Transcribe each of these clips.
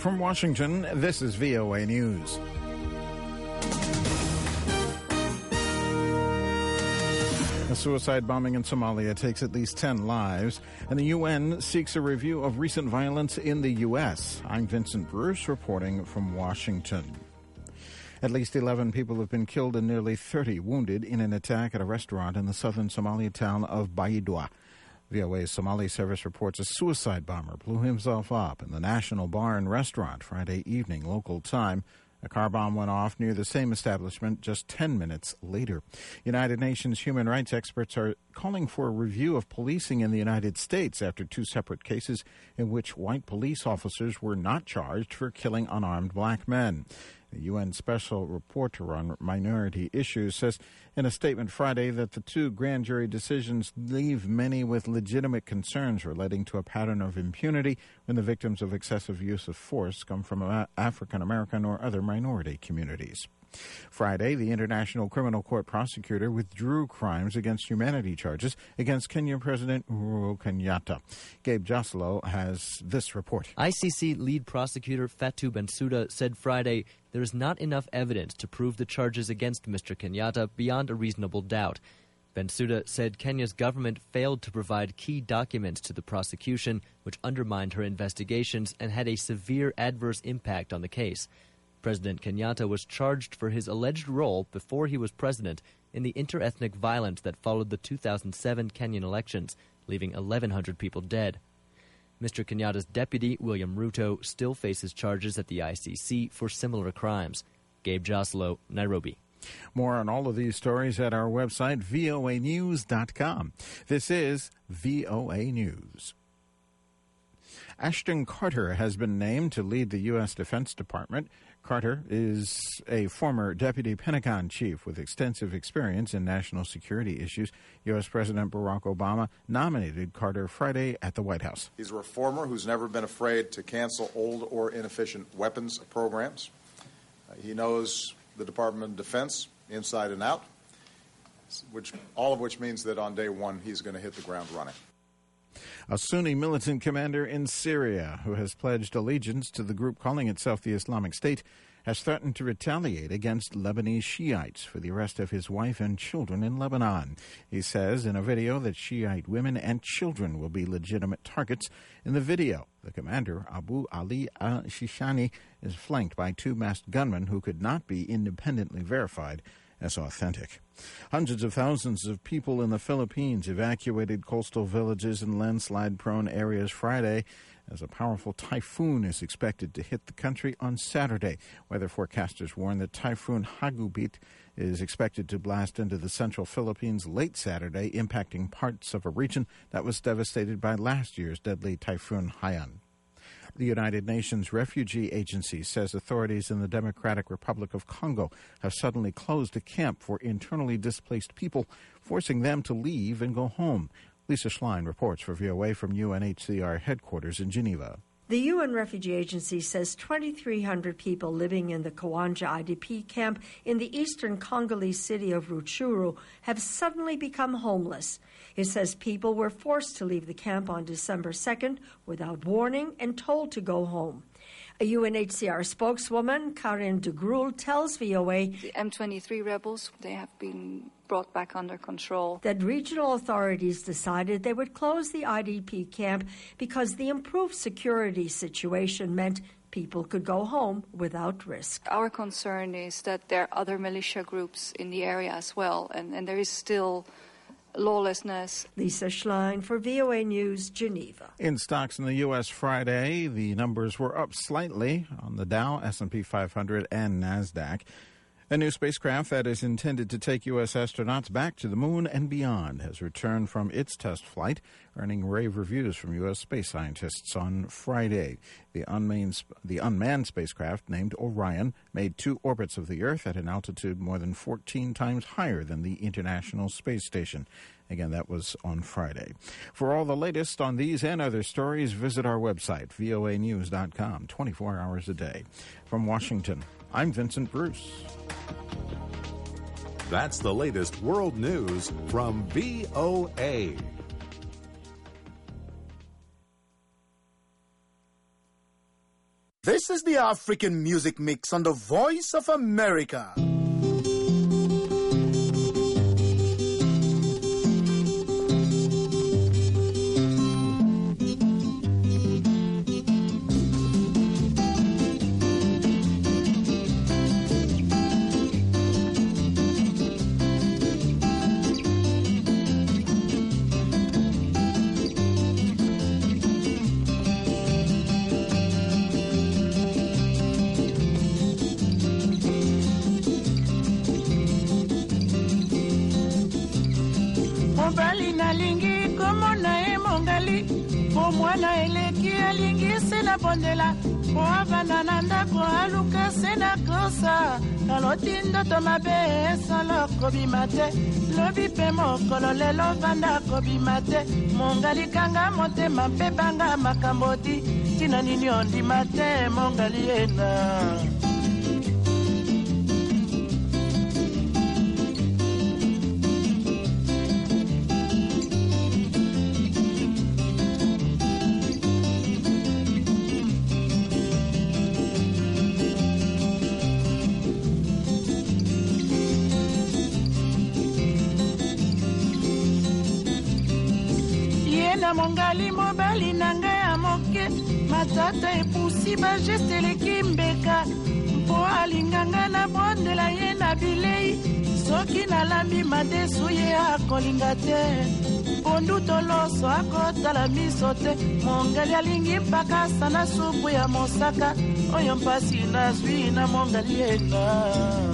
From Washington, this is VOA News. A suicide bombing in Somalia takes at least 10 lives, and the UN seeks a review of recent violence in the U.S. I'm Vincent Bruce reporting from Washington. At least 11 people have been killed and nearly 30 wounded in an attack at a restaurant in the southern Somalia town of Baidwa. VOA's Somali service reports a suicide bomber blew himself up in the National Bar and Restaurant Friday evening local time. A car bomb went off near the same establishment just 10 minutes later. United Nations human rights experts are calling for a review of policing in the United States after two separate cases in which white police officers were not charged for killing unarmed black men. The UN Special Rapporteur on Minority Issues says in a statement Friday that the two grand jury decisions leave many with legitimate concerns relating to a pattern of impunity when the victims of excessive use of force come from African American or other minority communities. Friday, the International Criminal Court prosecutor withdrew crimes against humanity charges against Kenyan President Uhuru Kenyatta. Gabe Joslow has this report. ICC lead prosecutor Fatou Bensouda said Friday there is not enough evidence to prove the charges against Mr. Kenyatta beyond a reasonable doubt. Bensouda said Kenya's government failed to provide key documents to the prosecution, which undermined her investigations and had a severe adverse impact on the case. President Kenyatta was charged for his alleged role before he was president in the interethnic violence that followed the 2007 Kenyan elections, leaving 1,100 people dead. Mr. Kenyatta's deputy, William Ruto, still faces charges at the ICC for similar crimes. Gabe Joslow, Nairobi. More on all of these stories at our website, voanews.com. This is VOA News. Ashton Carter has been named to lead the U.S. Defense Department. Carter is a former deputy Pentagon chief with extensive experience in national security issues. U.S. President Barack Obama nominated Carter Friday at the White House. He's a reformer who's never been afraid to cancel old or inefficient weapons programs. He knows the Department of Defense inside and out, all of which means that on day one he's going to hit the ground running. A Sunni militant commander in Syria who has pledged allegiance to the group calling itself the Islamic State has threatened to retaliate against Lebanese Shiites for the arrest of his wife and children in Lebanon. He says in a video that Shiite women and children will be legitimate targets. In the video, the commander, Abu Ali al-Shishani, is flanked by two masked gunmen who could not be independently verified as authentic. Hundreds of thousands of people in the Philippines evacuated coastal villages and landslide-prone areas Friday as a powerful typhoon is expected to hit the country on Saturday. Weather forecasters warn that Typhoon Hagupit is expected to blast into the central Philippines late Saturday, impacting parts of a region that was devastated by last year's deadly Typhoon Haiyan. The United Nations Refugee Agency says authorities in the Democratic Republic of Congo have suddenly closed a camp for internally displaced people, forcing them to leave and go home. Lisa Schlein reports for VOA from UNHCR headquarters in Geneva. The UN Refugee Agency says 2,300 people living in the Kiwanja IDP camp in the eastern Congolese city of Rutshuru have suddenly become homeless. It says people were forced to leave the camp on December 2nd without warning and told to go home. A UNHCR spokeswoman, Karin de Gruel, tells VOA the M23 rebels, they have been brought back under control. That regional authorities decided they would close the IDP camp because the improved security situation meant people could go home without risk. Our concern is that there are other militia groups in the area as well, and there is still lawlessness. Lisa Schlein for VOA News, Geneva. In stocks in the U.S. Friday, the numbers were up slightly on the Dow, S&P 500, and NASDAQ. A new spacecraft that is intended to take U.S. astronauts back to the moon and beyond has returned from its test flight, earning rave reviews from U.S. space scientists on Friday. The unmanned spacecraft, named Orion, made 2 orbits of the Earth at an altitude more than 14 times higher than the International Space Station. Again, that was on Friday. For all the latest on these and other stories, visit our website, voanews.com, 24 hours a day. From Washington, I'm Vincent Bruce. That's the latest world news from VOA. This is the African Music Mix on the Voice of America. Mwana eleki alingi sena bondela Mwavana nanda kwa aluka sena kosa Kaloti ndoto mabe solo kobi mate Lobi pe mokolo lelo vanda kobi mate Mongali kanga mote mapebanga makamboti Tina nini ondi mate mongali ena Mongali mobali nanga ya moke matata epusi ba geste lekimbeka mpo alinganga na bondela ye na bilei soki nalambi madesu ye akolinga te pondu toloso akotala miso te mongali alingi mpakasa na supu ya mosaka oyo mpasi nazwi na mongali ena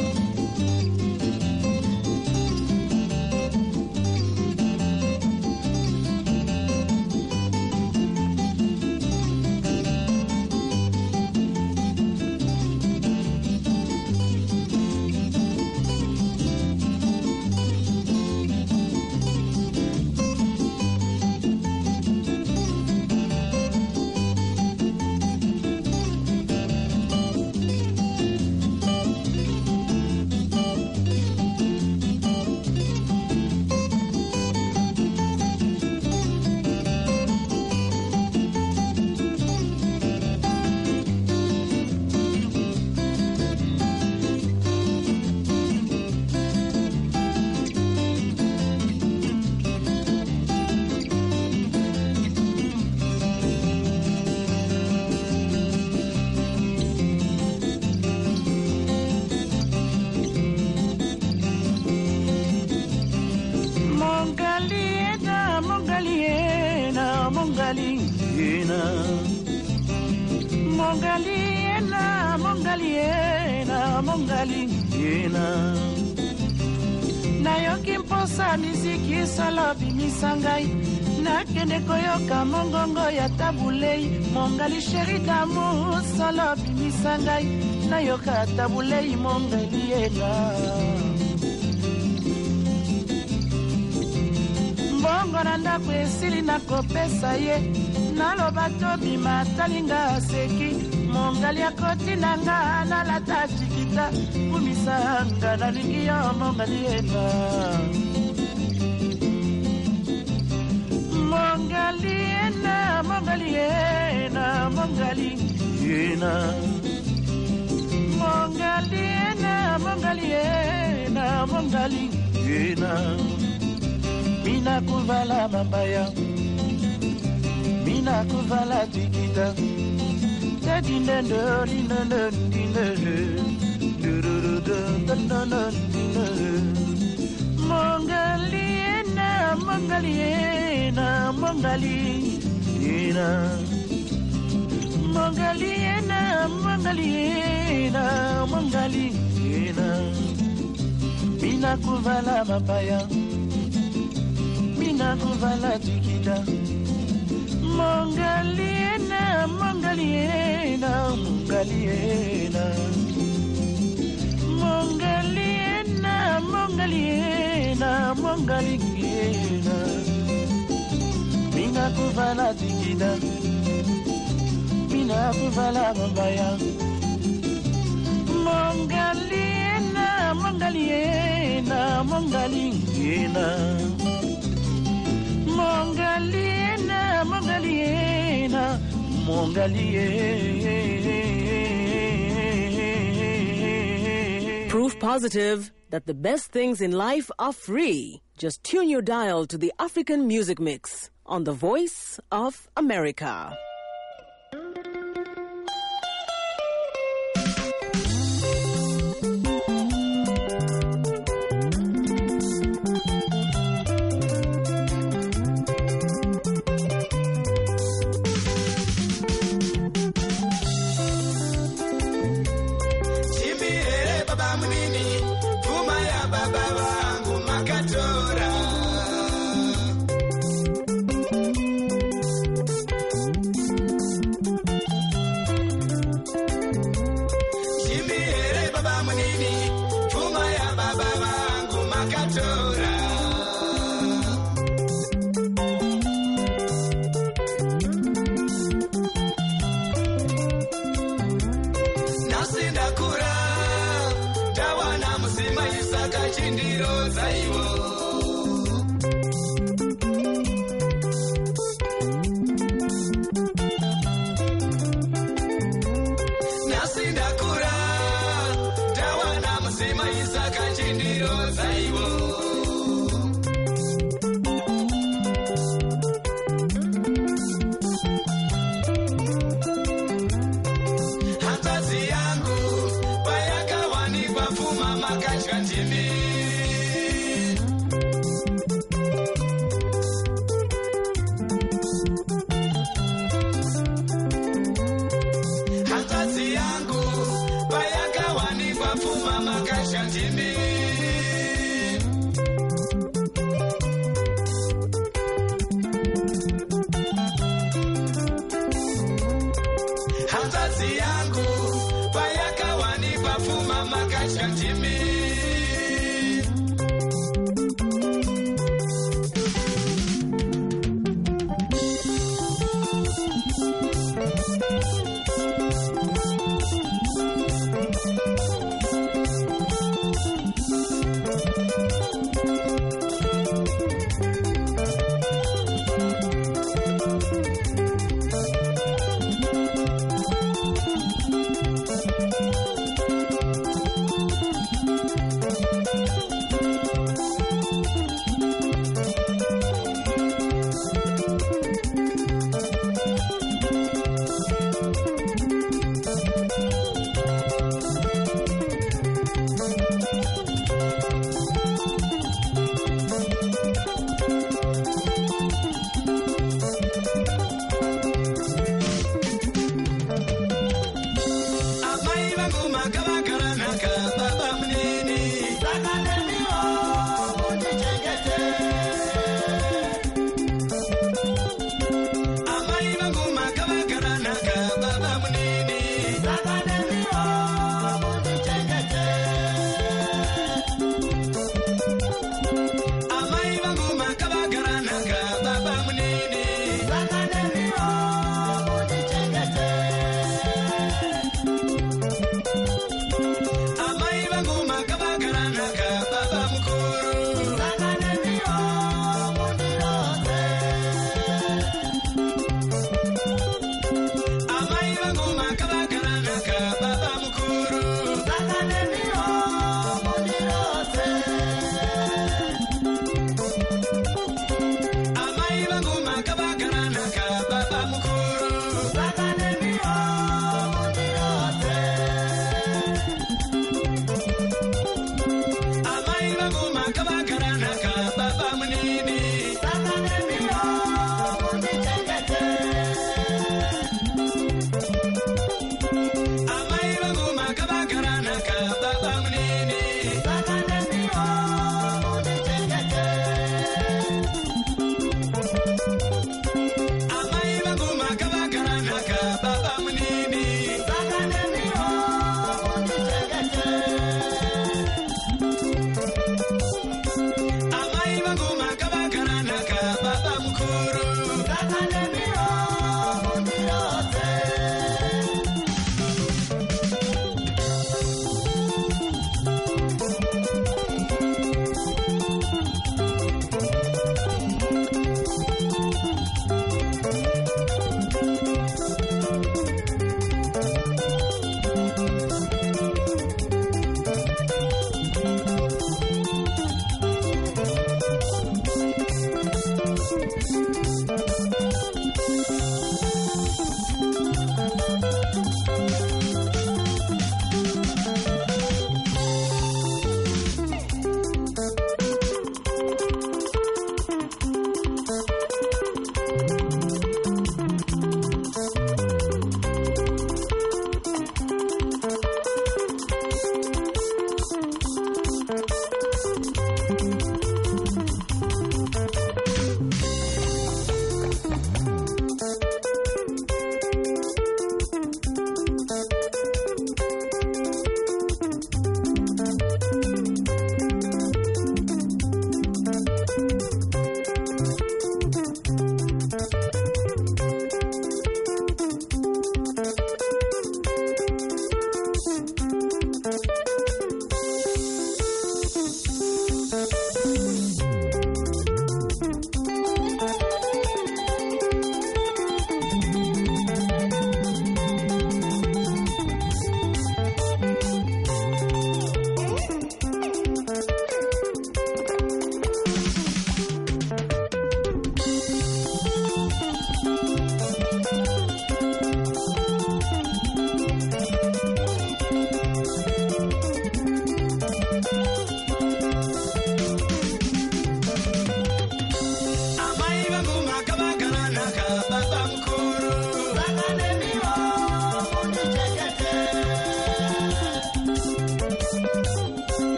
Nayoki mposa miziki solo bimisangai Nakende koyoka mongongo ya tabulei Mongali sheri damu solo bimisangai Nayoka tabulei mongali ena Mbongo nanda kwesili na kopesa ye Naloba tobi matalinga seki Mongali ya koti nanga nalata chikita Kumisanga nalingi yo mongali ena Mongali ena, mongali ena, mongali ena Mongali ena, mongali ena, mongali ena Mina kuvala mambaya Mina kuvala chikita Mongaliena, Mongaliena, Mongaliena Mongaliena, Mongaliena, Mongaliena Mina kuvala mabaya Mina kuvala tikita Mongaliena, Mongaliena, Mongaliena Mongaliena, Mongaliena, Mongaliena Mina kuvala tikida Mina kuvala mabaya Mongaliena, Mongaliena, Mongaliena Mongaliena, Mongaliena, Mongaliena positive that the best things in life are free. Just tune your dial to the African Music Mix on the Voice of America.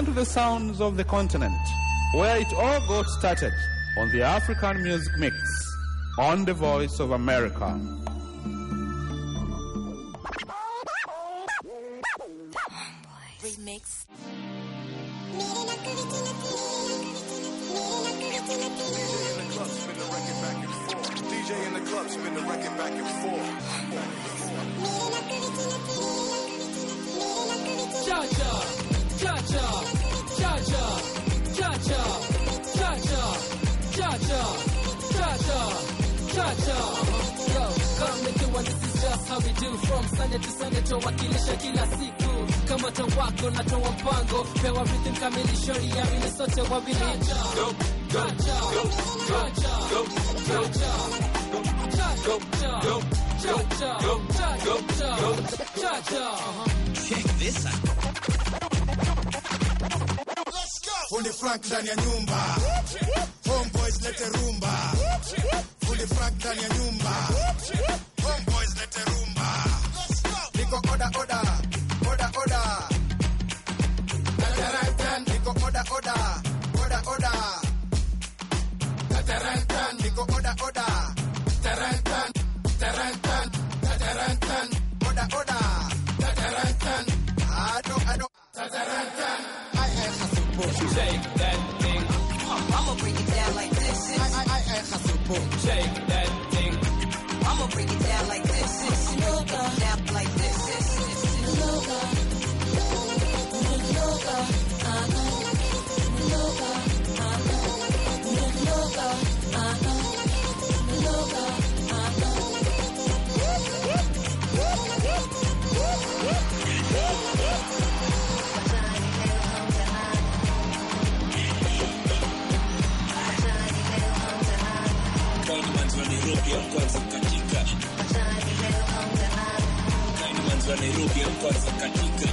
Listen to the sounds of the continent, where it all got started, on the African Music Mix, on the Voice of America. Remix. DJ in the club, spin the record back and forth. Cha-cha, cha-cha, cha-cha, cha-cha, cha-cha, cha-cha, cha-cha, cha-cha. Yo, come make it one, this is just how we do. From Sunday to Sunday, tuwakilisha kila siku. Kama tawako na toa mpango, pewa rhythm kamili, shori ya mimi sote wawili. Go, go, go, cha-cha, go, cha-cha, go, go, cha-cha, go, cha-cha, cha-cha. Check this out. Let's go. Fundi Frank ndani ya nyumba. Homeboys lete rumba. Fundi Frank ndani ya nyumba. Homeboys lete rumba. Let's go. Niko oda oda. Oda oda. Tatarantan. Niko oda oda. Oda oda. Tatarantan. Niko oda oda. Tarantan. Tarantan. Tatarantan. Oda oda. Tatarantan. I don't. Tatarantan. I ain't hustle. Shake that thing. I'ma break it down like this. I ain't hustle. Shake that thing. I'ma break it down like this. Loca. Down like this. Loca. Loca. Nairobi ya kwanza katika Kaini manzwa Nairobi ya kwanza katika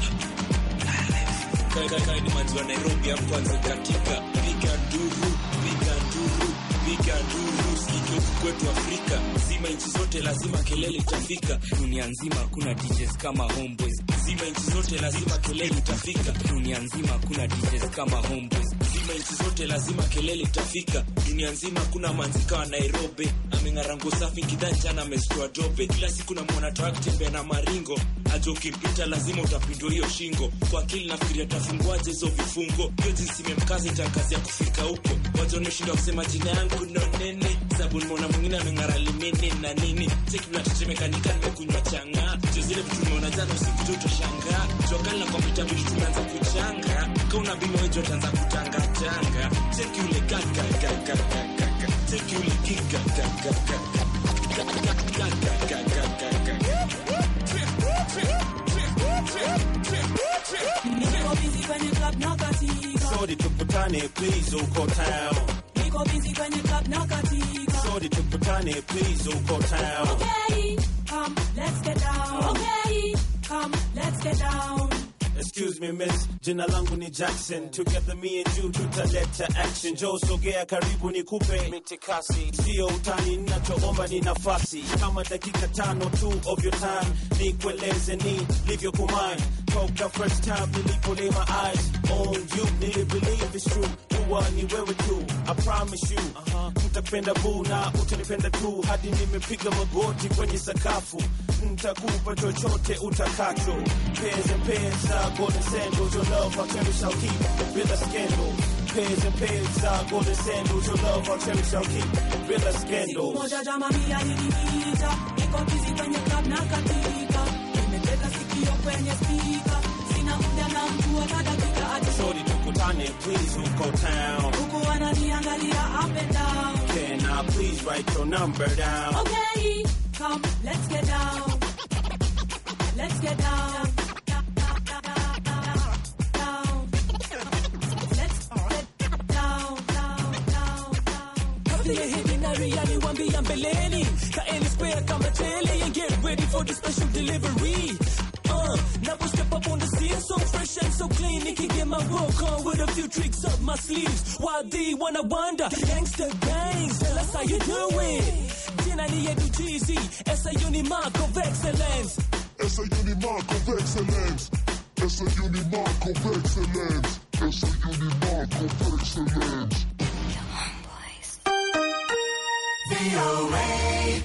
Kaini manzwa Nairobi ya kwanza katika Piga nduru, piga nduru, piga nduru. Sikio kwetu Afrika zima nchi zote lazima kelele itafika. Dunia nzima kuna DJs kama Homeboys. Zima nchi zote lazima kelele itafika. Dunia nzima kuna DJs kama Homeboys. Zima nchi zote lazima kelele itafika. Dunia nzima kuna manzika wa Nairobi. Amengarango safi kidanja na amestua dobe. Kila siku na muona traktembe na maringo. Ajo kimpita lazima utapindwa hiyo shingo. Kwa akili nafikiria tafunguaje hizo vifungo. Hiyo jinsi memkazi itakazi ya kufika huko. Wajone shinda kusema jina yangu no nene. Sabu nimeona mwingine amengara limene na nini. Cheki mna tetemekanika nimekunywa changa. Jo zile vitu nimeona jana usiku tu utashangaa. Jua kali na kompyuta vitu tumeanza kuchanga. Kauna bima wejo utaanza kutanga changa. Cheki ule gaga gaga gaga. Cheki ule giga gaga gaga. Niko busy kwenye club na katika. Sorry tukutane please uko town. Niko busy kwenye club na katika. Sorry tukutane please uko town. Okay, come let's get down. Okay, come let's get down. Excuse me miss, jina langu ni Jackson. Together me and you tutaleta action. Joe sogea karibu nikupe mitikasi. Sio utani ninachoomba ni nafasi. Kama dakika 5 tu of your time. Nikueleze ni livyo kumine. Toka first time nilipo lay my eyes on you. Nili believe it's true. Uwa ni wewe tu, I promise you. Mtakupenda boo na utanipenda tu. Hadi nimepiga magoti kwenye sakafu. Nitakupa chochote utakacho. Pairs and pairs, golden sandals. Your love I'll cherish, I'll keep. Real scandal. Pairs and pairs, golden sandals. Your love I'll cherish, I'll keep. Real scandal. Siku moja jama mia niliniita. Niko busy kwenye club na katika. Nimeteka sikio kwenye speaker. Sina muda na mtu hata dakika ati. Sorry tukutane please uko town. Huku wananiangalia up and down. Can I please write your number down? Okay, come let's get down. Let's get down. Wambia mbeleni kaeni square kama tele and get ready for the special delivery. Now we step up on the scene so fresh and so clean. You can get my work on with a few tricks up my sleeves. While they wanna wonder, gangster gangs, tell us how you do it. Jina ni yetu cheesy, essa unimark of excellence. Essa unimark of excellence. Es el Unimarco per excellence. Es el Unimarco per excellence. VOA.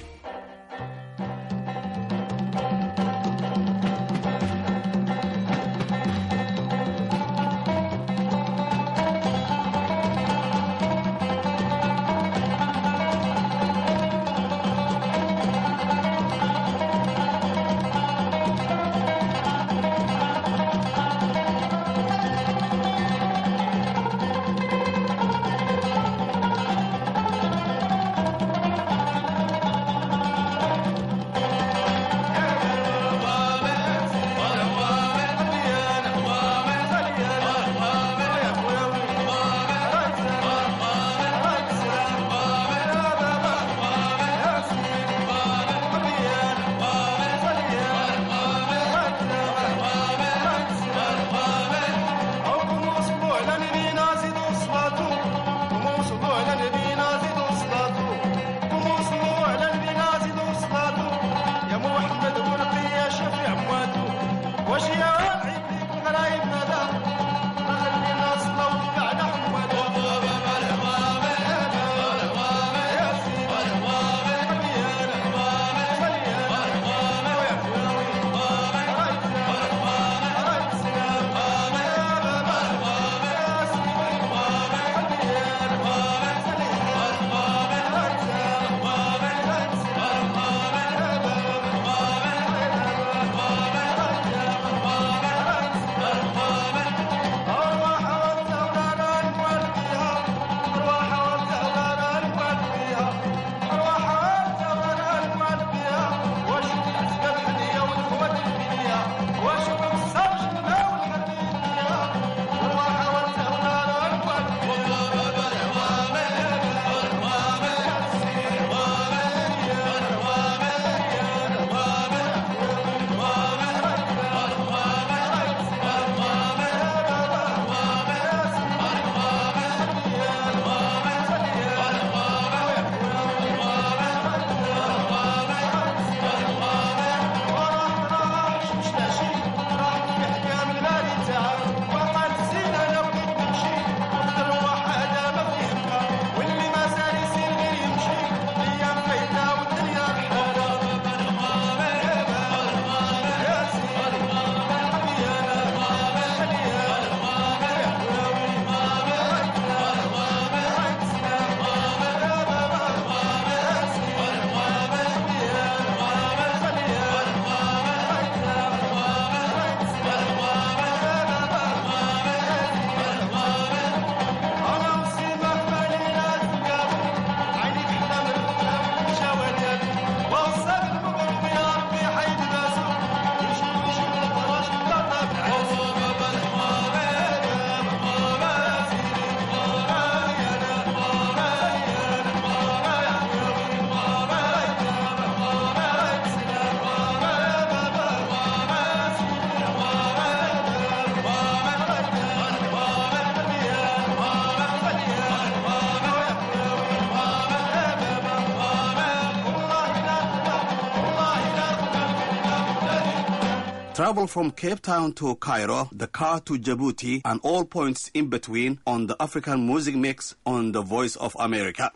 Travel from Cape Town to Cairo, the car to Djibouti, and all points in between on the African Music Mix on the Voice of America.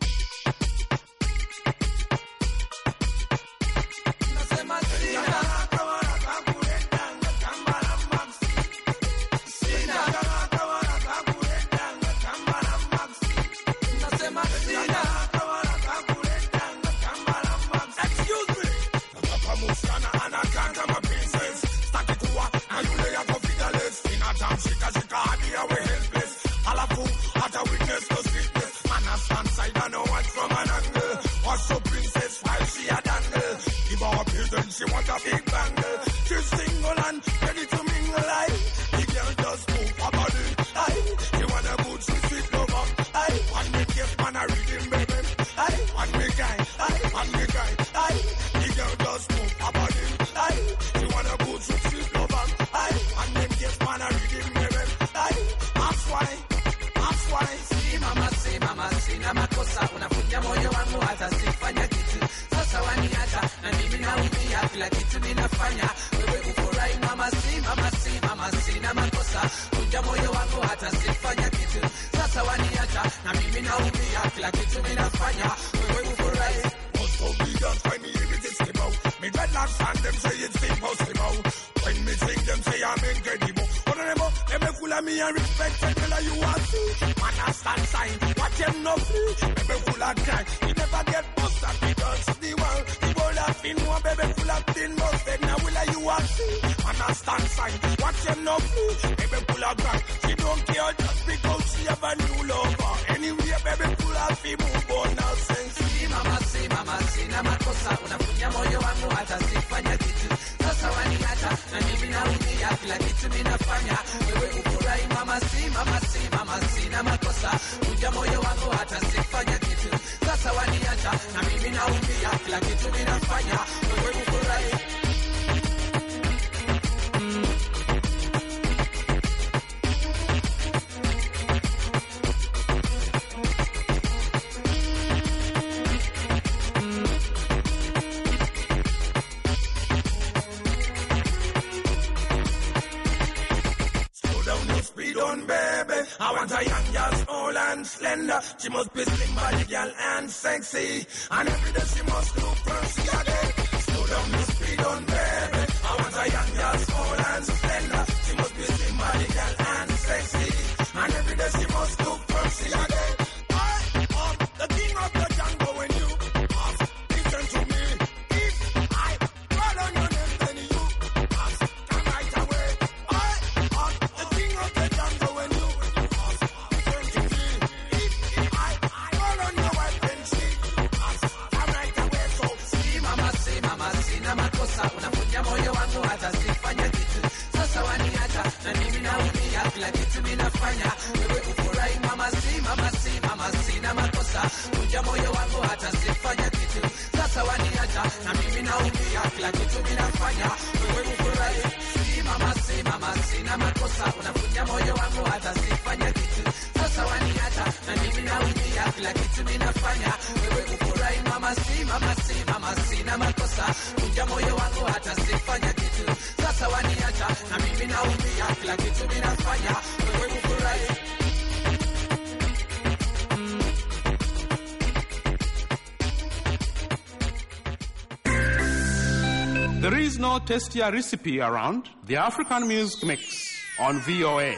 She want a big bangle. She's single and ready to mingle. The girl just move her body. She want a good sweet lover. One me case man a rhythm baby. One me guy. One me guy. The girl just move her body. She want a good sweet lover. One me case man a rhythm baby. That's why. Si mama sina makosa. Unafunya moyo wangu hata sifanya kitu. Sasa waniacha na mimi nautia. kila kitu ninafanya wewe ufurahi mama sina makosa kunja moyo wangu hata sifanya kitu sasa waniacha na mimi naumia kila kitu ninafanya wewe ufurahi most of the girls find me irresistible me dreadlocks and them say it's impossible when me sing them say I'm incredible one of them they make full of me and respect and tell you what see man a stand sign watch them no free baby full of crime he never get busted because the world have been one baby full of thin busted now will you what see man a stand sign watch them no free baby full of crime she don't care just because she have a new lover anyway baby full of fee move on now sense mama sina makosa unafunya moyo wangu hata sifanya kitu sasa waniacha na mimi naumia kila kitu ninafanya wewe ufurahi mama sina makosa kunja moyo wangu hata sifanya kitu sasa waniacha na mimi naumia kila kitu ninafanya wewe ufurahi I want a young girl, small and slender. She must be slim body girl and sexy. And every day she must look fancy again. Slow down the speed on baby. I want a young girl, small and slender. She must be slim body girl and sexy. And every day she must look fancy again. I am the king of the jungle when you ask. Listen to me. If I call on your name, then you ask. Come right away. I am the king of the jungle when you unafunya moyo wangu hata sifanya kitu sasa waniacha na mimi naumia kila kitu ninafanya wewe ufurahi mama sina makosa kunja moyo wangu hata sifanya kitu sasa waniacha na mimi naumia kila kitu ninafanya wewe ufurahi mama sina makosa unafunya moyo wangu hata sifanya kitu sasa waniacha na mimi naumia kila kitu ninafanya wewe ufurahi mama sina makosa kunja moyo wangu hata sifanya kitu sasa waniacha na mimi naumia kila kitu ninafanya wewe ufurahi There is no tastier recipe around the African Music Mix on VOA.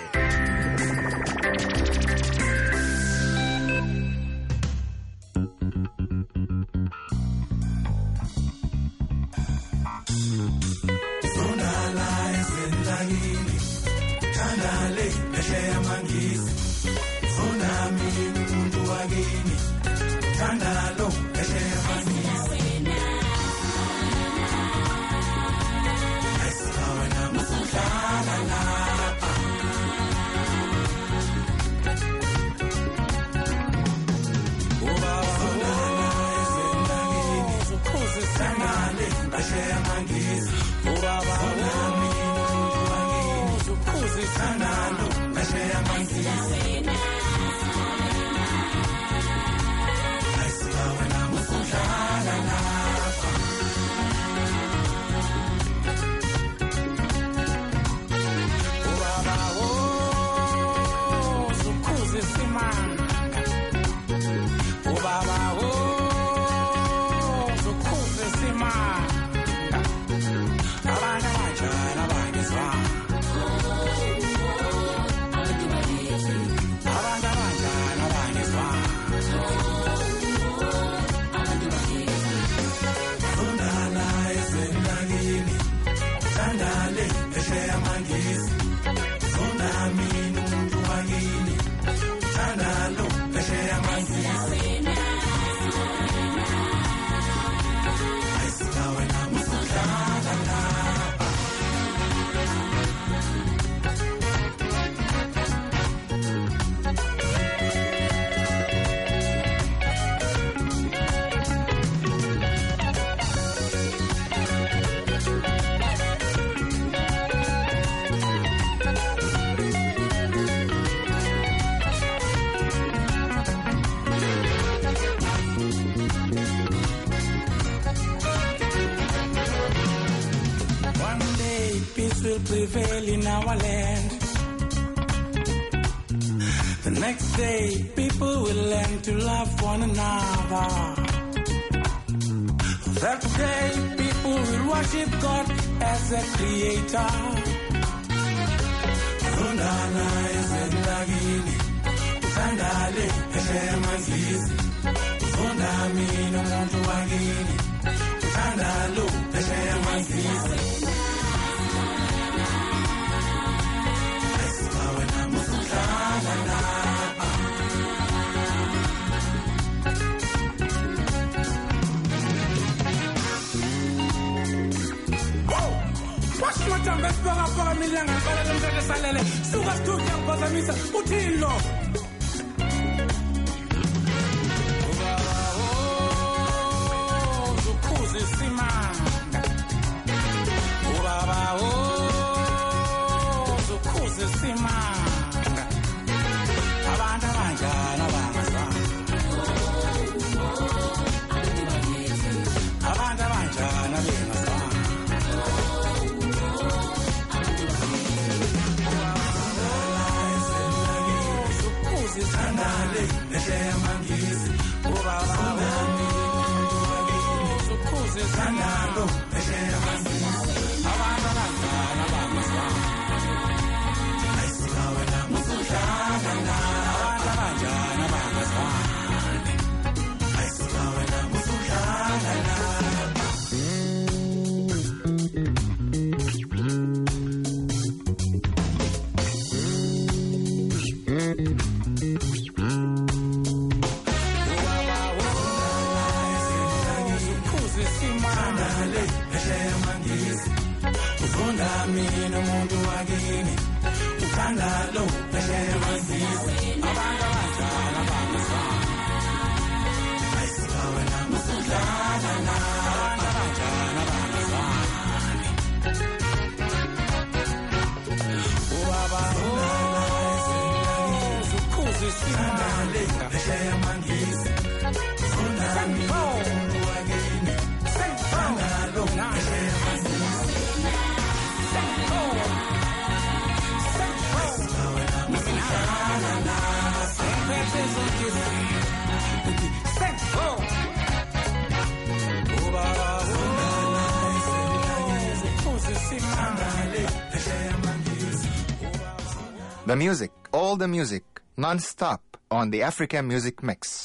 One day peace will prevail in our land. The next day people will learn to love one another. That day people will worship God as a creator. Zondana ezelagini, Zandale eshemazizi. Zondami no muntu wagini, Zandalo eshemazizi. Esibawe namusuhlala napa. Washimata mbesibaka paka milanga Kala lemtete salele Suka studia mpazamisa Utilo Zukuzi simanga Ubaba Zukuzi simanga Abanda banjana bangazwana Abanda banjana bengazwana Sandale, Mangisi, Ubami, Sukuzi, Sandalo, Mangisi, Abana, I slow it up, Musushana, I slow it up, Musushana. The music, all the music, non-stop on the African Music Mix.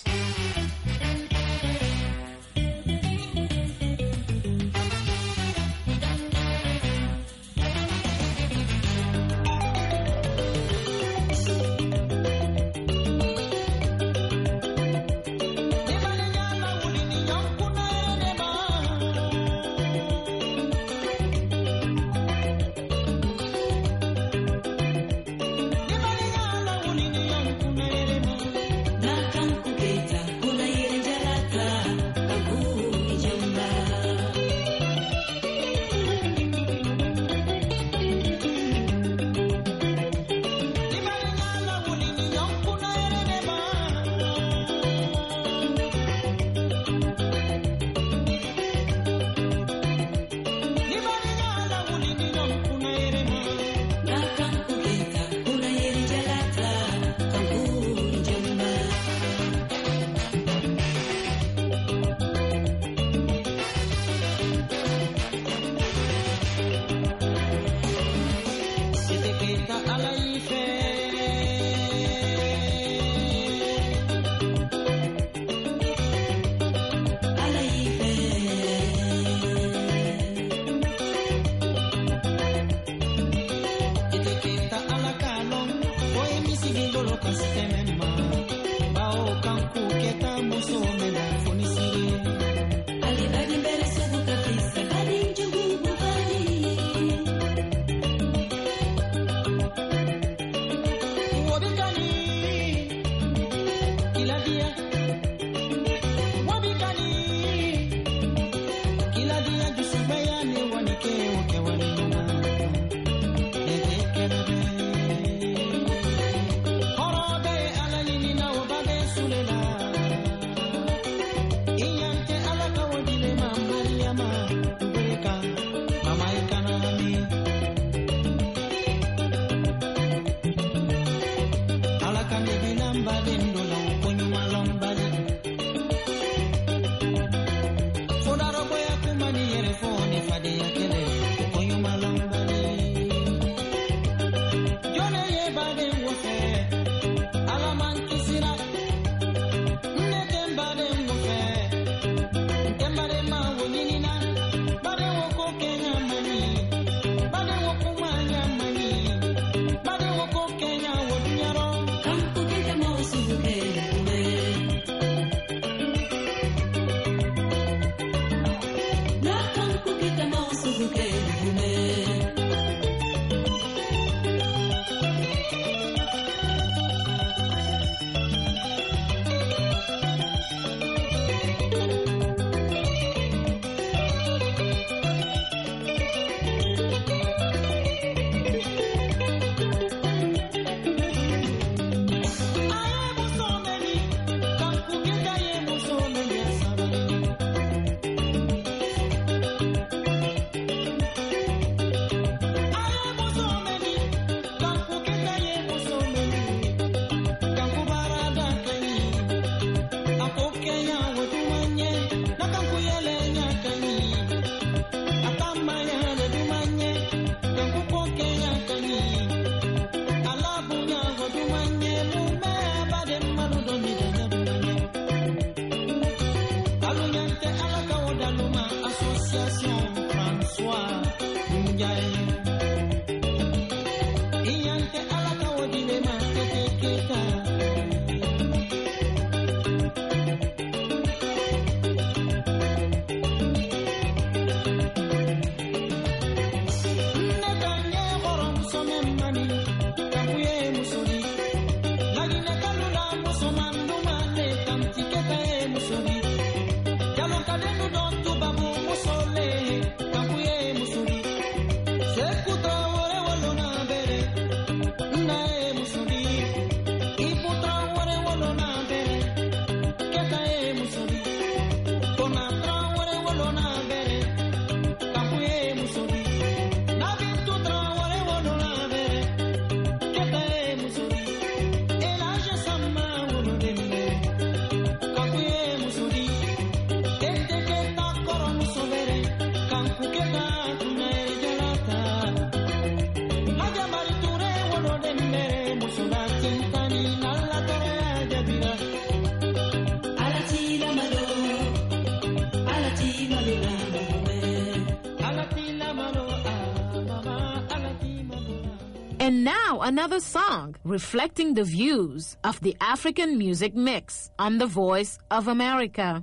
And now another song reflecting the views of the African music mix on The Voice of America.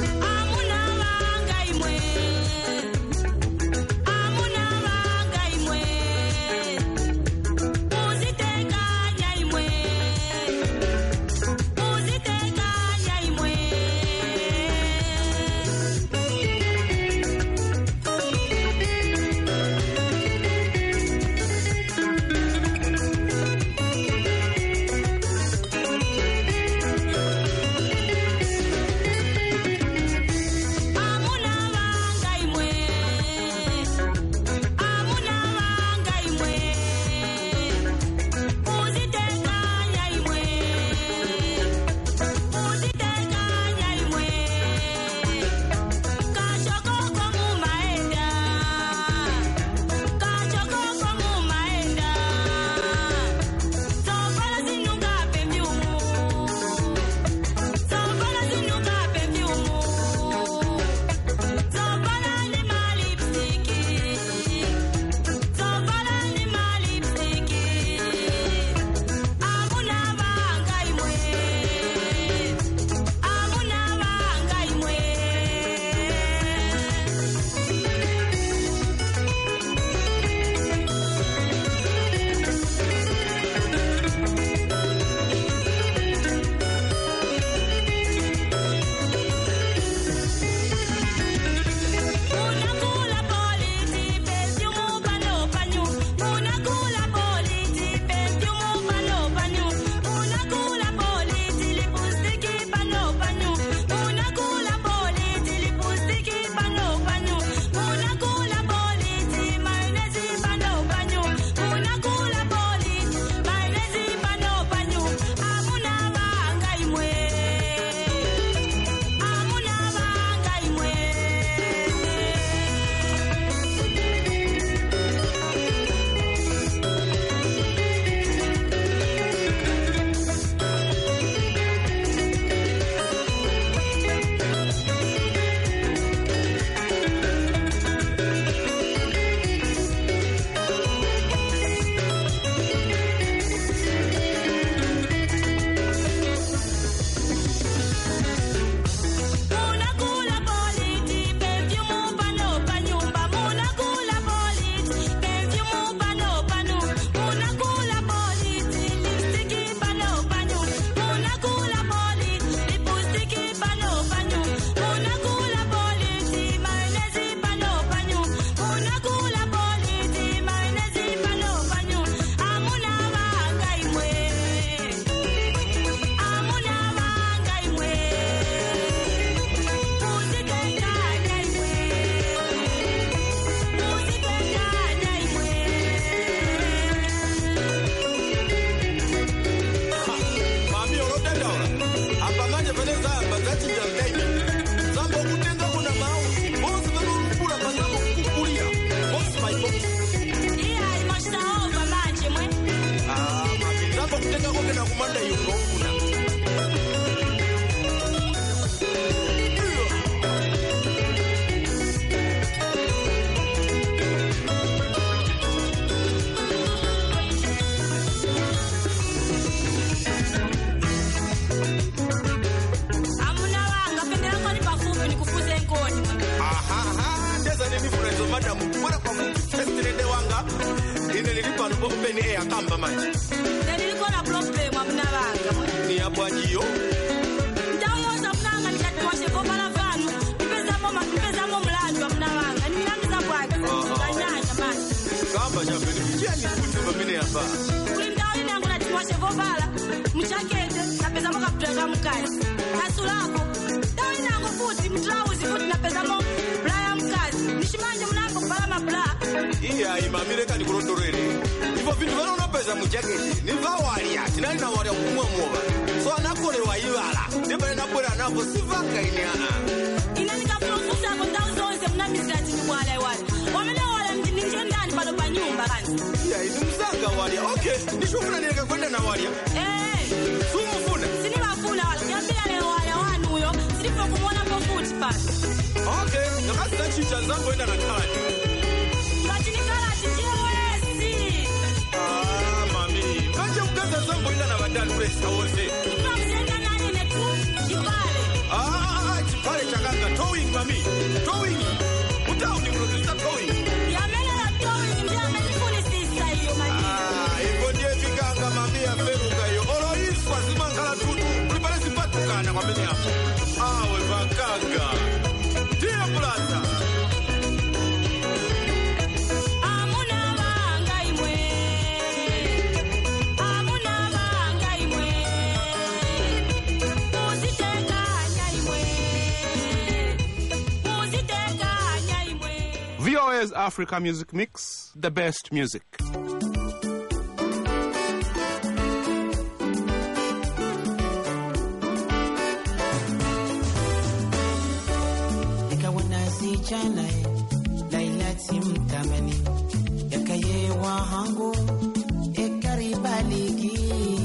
Amuna genda kumanda yungo okuna. Madam, what a yesterday wanga in the little part of open air kamba manje. Then you gonna block them up now. Ni abwajiyo. Ndawo zamnanga ndikatwashe kwa malavanu. Nipeza mlandu wa mnawanga. Ninamiza bwaka. Kanyanya manje. Kamba jambeni mjani kuti bamine hapa. Kulindawo ine yangu natwashe vobala. Mchakete napeza moka kutranga mkazi. Kasulako. Ndawo ine yangu futi mtrauzi futi napeza moka blaya mkazi. Nishimanje mnango kubala mabla. Iya imamire kani kurondorere. Ivo vindu vanoona peza mujaketi. Niva walia. Tinali na walia kumwa mwoba. So anakole wa iwala. Nibale nakwela napo sivanga ini ana. Inani kafurufusa kwa ndao zonze mnamizira chini wala iwala. Wamele wala mjinje ndani palo pa nyumba kani. Iya ini mzanga walia. Okay. Nishufuna nileke kwenda na walia. Sumufuna. Sini wafuna wala. Yambila leo wala wanu uyo. Silipo kumona mpofuti pasi. Okay. Nakasi na chicha zangu enda na kani. Kachini kala chichie wesi. Mami. Kache ukaza zangu enda na badali presa wote. Kwa mzenga nani netu. Chipale. Chipale chakanga. Towing mami. Towing. Utauni mrudisa towing. Yamele la towing. Mjia menifuni sisa hiyo mami. Ivo ndiye vikanga mami ya feruka hiyo. Olo iswa simangala tutu. Ulipale sipatukana kwa mene hapo. Awe vakanga. Tia plaza. VOA's Africa Music Mix, the best music. Chana Laila timtamani yakaye wahangu ekaribaliki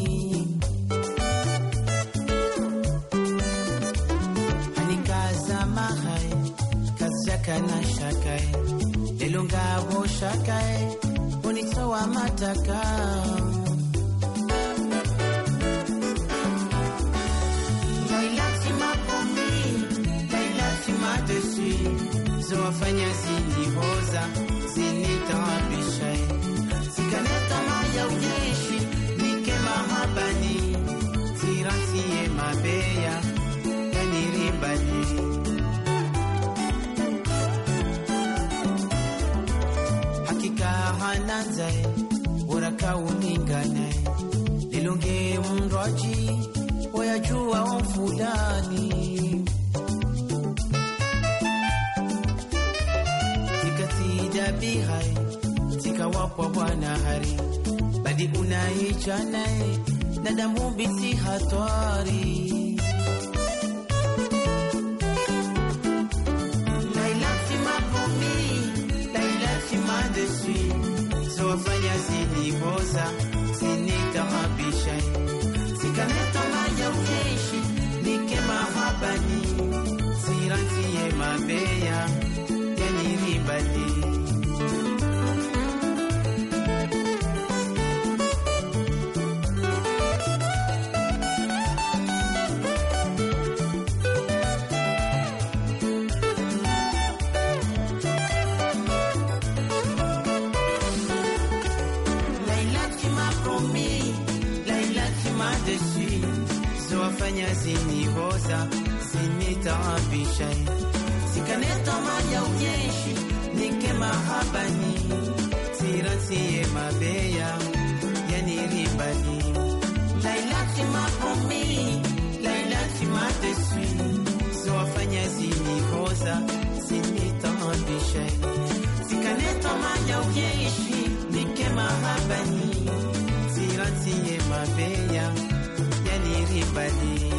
anikaza mahai kazaka na shakai elunga bo shakai unitoa mataka Laila timapomi Laila timadesi Wafanya zinihoza zinitaabisha sikaneta maya ujeshi nike mahabani tiransiye mabeya yaniribani hakika hananzae uraka uningane lilunge mndwaji wayajua wamfulani bihai tika wapo bwana hari badi unaicha naye na damu biti hatari Laila timapomi Laila timadesi so wafanya zinihoza zinitahabisha sikaneta maya ujeshi nike mahabani sirantiye mabeya yaniribani zinihoza zinitaabisha sikaneta maya ujeshi nike mahabani siransiye mabeya yaniribani Laila timapomi Laila timadesi wafanya zinihoza zinitaabisha sikaneta maya ujeshi nike mahabani siransiye mabeya yaniribani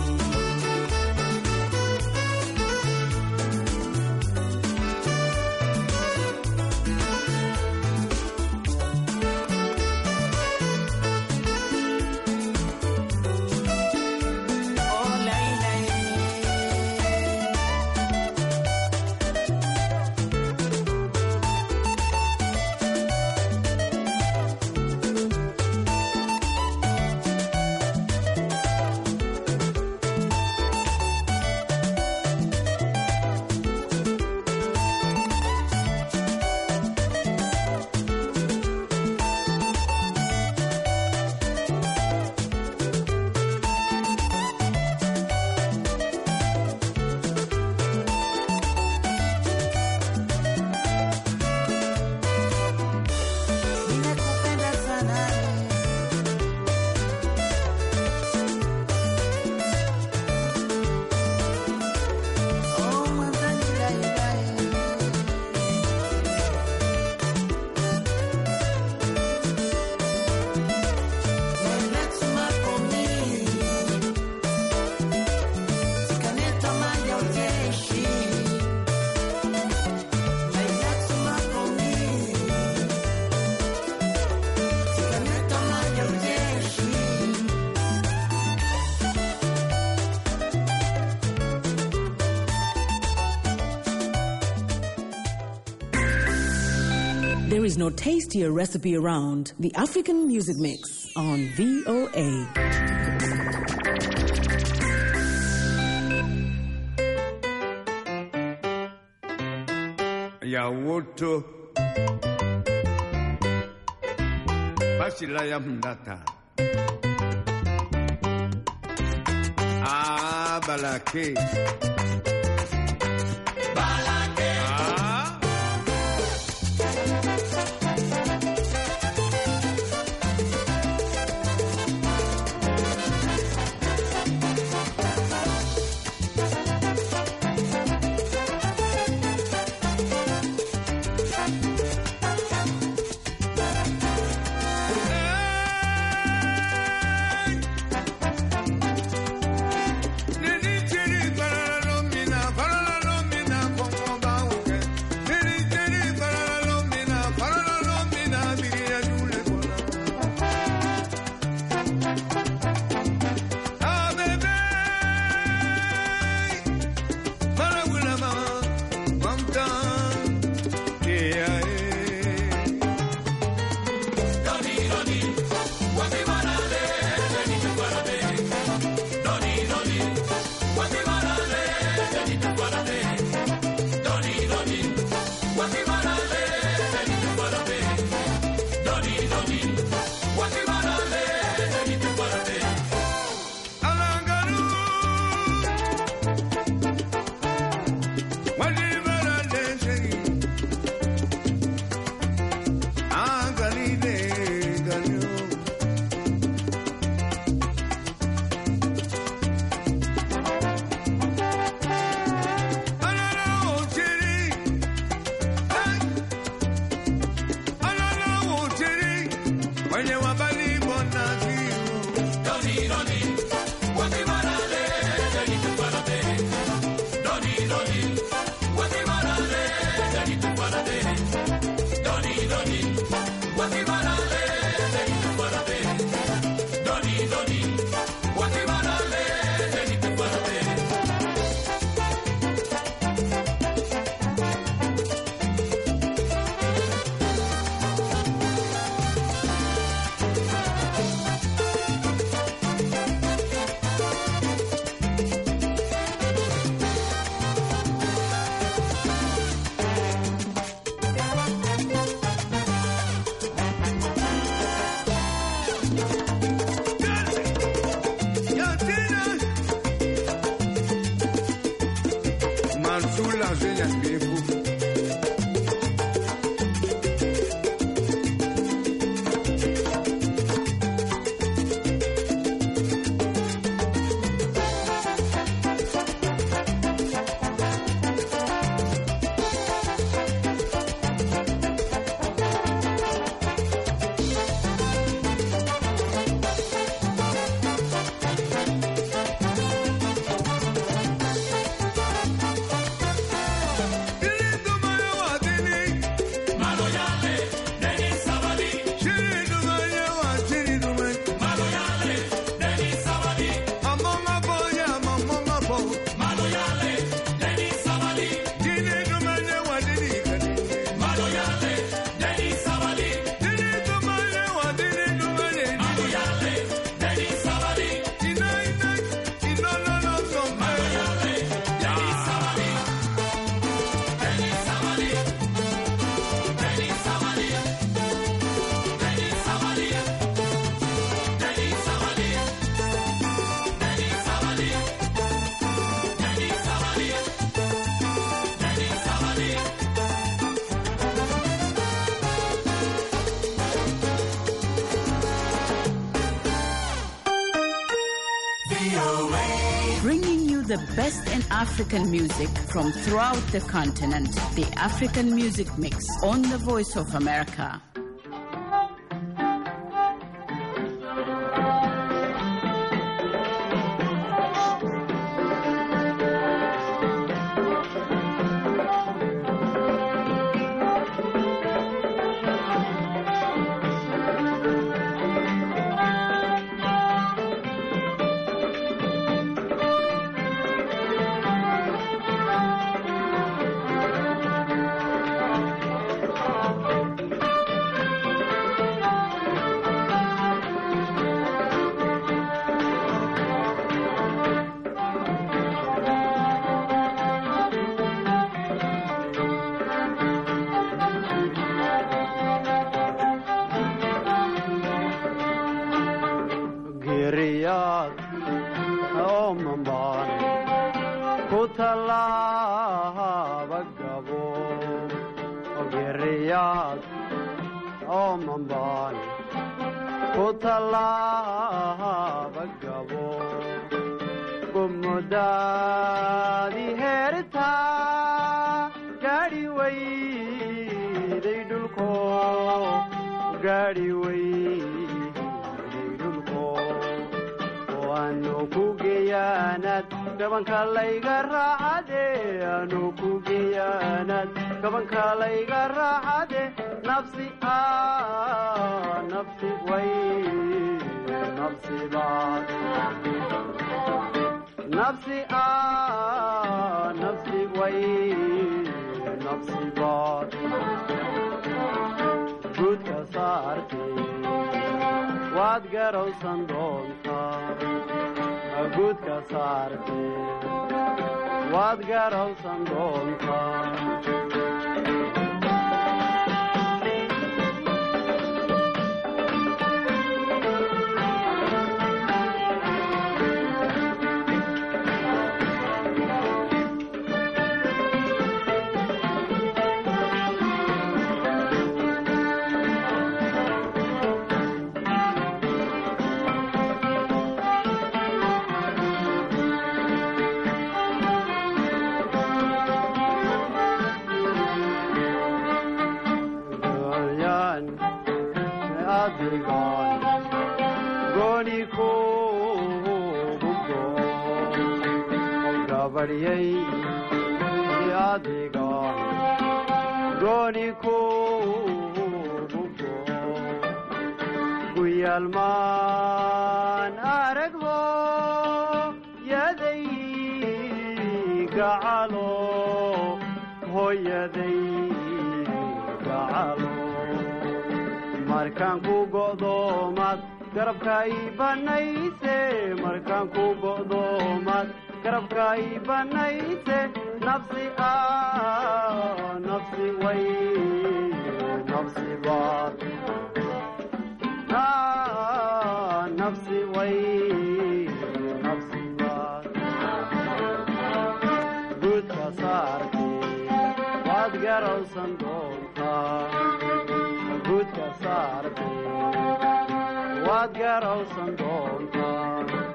There is no tastier recipe around. The African Music Mix on VOA. Yawoto Basila ya mdata Balake Bringing you the best in African music from throughout the continent. The African Music Mix on the Voice of America. Ogeriyaad Omambaan Kutalaaba Gabo Ogeriyaad Omambaan Kutalaaba Gabo Gumudaadi herta Gaadi wayday dhulko Gaadi wayday dhulko Waanu ku geeyaanad gabanka layga raacade Aanu ku geeyaanad gabanka layga raacade Nafsi nafsi way nafsi baad Nafsi nafsi way nafsi baad Gudka saarte waad garowsan doontaa Gudka saarte waad garowsan doontaa Guyalman aragbo yaday gacalo hoyaday gacalo markaan ku go'doomad garabka ii banayse markaan ku go'doomad garabka ii banayse nafsi nafsi way nafsi baad nafsi way nafsi baad Gudka saarte waad garowsan doontaa Gudka saarte waad garowsan doontaa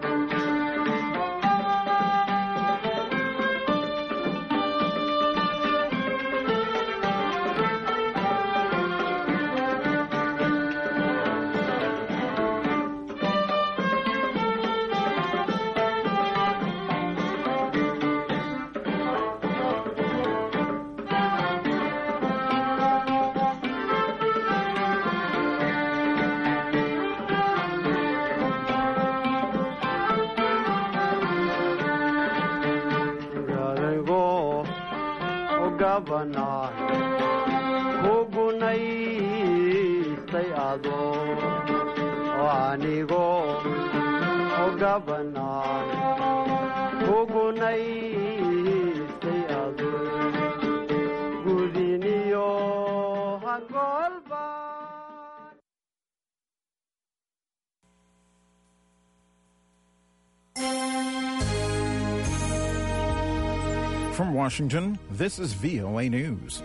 Hugunaystay ado anigo ogabanaa Hugunaystay ado gudiniyo hangolba From Washington, this is VOA News.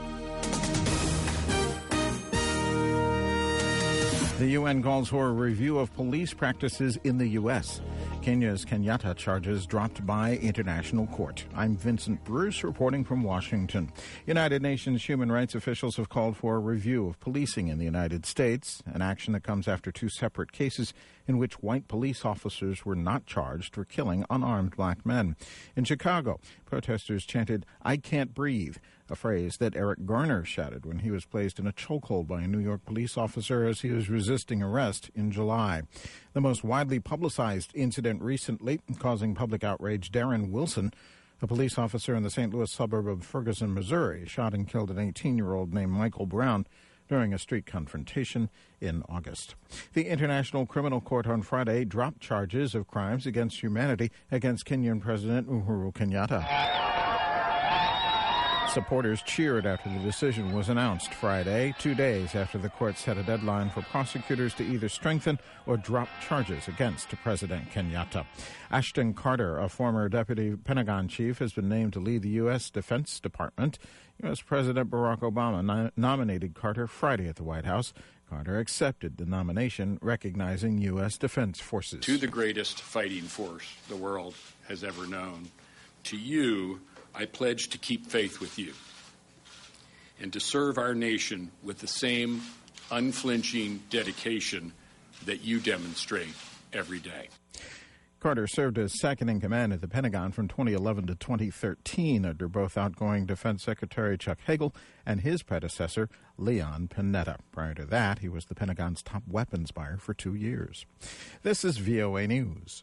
The UN calls for a review of police practices in the U.S. Kenya's Kenyatta charges dropped by international court. I'm Vincent Bruce reporting from Washington. United Nations human rights officials have called for a review of policing in the United States, an action that comes after two separate cases in which white police officers were not charged for killing unarmed black men. In Chicago, protesters chanted, "I can't breathe," a phrase that Eric Garner shouted when he was placed in a chokehold by a New York police officer as he was resisting arrest in July. The most widely publicized incident recently causing public outrage, Darren Wilson, a police officer in the St. Louis suburb of Ferguson, Missouri, shot and killed an 18-year-old named Michael Brown during a street confrontation in August. The International Criminal Court on Friday dropped charges of crimes against humanity against Kenyan President Uhuru Kenyatta. Supporters cheered after the decision was announced Friday, 2 days after the court set a deadline for prosecutors to either strengthen or drop charges against President Kenyatta. Ashton Carter, a former deputy Pentagon chief, has been named to lead the U.S. Defense Department. U.S. President Barack Obama nominated Carter Friday at the White House. Carter accepted the nomination, recognizing U.S. Defense Forces. To the greatest fighting force the world has ever known, to you, I pledge to keep faith with you and to serve our nation with the same unflinching dedication that you demonstrate every day. Carter served as second in command at the Pentagon from 2011 to 2013 under both outgoing Defense Secretary Chuck Hagel and his predecessor, Leon Panetta. Prior to that, he was the Pentagon's top weapons buyer for 2 years. This is VOA News.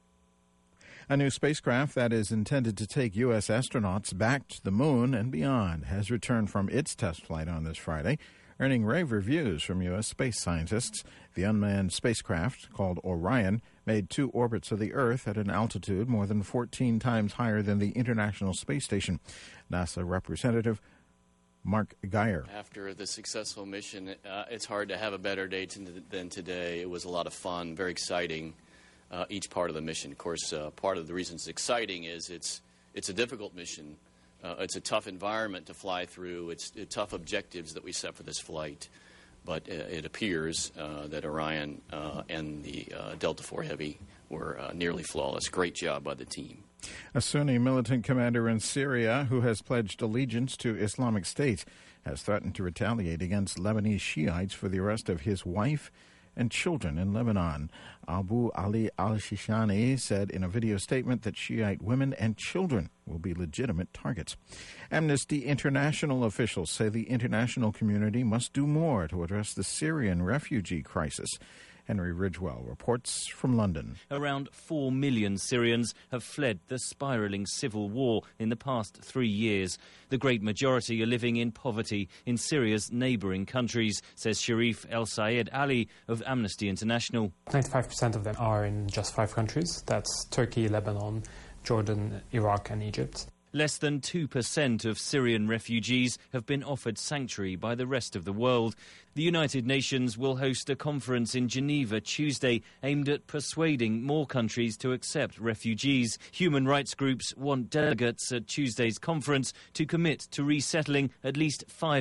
A new spacecraft that is intended to take U.S. astronauts back to the moon and beyond has returned from its test flight on this Friday, earning rave reviews from U.S. space scientists. The unmanned spacecraft, called Orion, made 2 orbits of the Earth at an altitude more than 14 times higher than the International Space Station. NASA Representative Mark Geyer. After the successful mission, it's hard to have a better day than today. It was a lot of fun, very exciting. Each part of the mission. Of course, part of the reason it's exciting is it's a difficult mission. It's a tough environment to fly through. It's tough objectives that we set for this flight. But it appears that Orion and the Delta IV Heavy were nearly flawless. Great job by the team. A Sunni militant commander in Syria who has pledged allegiance to Islamic State has threatened to retaliate against Lebanese Shiites for the arrest of his wife and children in Lebanon. Abu Ali al-Shishani said in a video statement that Shiite women and children will be legitimate targets. Amnesty International officials say the international community must do more to address the Syrian refugee crisis. Henry Ridgewell reports from London. Around 4 million Syrians have fled the spiralling civil war in the past 3 years. The great majority are living in poverty in Syria's neighbouring countries, says Sharif El Sayed Ali of Amnesty International. 95% of them are in just 5 countries. That's Turkey, Lebanon, Jordan, Iraq and Egypt. Less than 2% of Syrian refugees have been offered sanctuary by the rest of the world. The United Nations will host a conference in Geneva Tuesday aimed at persuading more countries to accept refugees. Human rights groups want delegates at Tuesday's conference to commit to resettling at least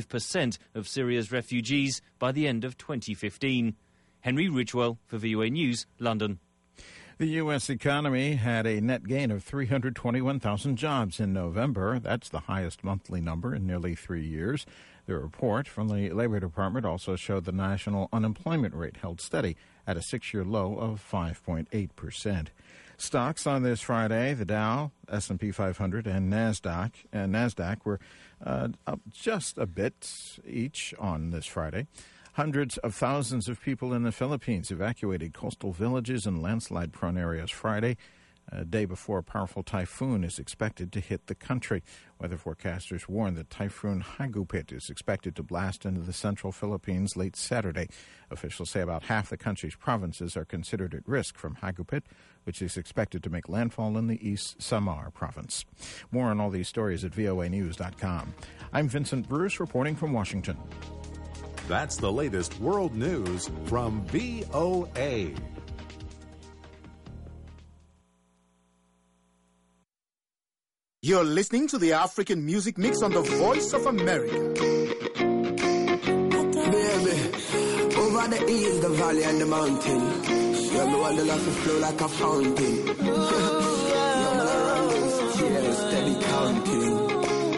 5% of Syria's refugees by the end of 2015. Henry Ridgewell for VOA News, London. The U.S. economy had a net gain of 321,000 jobs in November. That's the highest monthly number in nearly 3 years. The report from the Labor Department also showed the national unemployment rate held steady at a 6-year low of 5.8%. Stocks on this Friday, the Dow, S&P 500, and NASDAQ were up just a bit each on this Friday. Hundreds of thousands of people in the Philippines evacuated coastal villages and landslide-prone areas Friday, a day before a powerful typhoon is expected to hit the country. Weather forecasters warn that Typhoon Hagupit is expected to blast into the central Philippines late Saturday. Officials say about half the country's provinces are considered at risk from Hagupit, which is expected to make landfall in the East Samar province. More on all these stories at voanews.com. I'm Vincent Bruce reporting from Washington. That's the latest world news from VOA. You're listening to the African Music Mix on the Voice of America. Baby, over the hills, the valley and the mountain, you're the one that loves to flow like a fountain. You're gonna run this tears, steady counting.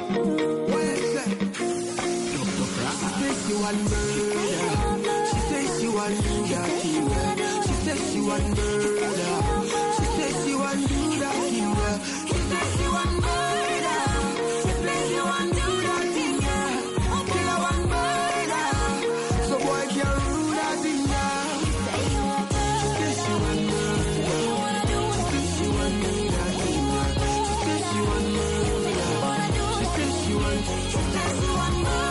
She want murder. She says she want do that thing. She says she want murder. She says she want do that thing. She says she want murder. She says she want do that thing. Kill her one murder. So boy can't rule that thing. She says she want murder. She says she want do that thing. She says she want murder. She says she want murder.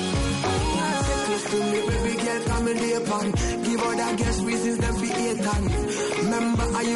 To me, baby girl, come in the pan. Give her that gas reasons them for 8 and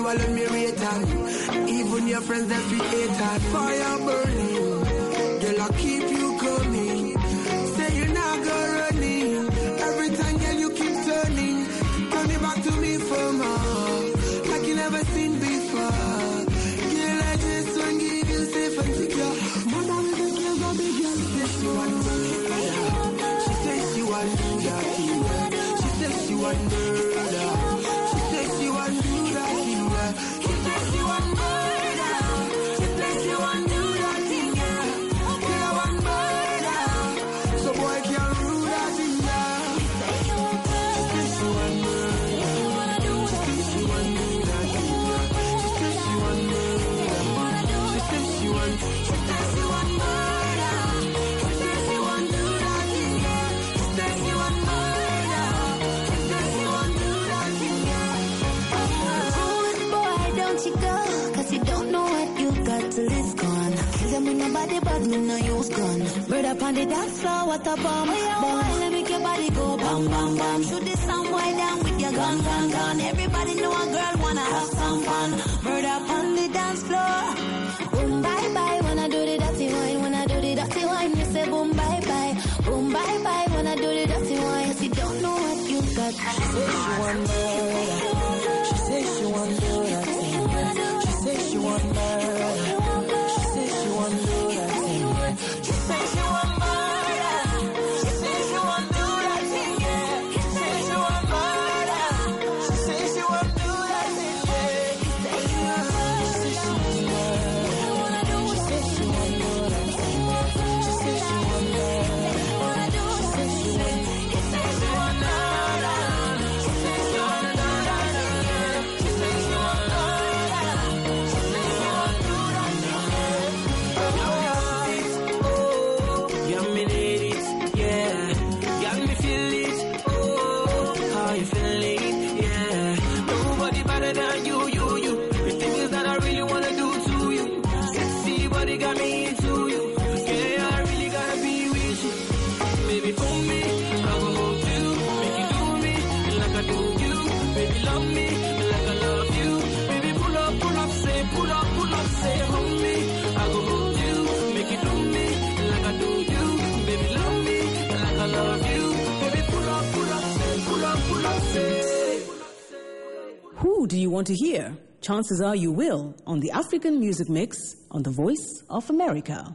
let me rate on. Even your friends that be hated. Fire burning, girl, I keep you coming. Say you're not gonna running. Every time, girl, you keep turning. Turn it back to me for more, like you never seen before. Girl, I just want to give you safe and secure. Mother with the girls, a big girl. She says she want murder. She says she want do that thing. She says she want murder. She says she want do that thing. She says she want murder. She says she want do that thing. Girl, I want murder. So boy can't rule that thing. She says she want murder. She says she want murder. She says she want do that thing. She says she want murder. She says she want. She says she want murder. She says she want do that thing. She says she want murder. She says she want do that thing. Good boy, don't you go, 'cause you don't know what you got till it's gone. Kill them with nobody but me, no use gun. Murder upon the dance floor, what a bomb. Bomb, let make your body go bam, bam, bam. Shoot this some boy down with your gun, gun, gun. Everybody know a girl wanna have some fun. Murder upon the dance floor. Boom, bye, bye, when I do the dirty wine. When I do the dirty wine, you say boom, bye, bye. Boom, bye, bye, when I do the dirty wine. 'Cause you don't know what you got. She says she want murder. She says she want do that thing. She says she want murder. She says she want do that thing. She says she want murder. She says she want do that thing. She says she want murder. She says she want do that thing. She says she want murder. She says she want do that thing. She says she want murder. She says she want. She says she want murder. She says she want do that thing. She says she want murder. She says she want do that thing. Oh, yeah, me need it, yeah. Got me feel it, oh, how you feeling, yeah. Nobody better than you. The things that I really wanna do to you. Sexy body got me into you. Yeah, I really gotta be with you. Baby, for me, I will hold you. Make you do me like I do you. Baby, love me like I love you. Baby, pull up, say, hold me. I will hold you. Make you do me like I do you. Baby, love me like I love you. Baby, pull up, say. Who do you want to hear? Chances are you will on the African Music Mix on The Voice of America.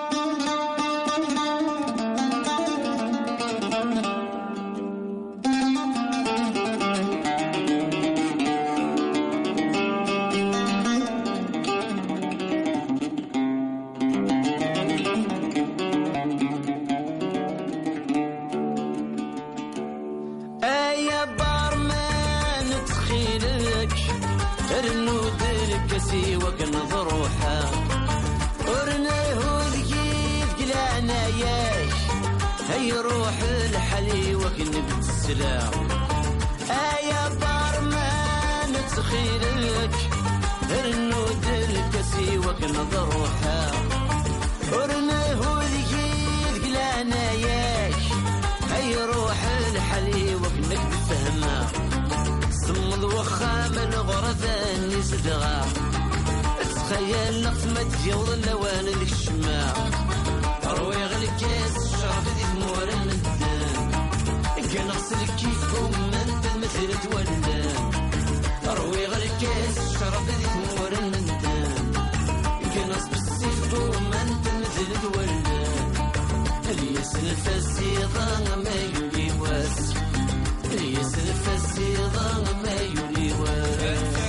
يا بارمان تخيلك رنودك سيوك نظروحها ورنيه ذكيف قلانا ياش هي روح الحلي وكنبت السلام يا بارمان تخيلك رنودك سيوك نظروحها ورنيه ذكيف قلانا ياش هي روح الحلي وكنك بفهمها صمد وخام الغرزان يصدغا تخيل نقص ما تجاوز اللوان ذيك الشماع روي غير الكاس الشرف ذي ثمور المدان كان غسل كيفكم انت مثل تولدان روي غير الكاس الشرف ذي ثمور المدان كان غسل كيفكم انت مثل تولدان الياس الفسيضة ما يولي واس الياس الفسيضة ما يولي واس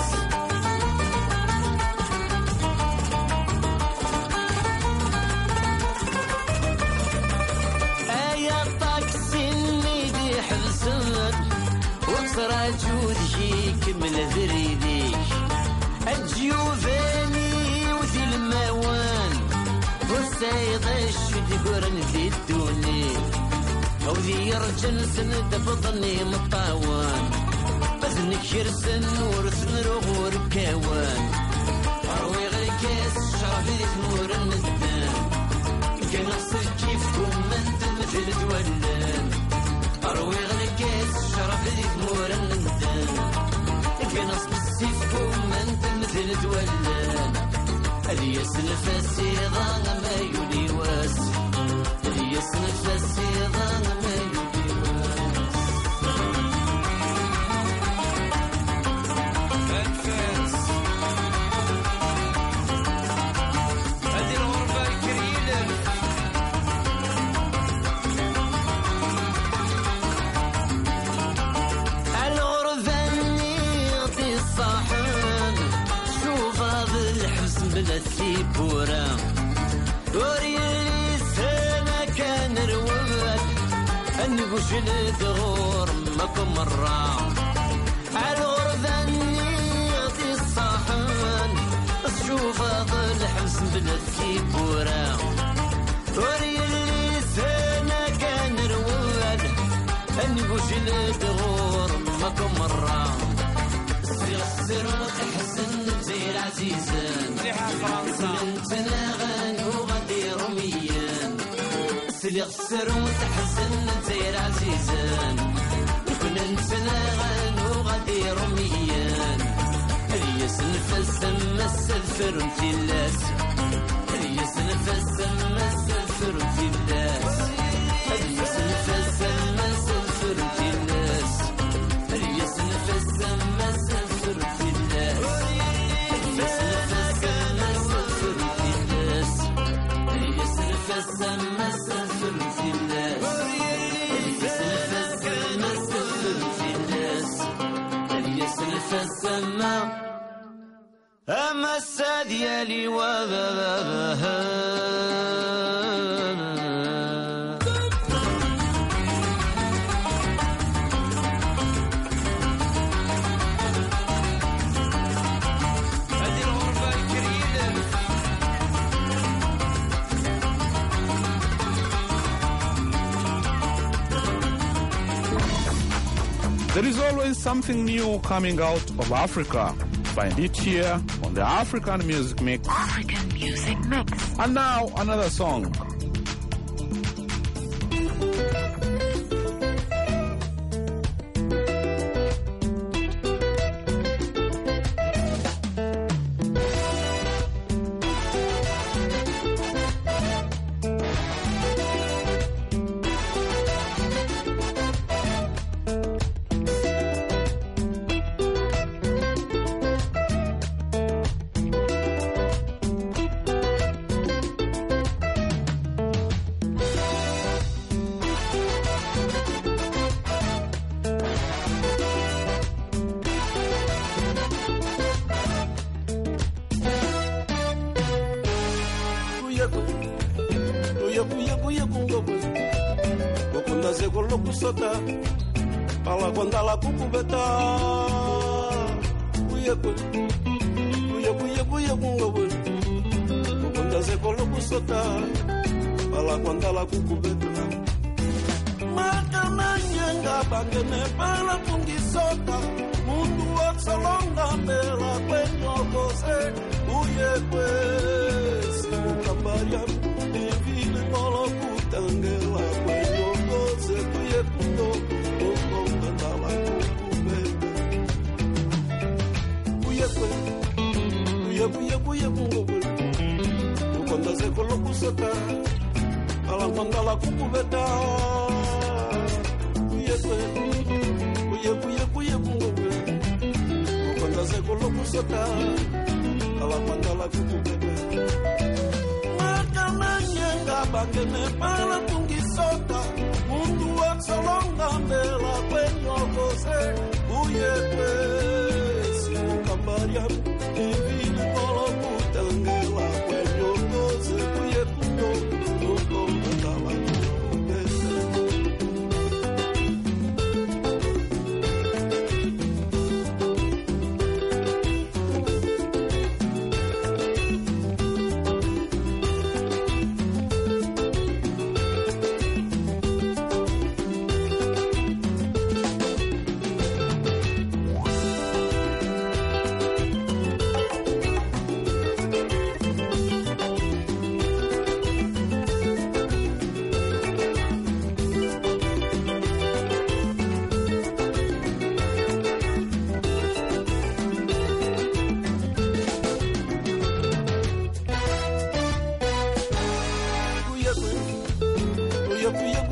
يا طاكسي الميدي حبسك وقصر جودي كمل ذريديك الجيوفاني وذي الموان والسيد الشد قرن ذي الدوني أو ذي يرجل سند بطني مطاوان بذنك يرسن ورسن رغور كاوان أروي غير كاس الشرف ذي ثمور الندان كان غسل كيفكم انت مثل تولان أروي غير كاس الشرف ذي ثمور الندان كان غسل كيفكم جلد غور مكم مرة عالغربة نيغتي الصحن شوف ظل حمس بلد بورا وري اللي سنة كان روال أني جلد غور مكم مرة سيغسر وتحسن زير عزيزا ريحة فرنسا تناغن وغدي روميا سيغسر وتحسن زير عزيزا كنا نتناغن وغدي روميا ريس نفس مسل فرنتي اللاس ريس نفس مسل فرنتي اللاس ريس نفس مسل فرنتي اللاس ريس نفس مسل فرنتي اللاس ريس نفس مسل فرنتي اللاس ريس نفس مسل فرنتي اللاس ريس نفس مسل فرنتي اللاس ريس نفس مسل أما السادية لي There is always something new coming out of Africa. Find it here on the African Music Mix. African Music Mix. And now another song.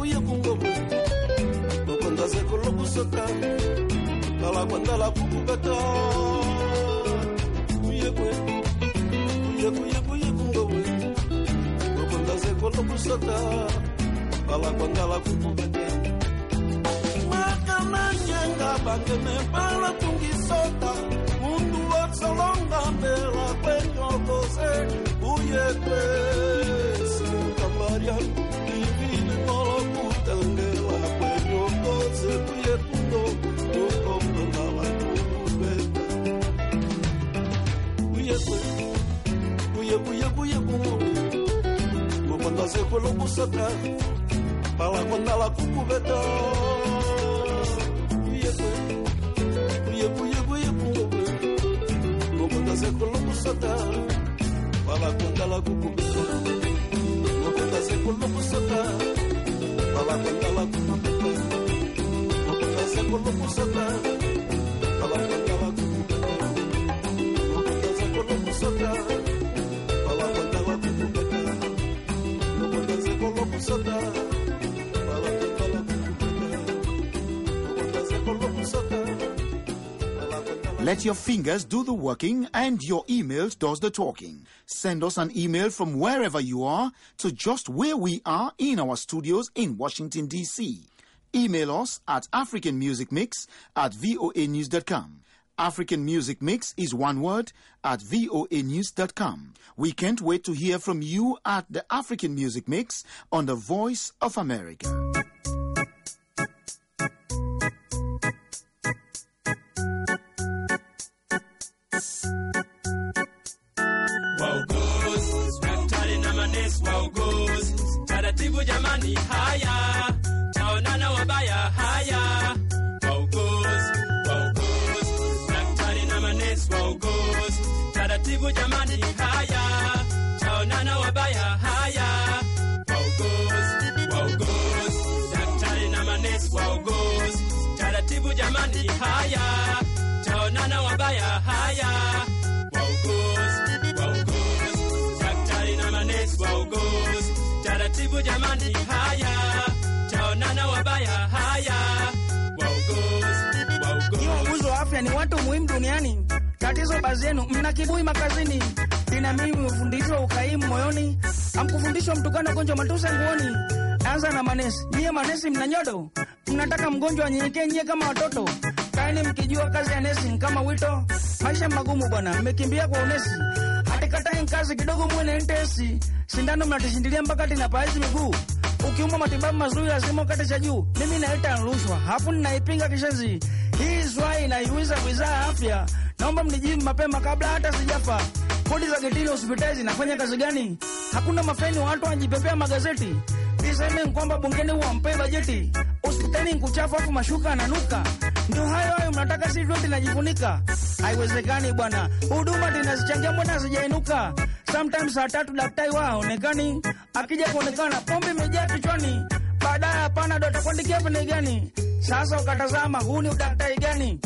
kuye kungobu Mokonda se kolobu sota Kala kwandala kukubeta Kuye kungobu Mokonda se kolobu sota Kala kwandala kukubeta Makamanyanga bakeme pala tungisota Mundu waksalonga mbela kwenye kose Kuye Sintamaria Divine mola kutangela kwenye kose Kuye kundo Mokombala kubeta Kuye kumo Mokonda se kwelo kusaka Pala kwandala kukubeta Kuye kumo Mokonda se kwelo kusaka Pala kwandala kukubeta Mokonda se kwelo kusaka Pala kwandala kukubeta Mokonda se kwelo kusaka Pala kwandala kukubeta Mokonda se kwelo kusaka Pala kwandala kukubeta Mokonda se kwelo kusaka Pala kwandala kukubeta Mokonda se kwelo kusaka. Let your fingers do the working and your emails does the talking. Send us an email from wherever you are to just where we are in our studios in Washington, D.C. Email us at africanmusicmix@voanews.com. African Music Mix is one word at voanews.com. We can't wait to hear from you at the African Music Mix on the Voice of America. Taratibu jamani haya taonana wabaya haya wauguzi daktari na manesi wauguzi taratibu jamani haya taonana wabaya haya wauguzi daktari na manesi wauguzi taratibu jamani haya taonana wabaya haya wauguzi daktari na manesi wauguzi taratibu jamani haya taonana wabaya haya wauguzi wa afya ni watu muhimu duniani. Tatizo baadhi yenu mna kibui makazini. Ina mimi mfundishwa ukaimu moyoni. Amkufundishwa mtukano gonjwa matusi nguoni. Anza na manesi. Nyie manesi mna nyodo. Mnataka mgonjwa anyenyekee nyie kama watoto. Kaeni mkijua kazi ya nesi kama wito. Maisha magumu bwana, mmekimbia kwa unesi. Hatikatae kazi kidogo muone intesi. Sindano mnatishindilia mpaka tinapaazi miguu. Ukiumwa matibabu mazuri lazima ukate cha juu. Mimi naita rushwa, hapo ninaipinga kishenzi. Hii zwai inaiuza wizara ya afya. Naomba mnijibu mapema kabla hata sijafa. Kodi za getini hospitali zinafanya kazi gani? Hakuna mafeni, watu wanajipepea magazeti. Niseme kwamba bungeni huwampe bajeti. Hospitali nkuchafu afu mashuka ananuka. Ndio hayo mnataka sisi wote najifunika. Haiwezekani bwana. Huduma tunazichangia mbona hazijainuka? Sometimes saa 3 daktari wao haonekani. Akija kuonekana pombe imejaa kichwani. Baadaye hapana ndo atakuandikia pene gani? Sasa ukatazama huu ni udaktari gani?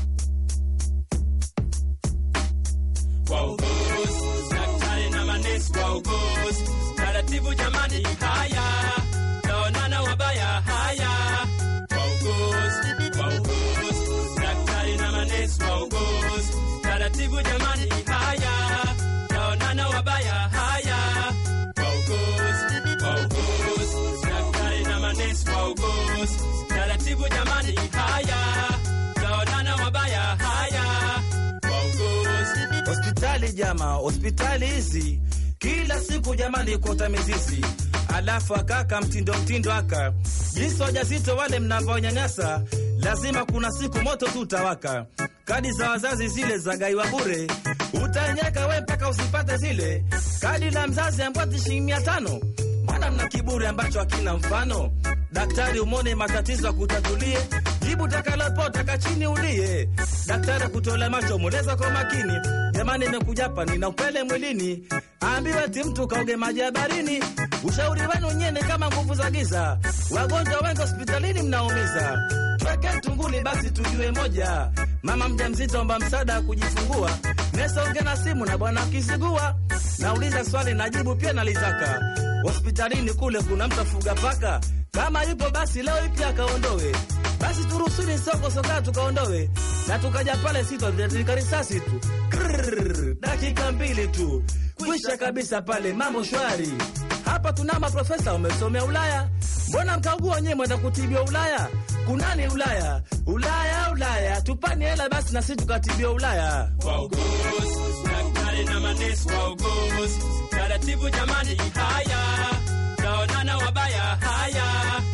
Wauguzi, daktari na manesi wauguzi. Taratibu jamani haya taonana wabaya haya wauguzi, daktari na manesi wauguzi. Taratibu jamani haya taonana wabaya haya wauguzi, daktari na manesi wauguzi. Taratibu jamani haya taonana wabaya haya wauguzi. Hospitali jama, hospitali hizi kila siku jamani kota mizizi. Alafu akaka mtindo aka jinsi wajazito wale mnavonyanyasa, lazima kuna siku moto tutawaka. Kadi za wazazi zile za gaiwa bure, utanyeka we mpaka usipate zile. Kadi la mzazi ambwati shilingi 500, mbona mna kiburi ambacho hakina mfano? Daktari umone matatizo kutatulie, jibu takalopota kachini ulie. Daktari kutole macho muleza kwa makini, jamani nimekuja hapa nina upele mwilini. Ambiwe ti mtu kaoge maji ya barini, ushauri wenu nyene kama nguvu za giza. Wagonjwa wengi hospitalini mnaumiza, tweke tunguli basi tujue moja. Mama mjamzito omba msaada kujifungua, nesonge na simu na bwana kisigua. Nauliza swali najibu pia nalitaka, hospitalini kule kuna mtafuga paka. Kama yupo basi leo ipi akaondowe. Basi turusuni soko soka tukaondowe. Na tukaja pale sito tukatika risasi tu. Dakika 2 tu. Kwisha kabisa pale mambo shwari. Hapa tuna maprofesa wamesomea Ulaya. Mbona mkaugua nyewe mwenda kutibia Ulaya? Kunani Ulaya? Ulaya. Tupani hela basi na sisi tukatibia Ulaya. Wauguzi, daktari na manesi wauguzi. Taratibu jamani haya. Naonana wabaya haya.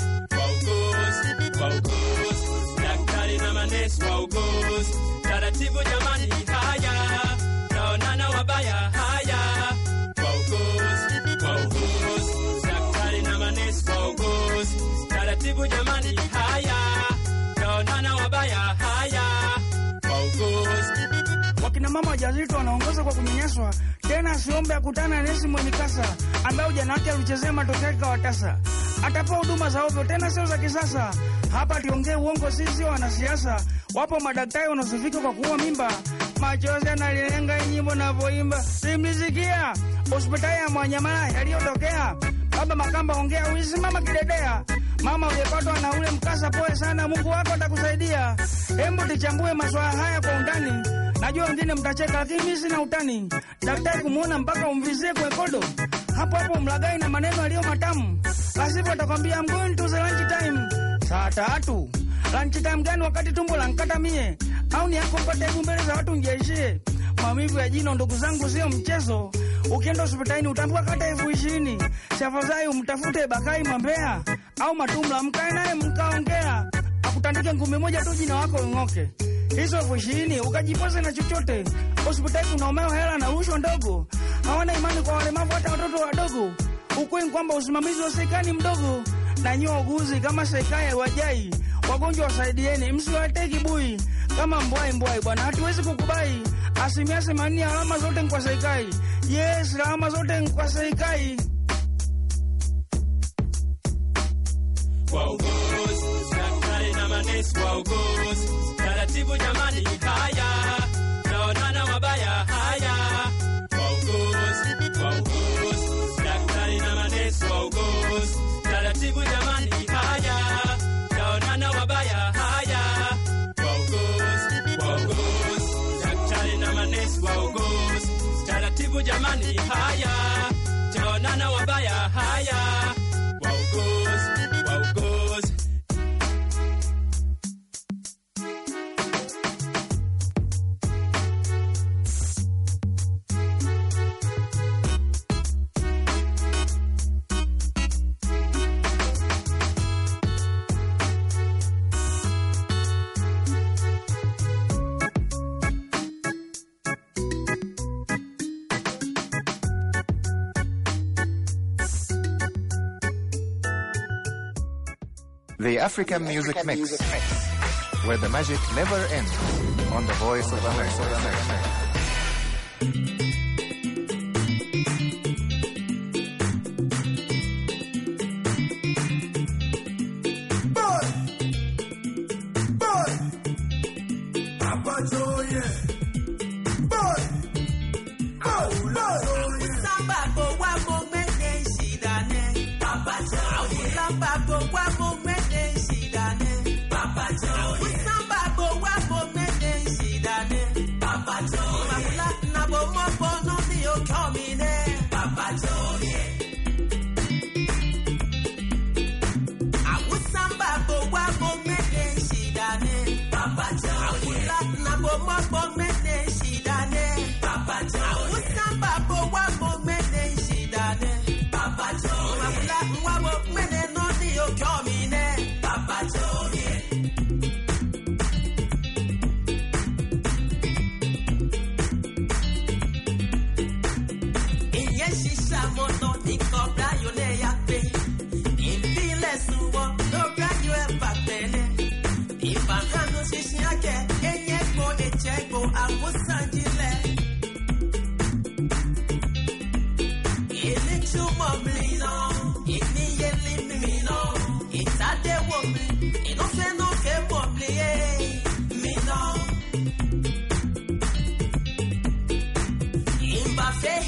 Wauguzi, daktari na manesi wauguzi. Taratibu jamani haya. Naonana wabaya haya. Wauguzi, daktari na manesi wauguzi. Taratibu jamani haya. Naonana wabaya haya. Wauguzi. Wakina mama wajawazito wanaongoza kwa kunyanyaswa. Tena asiombe akutana nesi mwenye kasa ambaye ujana wake alichezea matokeo yake watasa. Atapewa huduma za ovyo tena sio za kisasa. Hapa tiongee uongo, sisi wanasiasa. Wapo madaktari wanasifika kwa kuua mimba. Machozi yanalenga nyimbo na voimba. Simlisikia hospitali ya Mwanyamala yaliyotokea. Baba Makamba ongea wizi mama kidedea. Mama uliyepatwa na ule mkasa poe sana, Mungu wako atakusaidia. Hebu tuchambue maswala haya kwa undani. Najua wengine mtacheka lakini mimi sina utani. Daktari kumuona mpaka umvizie kwa kodo. Hapo mlagai na maneno yaliyo matamu. Basi atakwambia I'm going to the lunch time. Saa 3. Lunch time gani wakati tumbo lankata mie? Au ni yako mpate mbele za watu njeishie? Maumivu ya jino ndugu zangu sio mchezo. Ukienda hospitalini utaambiwa kata 20,000. Safadhali umtafute Bakai Mambea au Matumla mkae naye mkaongea. Akutandike ngumi moja tu jina wako ngoke. Hizo 20,000 ukajipoze na chochote. Hospitali unaomewa hela na rushwa ndogo. Hawana imani kwa walemavu hata watoto wadogo. Ukweli kwamba usimamizi wa serikali mdogo. Na nyinyi uguzi kama serikali wajai. Wagonjwa wasaidieni, msiwate kibui. Kama mbwai bwana, hatuwezi kukubai. 80% alama zote kwa serikali. Yes, alama zote kwa serikali. Wauguzi, daktari na manesi wauguzi. Taratibu jamani haya. Naonana wabaya haya. Wauguzi, daktari na manesi wauguzi. Taratibu jamani haya. Naonana wabaya haya. Wauguzi, daktari na manesi wauguzi. Taratibu jamani haya. Naonana wabaya haya. Wauguzi. The African Music Mix, where the magic never ends, on the Voice of America.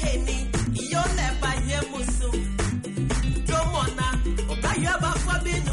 Yo le baye musu. Yo mona, oba yo ba kwa binu.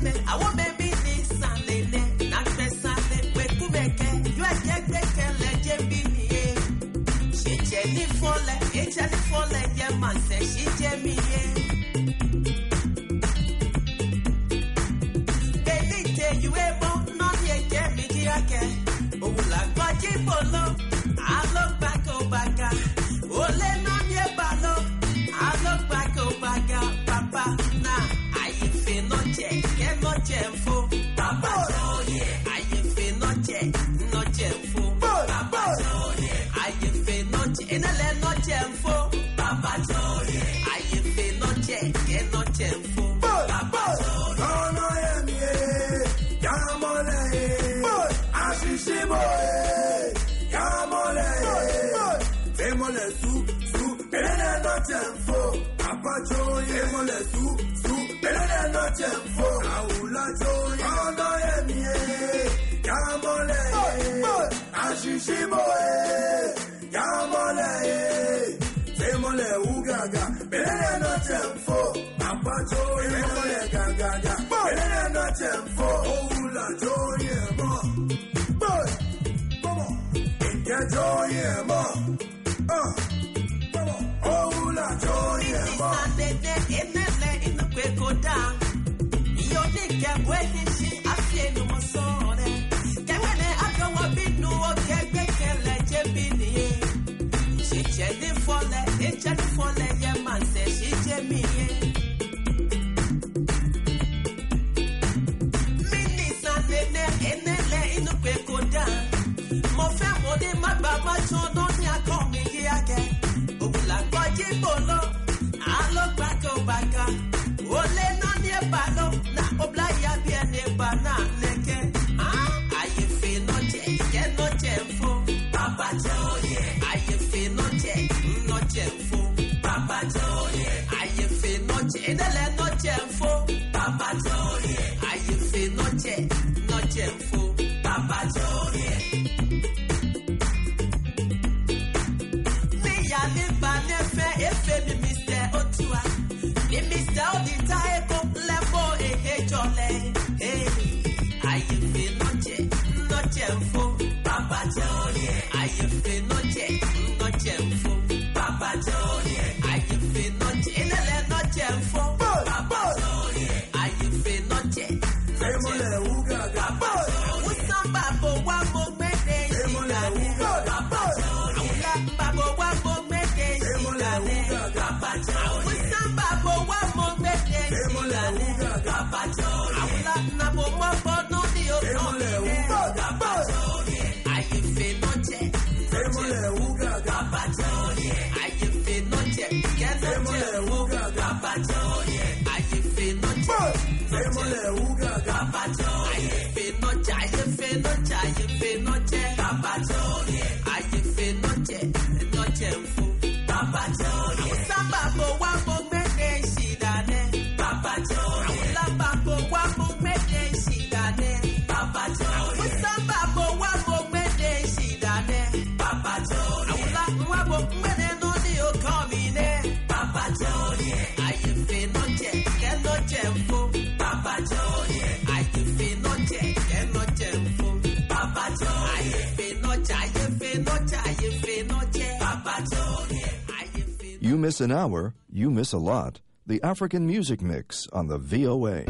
You miss an hour, you miss a lot. The African Music Mix on the VOA.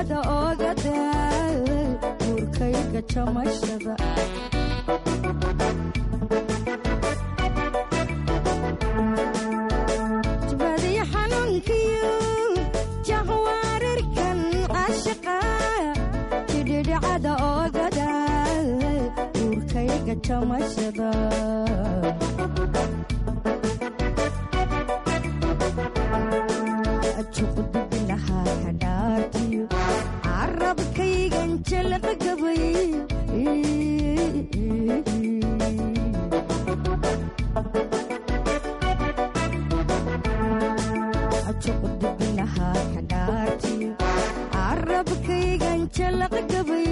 jidhicada oogada uurkayga jamashada jibadiyo xanuunkiyo jahwarirkan cashaqa jidhicada oogada uurkayga jamashada arabkaygan jalaqa gabay ajuqudubinahaa kadhaartiyo arabkaygan jalaqa gabay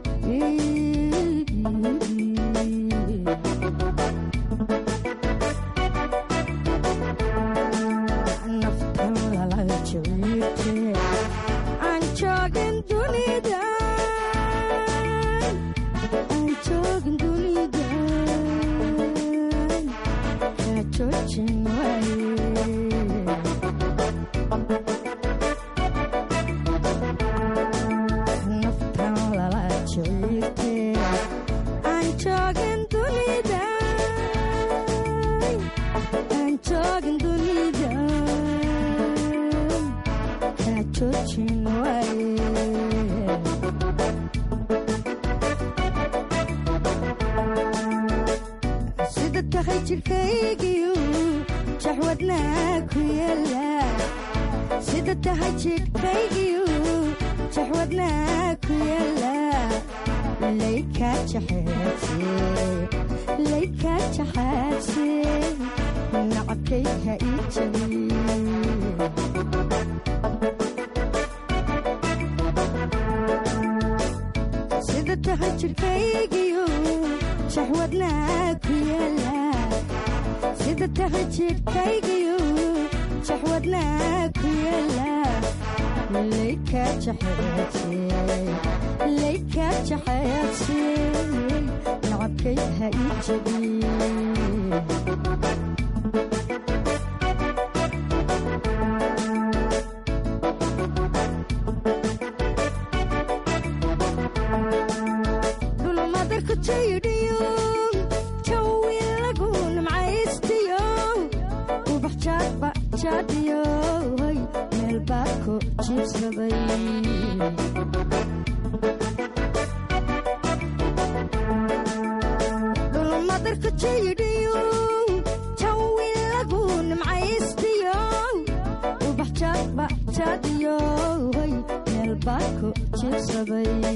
naftan lala jawiirte aan joogin dunida kaa joojin waaye naftan lala joogte aan joogin dunida aan joogin dunida kaa joojin waaye sida tahay jidhkaygiyu jaxwadnaa ku yaala sida tahay jidhkaygiyu jaxwadnaa ku yaala laykaa jaxaadse nacabkay ha ii jabi sida tahay jidhkaygiyu jaxwadnaa ku yaala sida tahay jidhkaygiyu jaxwadnaa ku yaala laykaa jaxaadse nacabkay ha ii jabi meel baadku jiibsaday dhulmadarku jayidhiyo jawi lagu nimcaystiyo ubaxjaadbajaadiyo meel baadku jiibsaday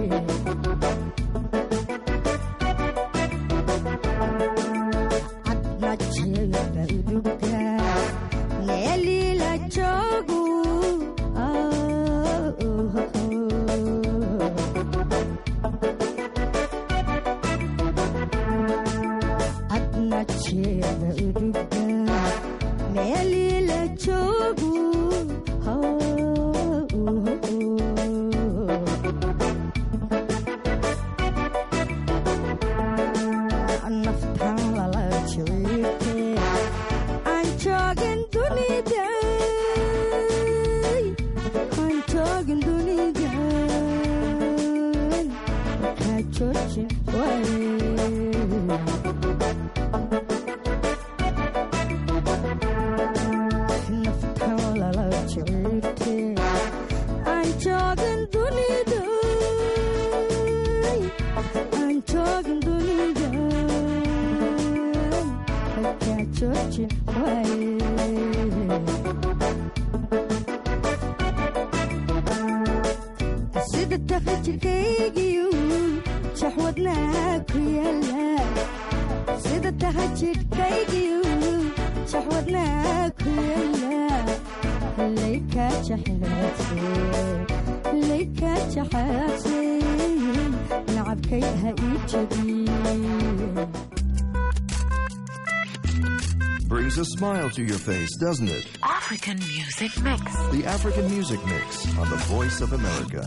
sida tahay jidhkaygiyu jaxwadnaa ku yaala sida tahay jidhkaygiyu jaxwadnaa ku yaala laykaa jaxaadse nacabkay ha ii jabi Brings a smile to your face, doesn't it? African Music Mix. The African Music Mix on the Voice of America.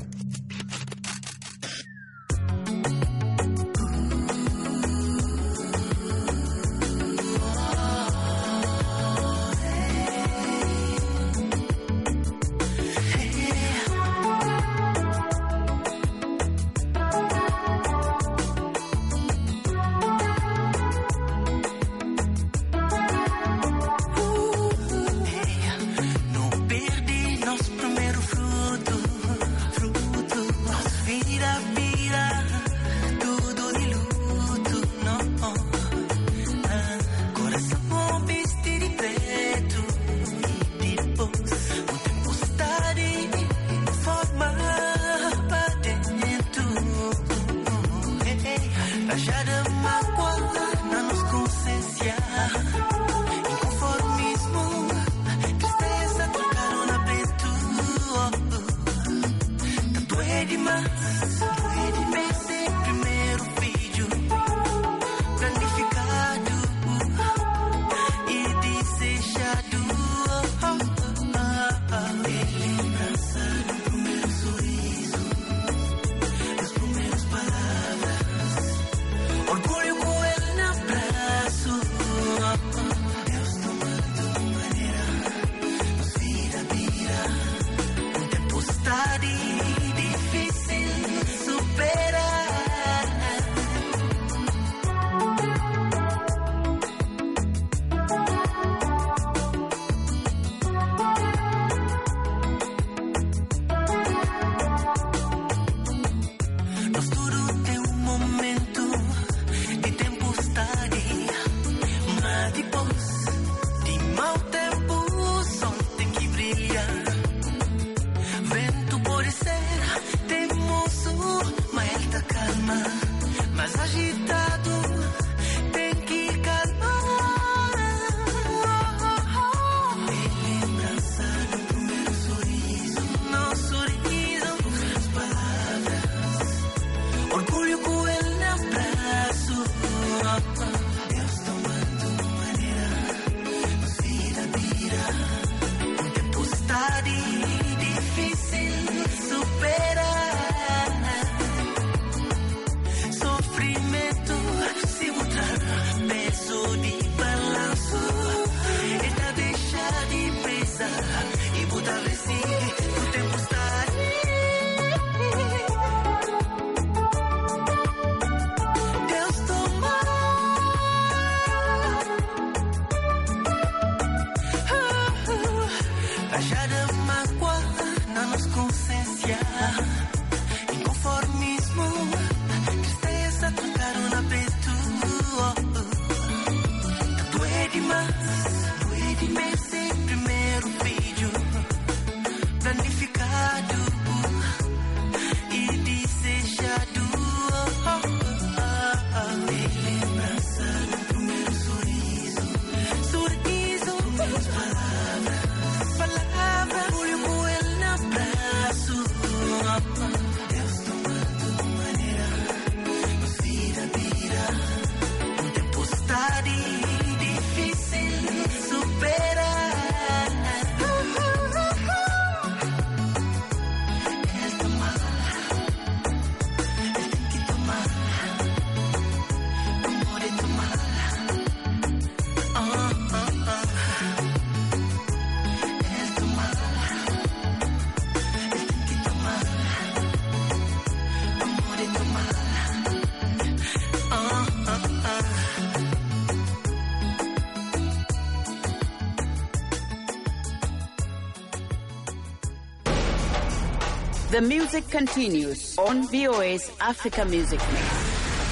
The music continues on VOA's Africa Music Mix.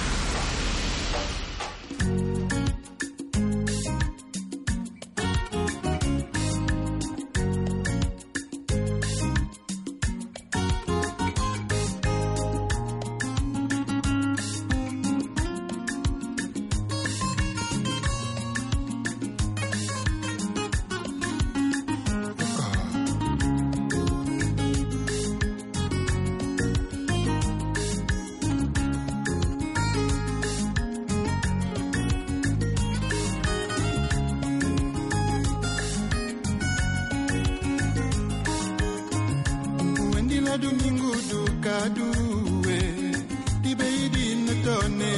Domingo do Cadué, di baby Natone,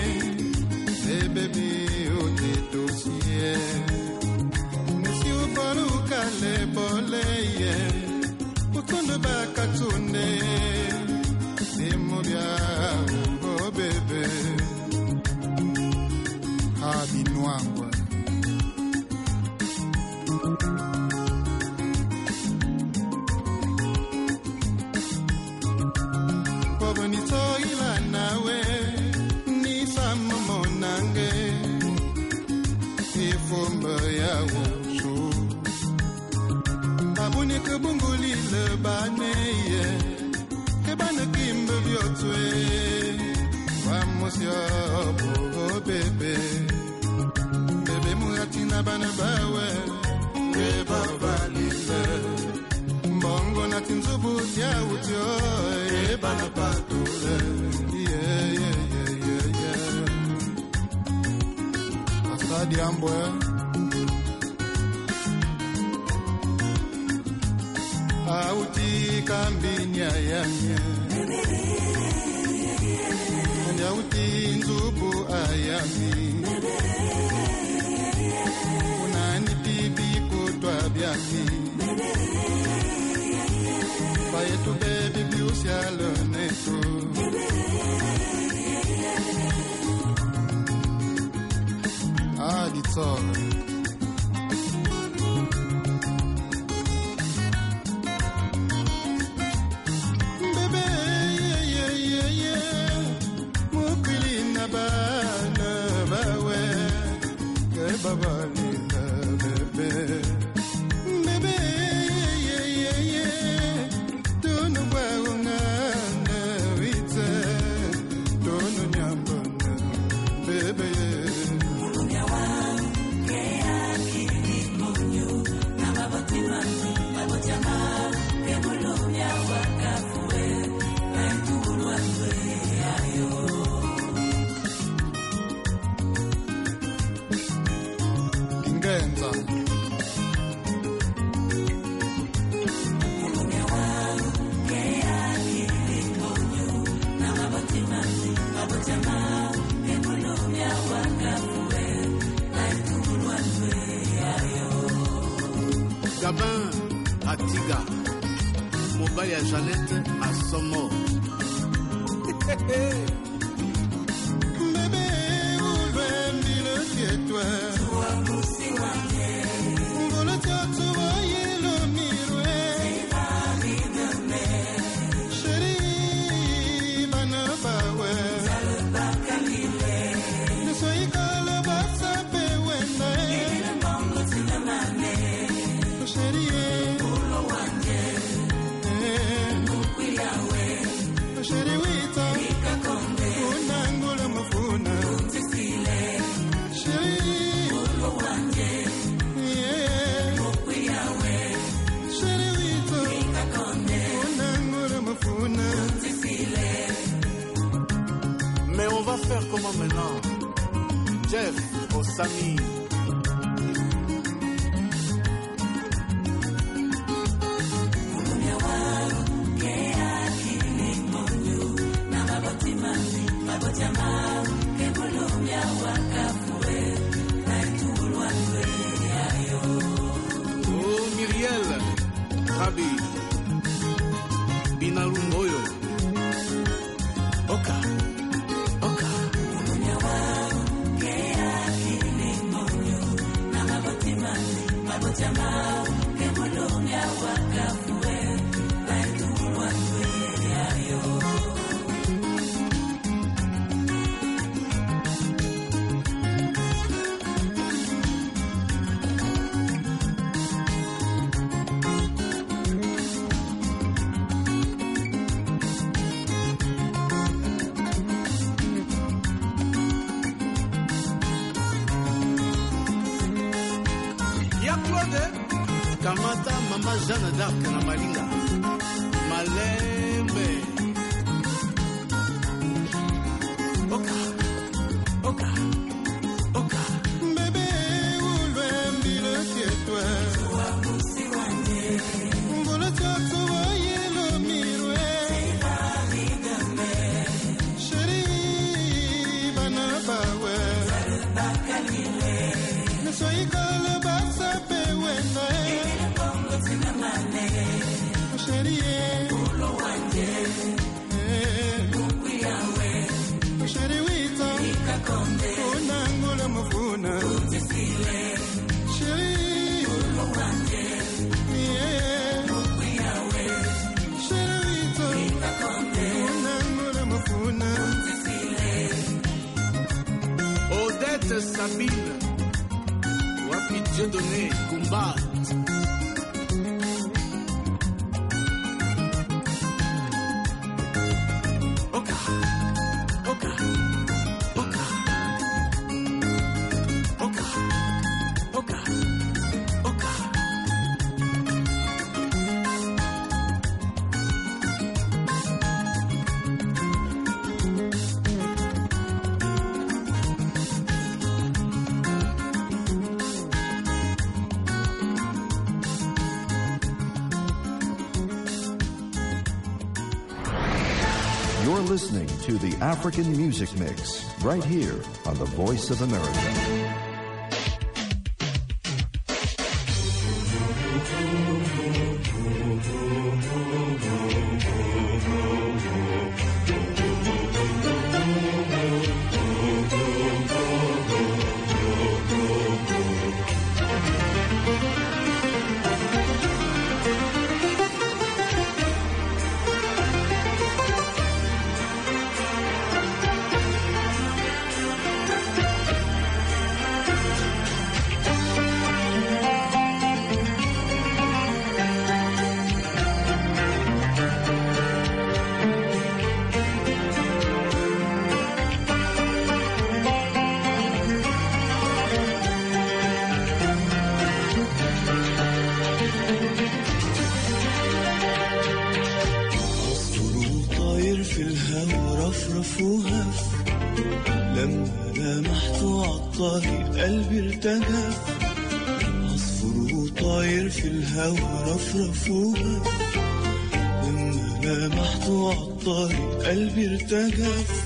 baby o te dossier. Monsieur Baruka le boleye, ukondo bakatune, simobia o bebe, abinwangwa. Bunguli le baneye ke bana kimbe biotwe vamos yo bebe bebe muatina bana bawe ke baba lile mbongo na tinzubu ya utyo e bana patule yeah asadi ambwe auti kambinya yanya auti nzubu ayami unani bibi kutwa byami bayetu baby biusialo neto sorry. Gabin à Tiga, mobile à Jeannette à Somo. Bébé, où le toi? Mais on va faire comment maintenant? Jeff, Osami. Oh, Myriel, Rabi, Binalungoyo, Oka. Claude kamata mama Jeanne d'Arc na malinga malembe oka oka oka bébé ulwe mbilo tietwe mbolo tatu yelo mirwe sheri bana bawe soy kala basa pe wena sherie ulo wanje kuyawe sheri wita ikakonde unangola mafuna utisile sheri ulo wanje kuyawe sheri wita ikakonde unangola mafuna utisile. Odette Sabine Wapi Dieudonné Kumbat Oka Oka Oka Oka Oka Oka You're listening to the African Music Mix right here on the Voice of America. لما لمحته عالطريق قلبي ارتجف عصفور وطاير في الهوا رفرف وهف لما لمحته عالطريق قلبي ارتجف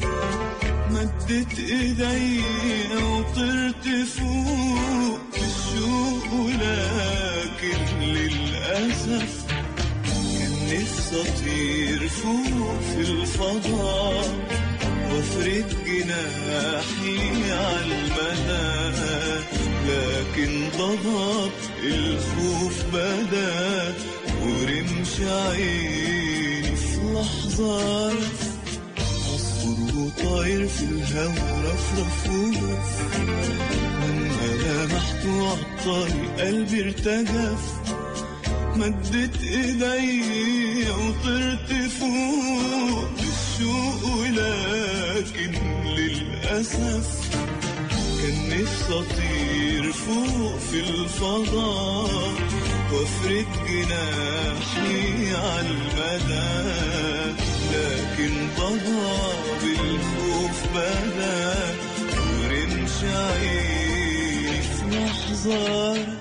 مدت ايديا وطرت فوق الشوق ولكن للأسف كان نفسي اطير فوق في الفضاء وافرد جناحي عالمدى لكن ضغط الخوف بدا ورمش عيني في لحظة عصفور وطاير في الهوا رفرف وهف لما لمحته عالطريق قلبي ارتجف مدت ايديا وطرت فوق بالشوق ولكن للأسف كان نفسي اطير فوق في الفضاء وافرد جناحي عالمدى لكن ضباب الخوف بدا ورمش عيني في لحظة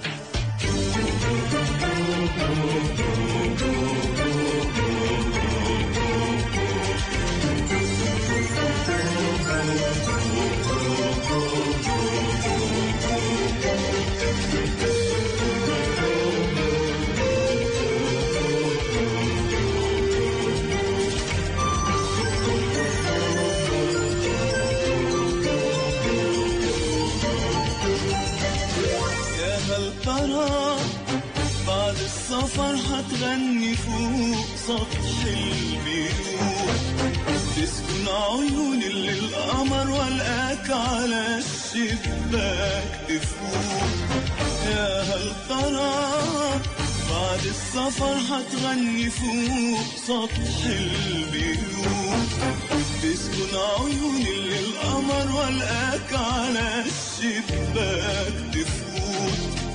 السفر هتغني فوق سطح البيوت تسكن عيون اللي القمر والقاك على الشباك تفوت يا هل ترى بعد السفر هتغني فوق سطح البيوت تسكن عيون اللي القمر والقاك على الشباك تفوت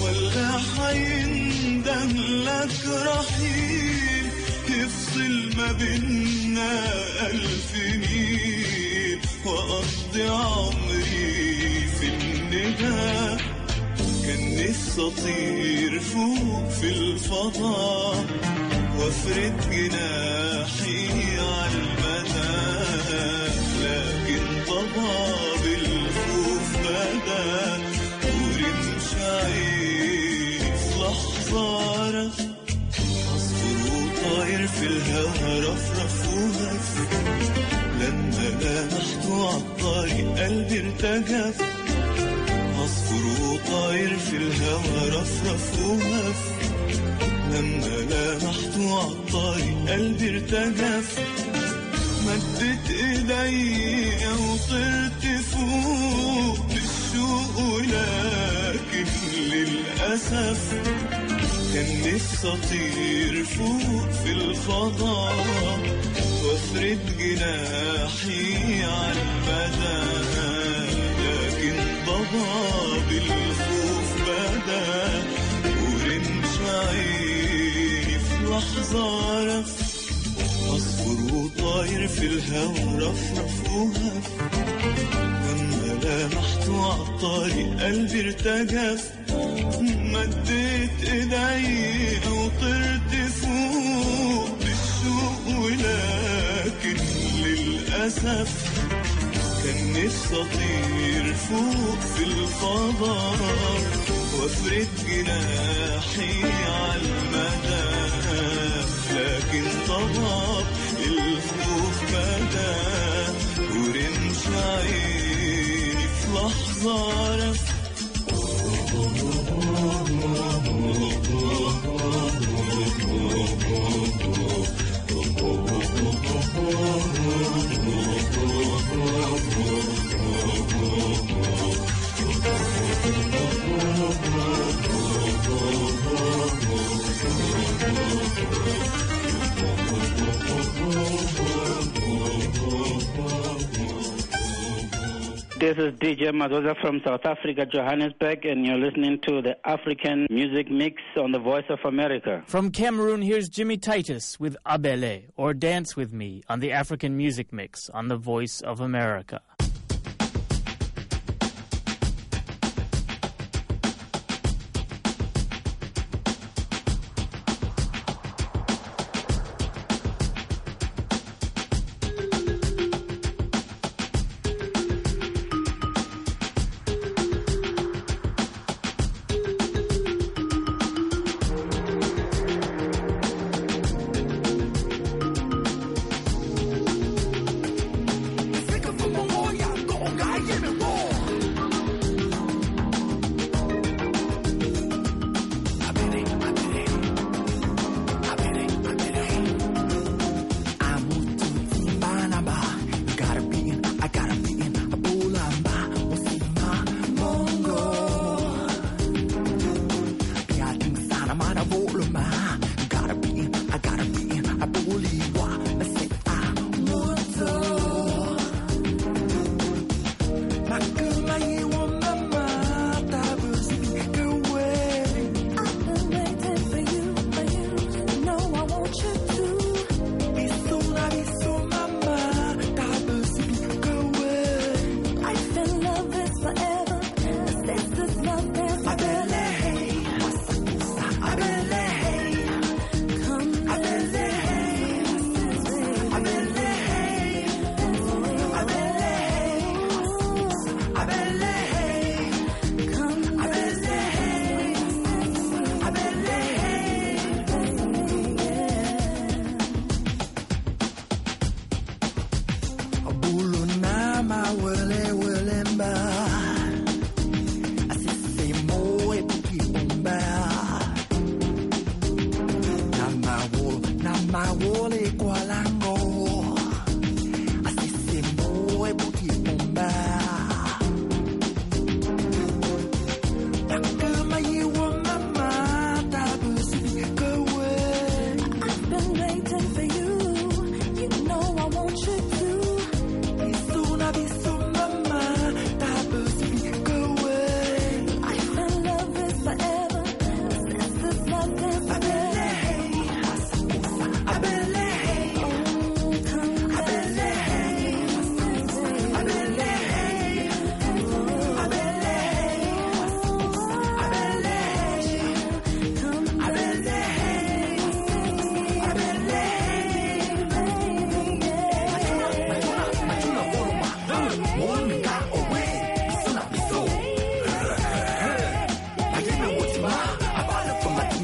ولا حيندهلك رحيل يفصل ما بيننا 1000 ميل وأقضي عمري في النداء. كان نفسي أطير فوق في الفضاء وافرد جناحي على المدى، لكن ضباب الخوف بدا ورمش عيني في لحظة رف. عصفور وطاير في الهوا رفرف وهف، لما لمحته عالطريق قلبي ارتجف. عصفور وطاير في الهوا رفرف وهف، لما لمحته عالطريق قلبي ارتجف. مدت ايديا وطرت فوق بالشوق ولكن للأسف كان نفسي أطير فوق في الفضاء وافرد جناحي على المدى، لكن ضباب الخوف بدا ورمش عيني في لحظة رف. عصفور وطاير في الهوا رفرف وهف، لما لمحته عالطريق قلبي ارتجف. مديت ايديا وطرت فوق بالشوق ولكن للأسف كان نفسي أطير فوق في الفضاء وافرد جناحي على المدى، لكن ضباب الخوف بدا ورمش عيني في لحظة رف. This is DJ Madoza from South Africa, Johannesburg, and you're listening to the African Music Mix on the Voice of America. From Cameroon, here's Jimmy Titus with Abele, or Dance With Me, on the African Music Mix on the Voice of America. Abele,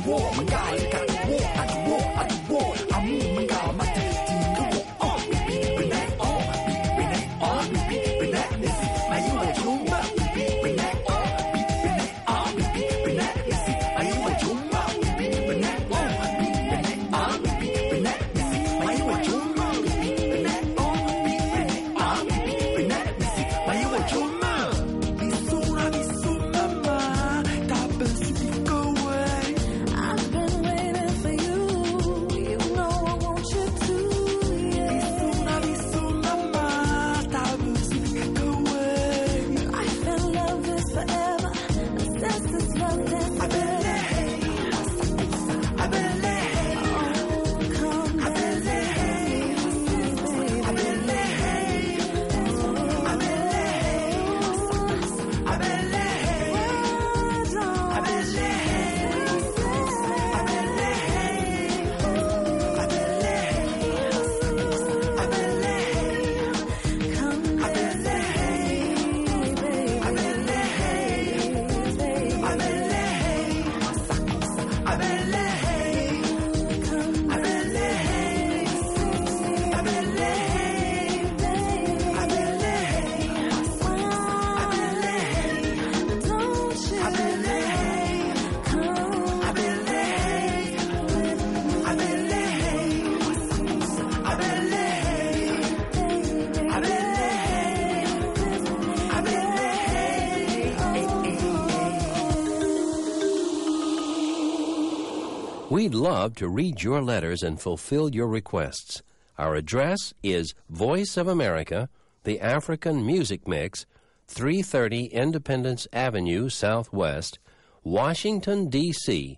We'd love to read your letters and fulfill your requests. Our address is Voice of America, the African Music Mix, 330 Independence Avenue Southwest, Washington, D.C.,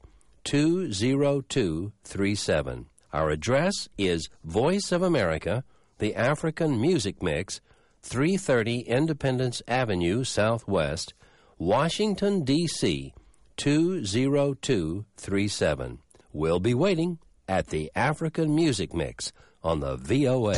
20237. Our address is Voice of America, the African Music Mix, 330 Independence Avenue Southwest, Washington, D.C., 20237. We'll be waiting at the African Music Mix on the VOA.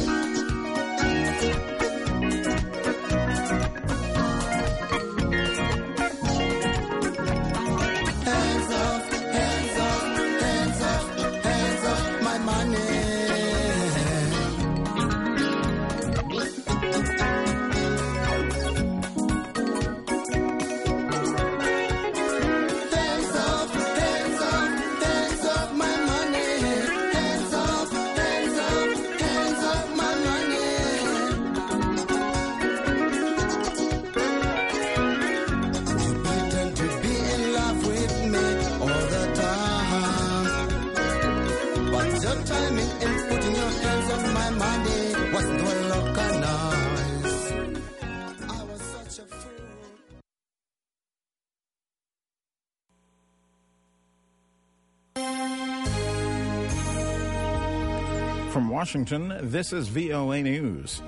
From Washington, this is VOA News.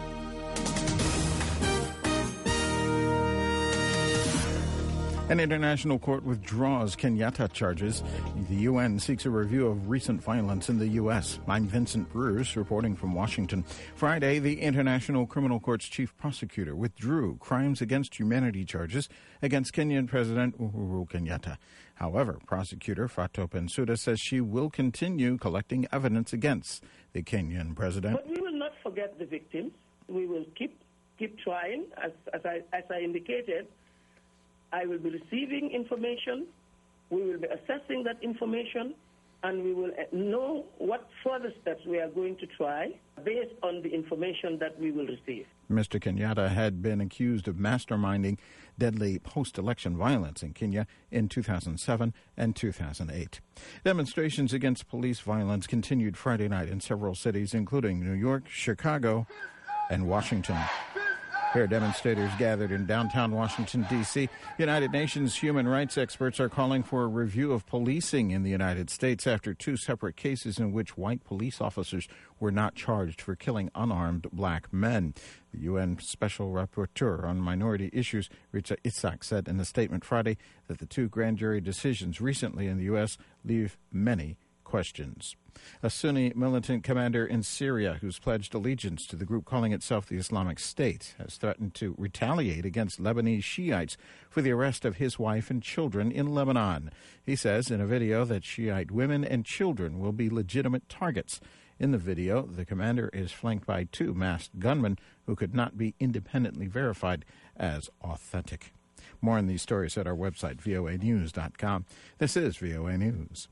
An international court withdraws Kenyatta charges. The UN seeks a review of recent violence in the U.S. I'm Vincent Bruce, reporting from Washington. Friday, the International Criminal Court's chief prosecutor withdrew crimes against humanity charges against Kenyan President Uhuru Kenyatta. However, prosecutor Fatou Bensouda says she will continue collecting evidence against the Kenyan president. But we will not forget the victims. We will keep trying. As I indicated, I will be receiving information, we will be assessing that information, and we will know what further steps we are going to try based on the information that we will receive. Mr. Kenyatta had been accused of masterminding deadly post-election violence in Kenya in 2007 and 2008. Demonstrations against police violence continued Friday night in several cities, including New York, Chicago, and Washington. Here, demonstrators gathered in downtown Washington, D.C. United Nations human rights experts are calling for a review of policing in the United States after two separate cases in which white police officers were not charged for killing unarmed black men. The UN Special Rapporteur on Minority Issues, Richa Itzhak, said in a statement Friday that the two grand jury decisions recently in the U.S. leave many questions. A Sunni militant commander in Syria who's pledged allegiance to the group calling itself the Islamic State has threatened to retaliate against Lebanese Shiites for the arrest of his wife and children in Lebanon. He says in a video that Shiite women and children will be legitimate targets. In the video, the commander is flanked by 2 masked gunmen who could not be independently verified as authentic. More on these stories at our website, voanews.com. This is VOA News.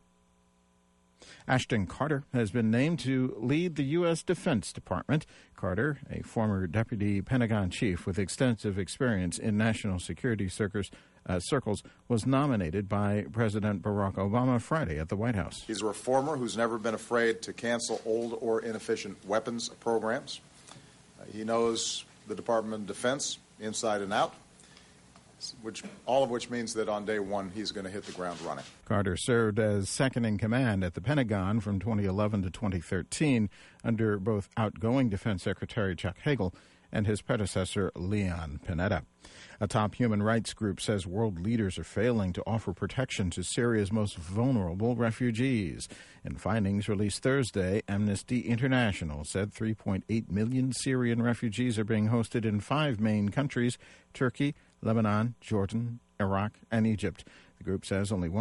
Ashton Carter has been named to lead the U.S. Defense Department. Carter, a former deputy Pentagon chief with extensive experience in national security circles, was nominated by President Barack Obama Friday at the White House. He's a reformer who's never been afraid to cancel old or inefficient weapons programs. He knows the Department of Defense inside and out, all of which means that on day one he's going to hit the ground running. Carter served as second in command at the Pentagon from 2011 to 2013 under both outgoing Defense Secretary Chuck Hagel and his predecessor Leon Panetta. A top human rights group says world leaders are failing to offer protection to Syria's most vulnerable refugees. In findings released Thursday, Amnesty International said 3.8 million Syrian refugees are being hosted in 5 main countries: Turkey, Lebanon, Jordan, Iraq, and Egypt. The group says only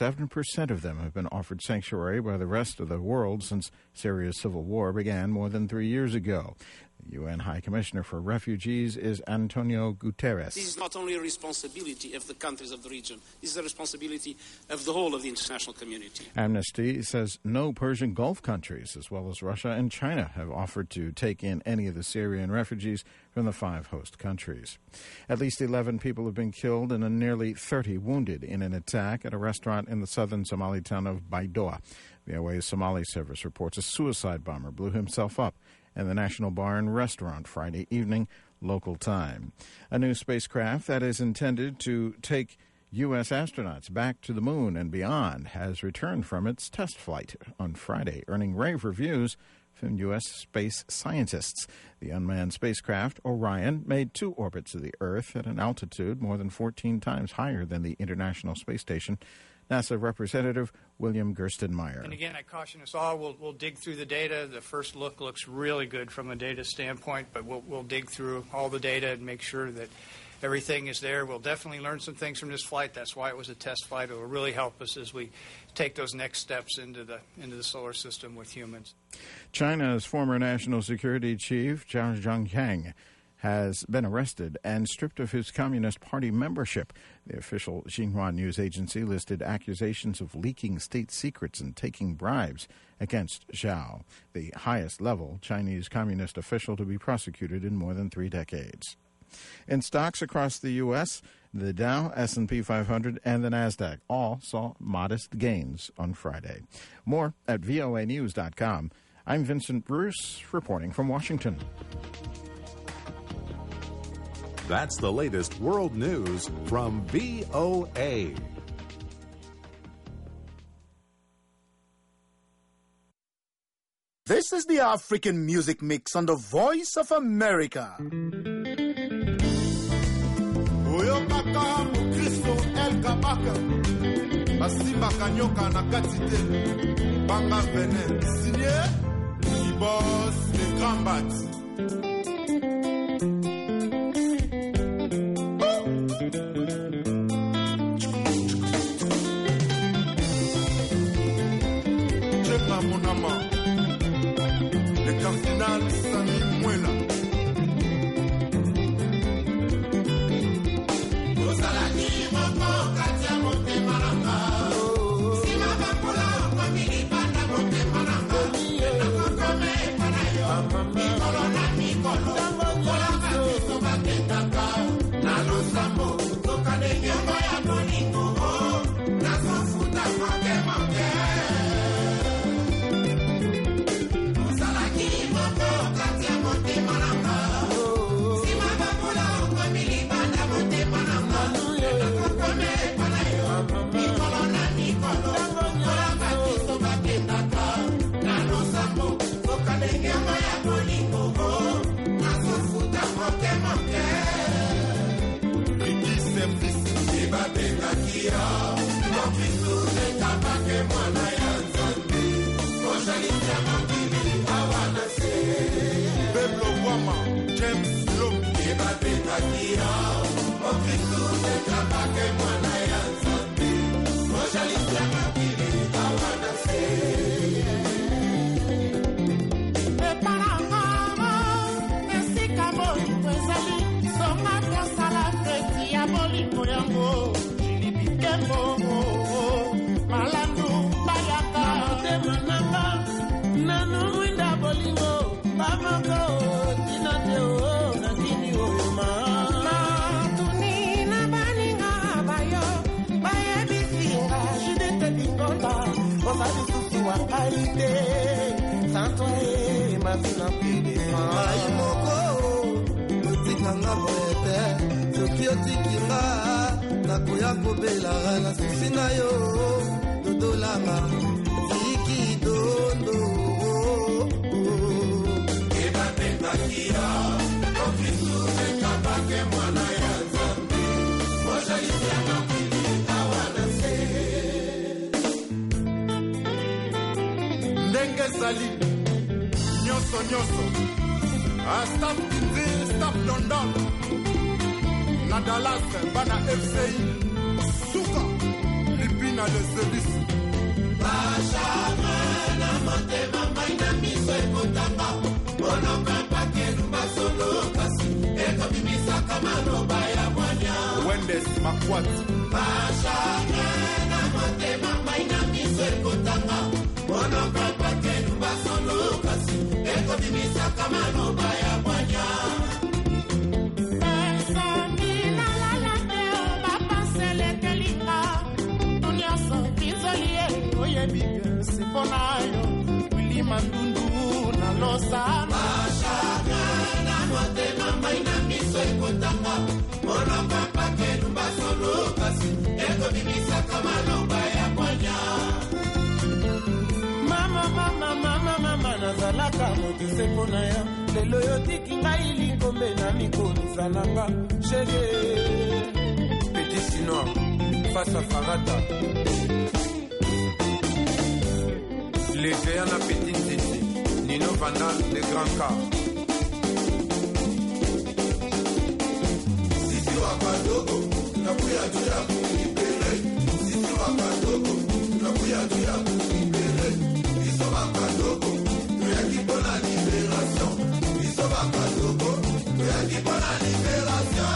1.7% of them have been offered sanctuary by the rest of the world since Syria's civil war began more than 3 years ago. The UN High Commissioner for Refugees is Antonio Guterres. This is not only a responsibility of the countries of the region. This is a responsibility of the whole of the international community. Amnesty says no Persian Gulf countries, as well as Russia and China, have offered to take in any of the Syrian refugees from the 5 host countries. At least 11 people have been killed and nearly 30 wounded in an attack at a restaurant in the southern Somali town of Baidoa. VOA's Somali service reports a suicide bomber blew himself up in the National Bar and Restaurant Friday evening, local time. A new spacecraft that is intended to take U.S. astronauts back to the moon and beyond has returned from its test flight on Friday, earning rave reviews from U.S. space scientists. The unmanned spacecraft, Orion, made 2 orbits of the Earth at an altitude more than 14 times higher than the International Space Station. NASA Representative William Gerstenmaier. And again, I caution us all, we'll dig through the data. The first look looks really good from a data standpoint, but we'll dig through all the data and make sure that everything is there. We'll definitely learn some things from this flight. That's why it was a test flight. It will really help us as we take those next steps into the solar system with humans. China's former national security chief, Zhao Zhangjiang, has been arrested and stripped of his Communist Party membership. The official Xinhua news agency listed accusations of leaking state secrets and taking bribes against Zhao, the highest level Chinese communist official to be prosecuted in more than 3 decades. In stocks across the U.S., the Dow, S&P 500, and the NASDAQ all saw modest gains on Friday. More at voanews.com. I'm Vincent Bruce, reporting from Washington. That's the latest world news from VOA. This is the African Music Mix on the Voice of America. Oyokaka Mukristo El Kabaka Basimba Kanyoka na Katite Banga Vene Signé Boss Les Grands Bats. Mon amant, le cardinal Sami Mwela. Osalaki moko katia mote maranga. Sima bakula famili banda mote maranga. Nakokome panayo. Mikolo na mikolo. Kola kakiso baketaka. Na losambo. Toka de nyongo ya moningo. Na sofuta moke moke. bamako tina teo na tini oyoma tuni na baninga bayo baye bisinga jidete bingonda osali susi wa kalite santoe masina pide mai moko otikanga boete soki otikinga nakoya kobelaka na susi na yo dodolanga tiki dondo ebapekakia okisumekabake mwana ya nzambe mojalisianga pilitawana se ndenge ezali nyonso staf kinzi staf london na Dallas bana FCI suka lipina le service bashama na motema maina miso ekotanga monoka pakenu basolo kasi ekobimisa kama loba ya mwanya Wendes Makwat bashama na motema maina miso ekotanga monoka pakenu basolo kasi ekobimisa kama loba ya mwanya siponayo wilima ndundu na losa bashaka na motema maina miso ekotanga monoka pakenu basolo kasi ekobimisa kama loba ya mwanya mama nazalaka moto sepona yo lelo yotiki ngai likombe na mikonisa nanga shege petit chinois face à Farata les géants à Petit Titi, Nino Vandal, les grands cas. Si tu vas pas d'ogo, la bouilla du ya pour libérer. Si tu vas pas d'ogo, la bouilla du ya pour libérer. Ils sont pas d'ogo, rien qui pour la libération. Ils sont pas d'ogo, rien qui pour la libération.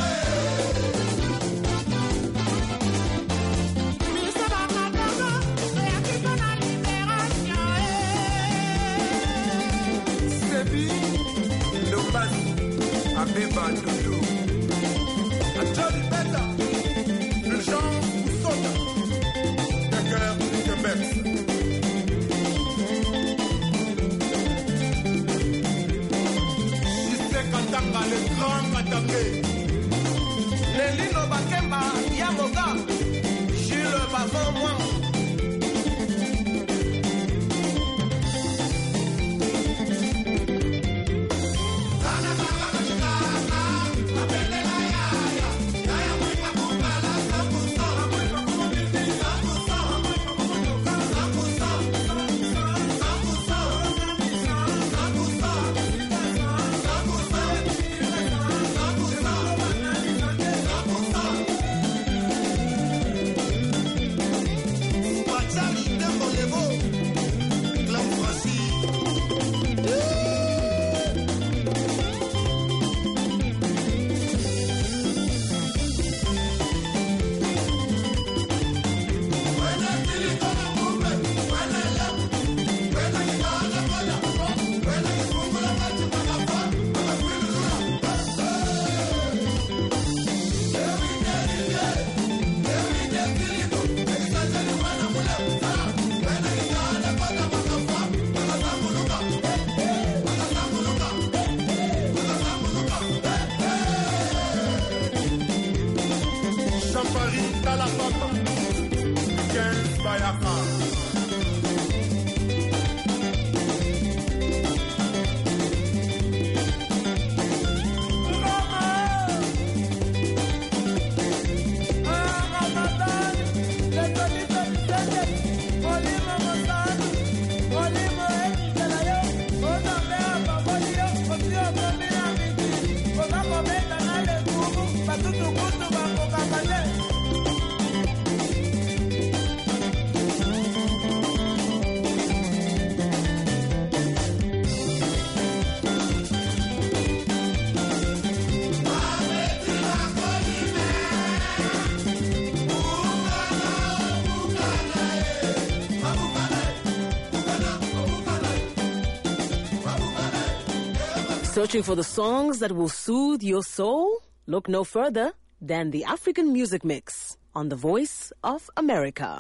Abeba Doudou Johnny Beta le Jean Soda le cœur du Québec Jisé Katanga le grand Katangé Lelino Bakemba Yamoga Jules Bavon moi Searching for the songs that will soothe your soul? Look no further than the African Music Mix on the Voice of America.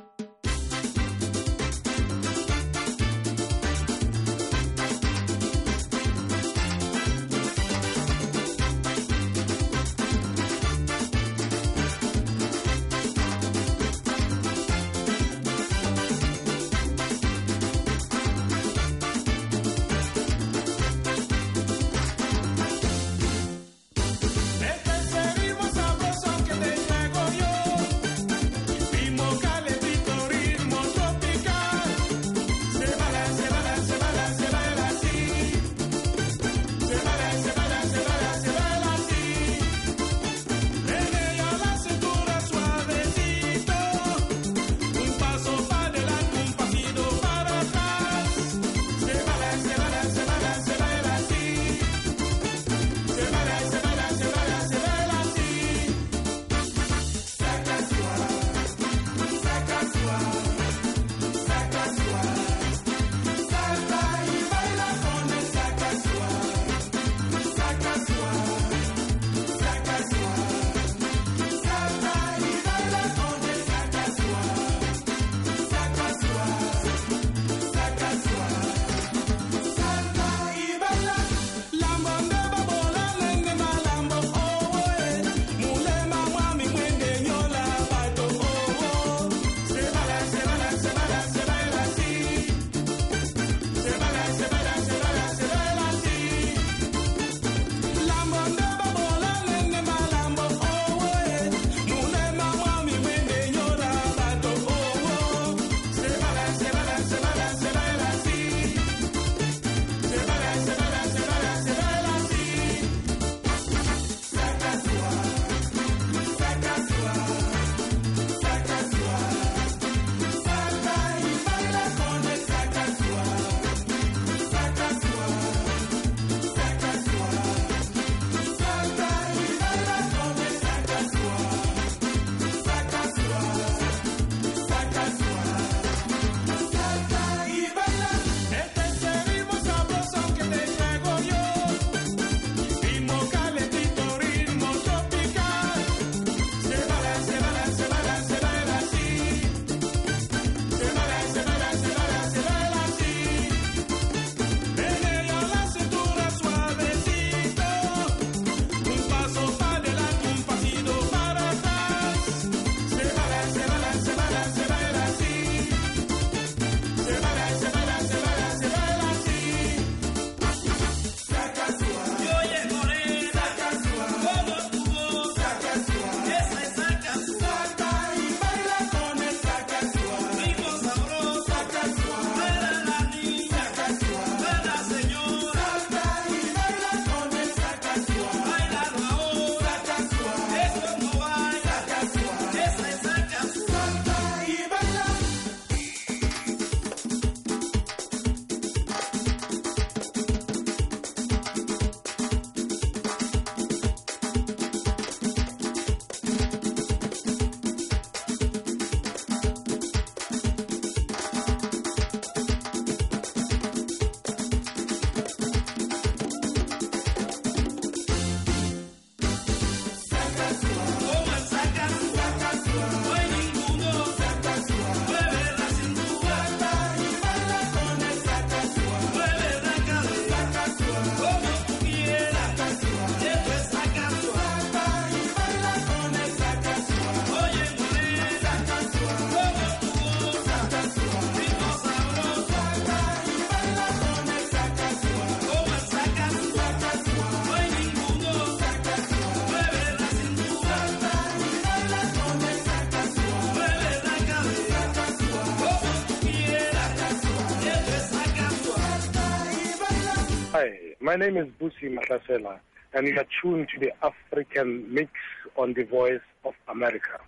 Hi, my name is Busi Mahlasela, and you are tuned to the African Mix on the Voice of America.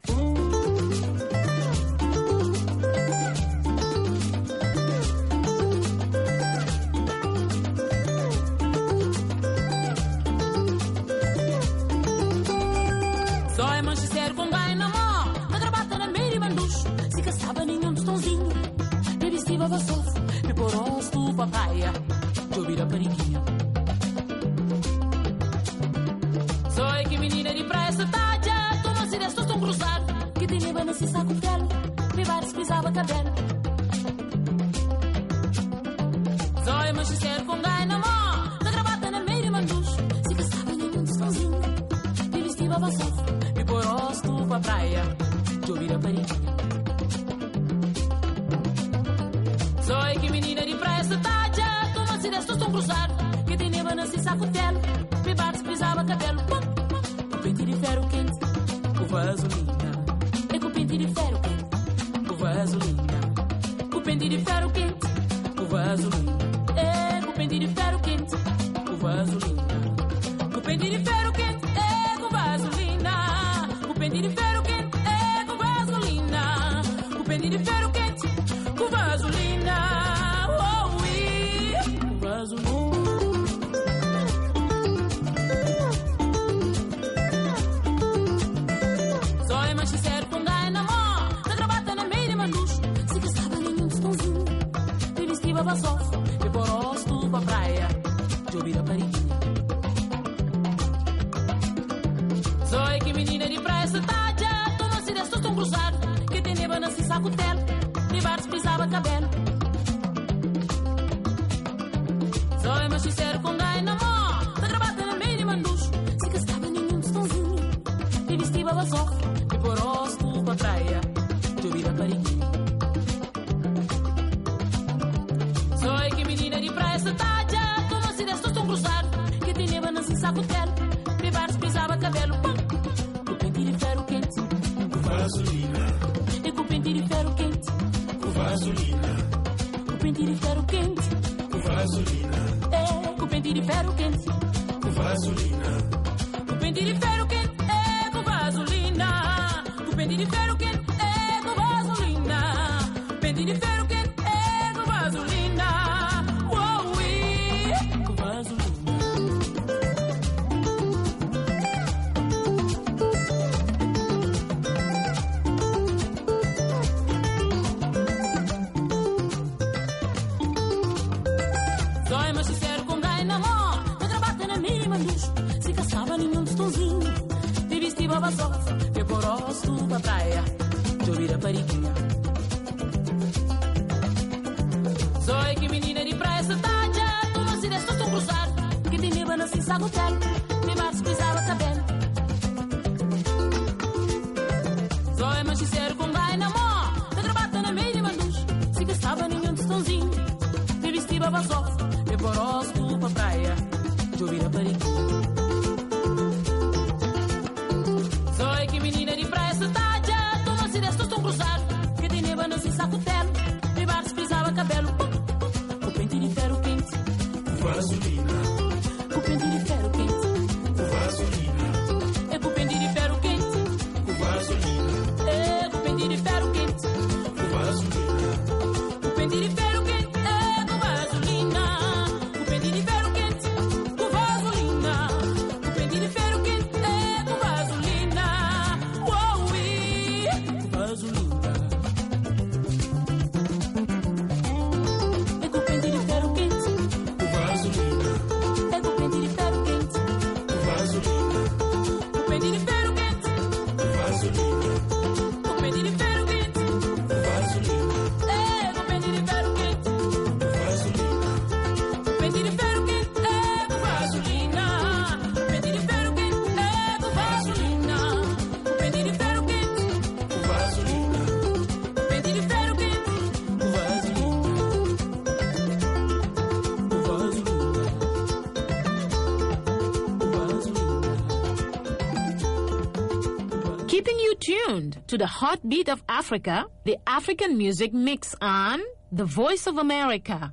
Só é Manchester com gai na mão, na gravata na meia e manducho. Se caçava nenhum tostãozinho, me vestiva vassouf, me porosto papaya, eu vira pariquinho. Zói que menina de praia essa taja, tu não se destos tão cruzado, que te leva nesse saco dela, me vários pisava cabelo. Zói mas sincero com gai na mão, tá gravata na meio de mandus, se caçava nenhum descansinho, me vestiva baçof, me pôr rosto pra praia, de ouvir a parinha. Zói que menina de praia essa taja, tu não se destos tão cruzado, que te leva nesse saco dela, me vários pisava cabelo. Pente de ferro quente, com vaselina. É com pente de ferro quente, com vaselina. Com pente de ferro quente, com vaselina. É com pente de ferro quente, com vaselina. Com pente de ferro quente, é com vaselina. Com pente de ferro quente, é com vaselina. Com pente de ferro quente, com vaselina. Oh, yeah. Com vaselina. Basof, me pôr rosto pra praia, de ouvir a parinha. Zói que menina de praia essa taja, tu não se destos tão cruzado, que tem neba nesse saco dela, de vários pisava cabelo. Zói mas sincero com gai na mão, tá gravata na meio de mandus, se gastava nenhum tostãozinho, e vestiva basof, me pôr rosto pra praia, de ouvir a parinha. Zói que menina de praia essa taja, tu não se destos tão cruzado, que te leva nesse saco dela, me vários pisava cabelo. Com pente de ferro quente, com vaselina. E com pente de ferro quente, com vaselina. Com pente de ferro quente, com vaselina. É, com pente de ferro quente, com vaselina. Com pente de ferro quente, é com vaselina. Com pente de ferro quente, é com vaselina. Pente de ferro quente, é com vaselina. Zói mas sincero com gai na mão, tá gravata na mínima luz, se caçava nenhum tostãozinho, te vestiva basof, me pôr rosto pra praia, de ouvir a pariguinha. Zói que menina de praia essa taja, tu não se destos tão cruzado, que te leva nesse saco dela, me vários pisava cabelo. Zói mas sincero com gai na mão, tá gravata na mínima luz, se caçava nenhum tostãozinho, te vestiva basof, me pôr rosto pra praia, de ouvir a parinha. Zói que menina de praia essa taja, tu não se destos tão cruzado, que te leva nesse saco dela, me vários pisava cabelo. Com pente de ferro quente, com vaselina. Com pente de ferro quente, com vaselina. É com pente de ferro quente, com vaselina. É com pente de ferro quente, com vaselina. Com pente de ferro quente, é com vaselina. Com pente de ferro quente, com vaselina. Com pente de ferro quente, é com vaselina. Uou, com vaselina. É com pente de ferro quente, com vaselina. É com pente de ferro quente, com vaselina. Com pente de ferro quente, com vaselina. Com pente de ferro quente, com vaselina. É com pente de ferro quente, com vaselina. Com pente de ferro quente, é com vaselina. Com pente de ferro quente, é com vaselina. Com pente de ferro quente, com vaselina. Com pente de ferro quente, com vaselina. Keeping you tuned to the heartbeat of Africa, the African Music Mix on The Voice of America.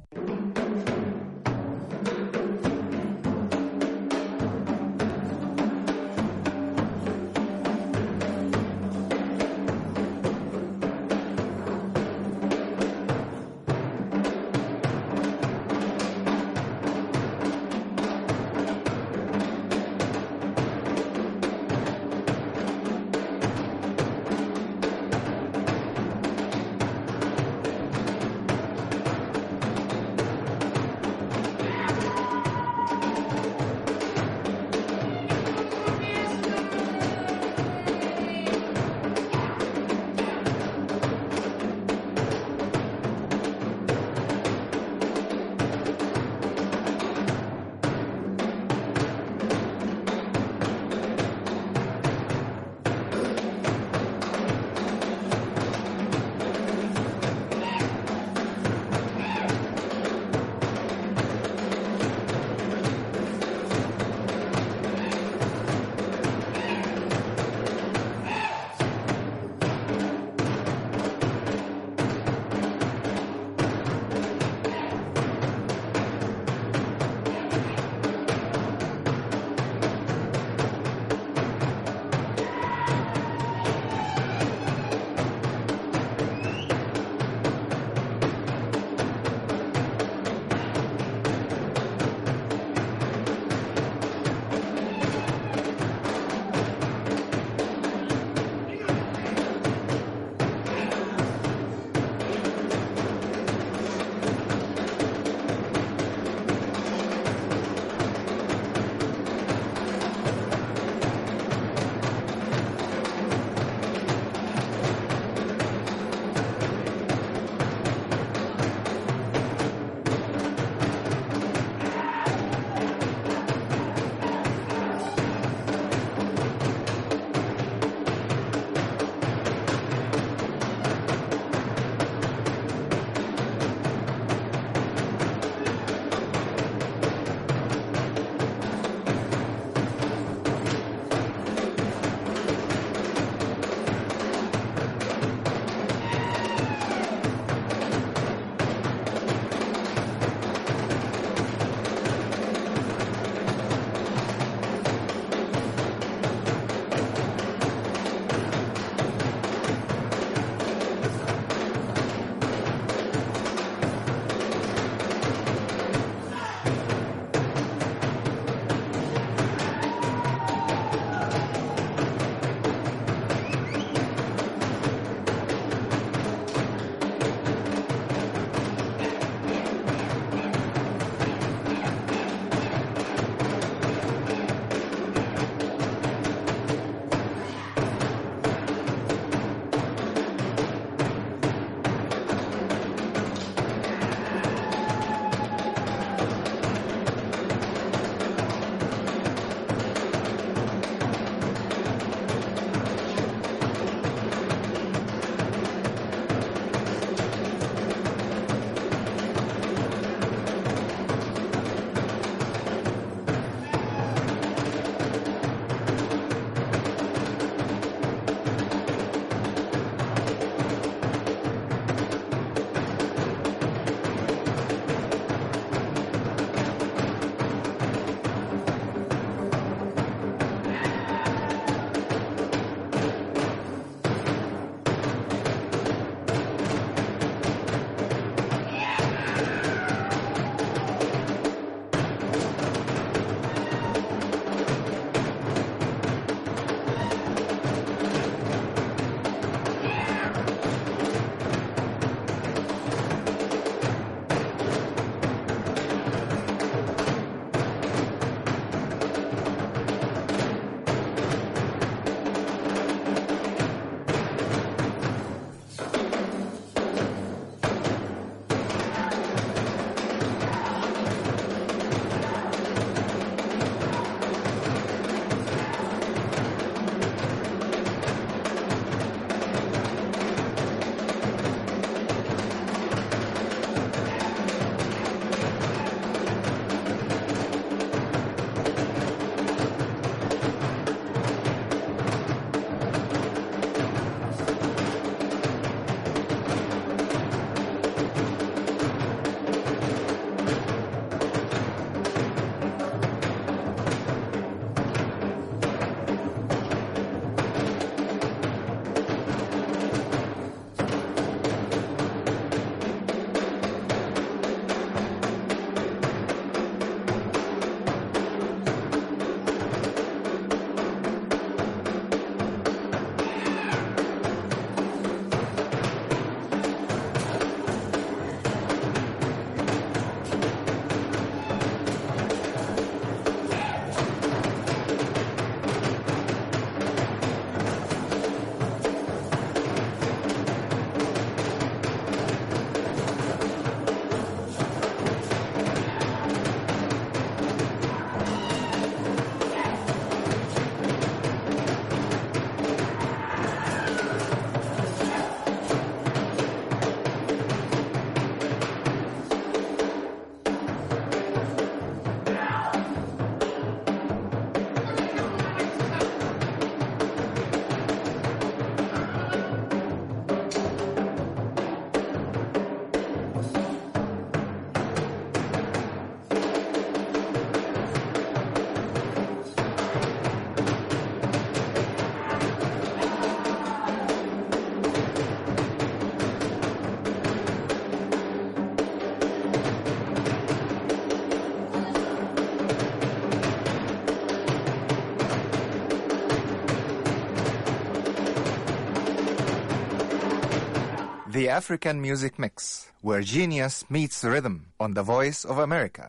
The African Music Mix, where genius meets rhythm on the Voice of America.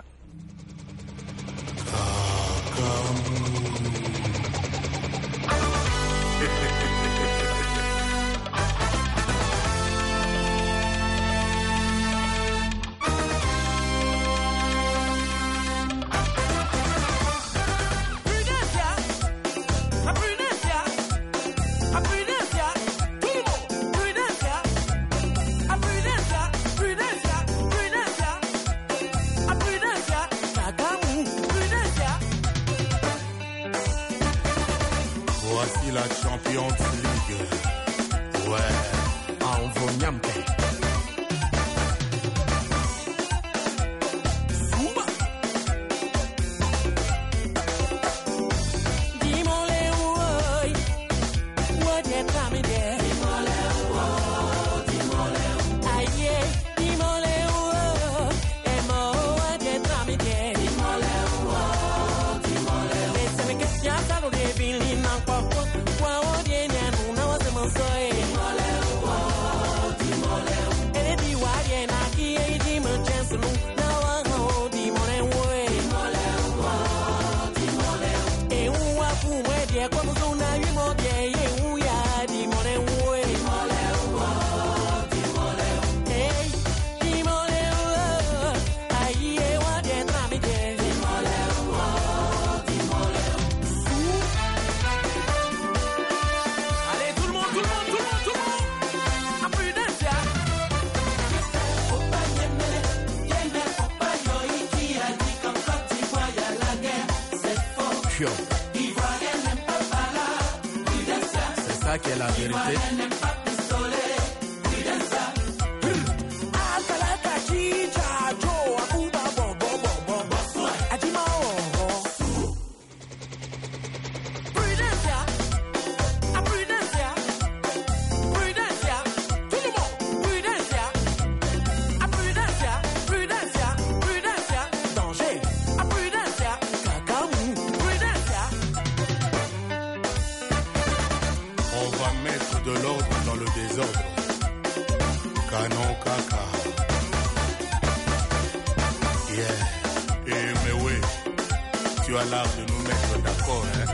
Voici la Champions League. Ouais, en Nyampe. C'est ça qui est la vérité. De l'ordre dans le désordre. Canon caca. Yeah. Et mais oui, tu as l'art de nous mettre d'accord, hein.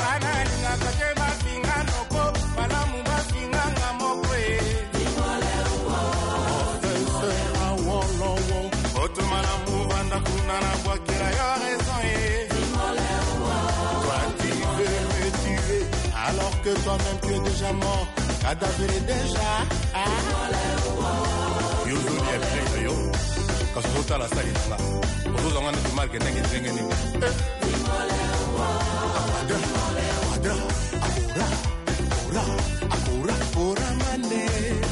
Alors que toi-même tu es déjà mort, cadavre est déjà. Yo zoni ya play yo. Parce que tu as la salle là. Vous vous en rendez mal que n'engagez rien ni. Akura mane.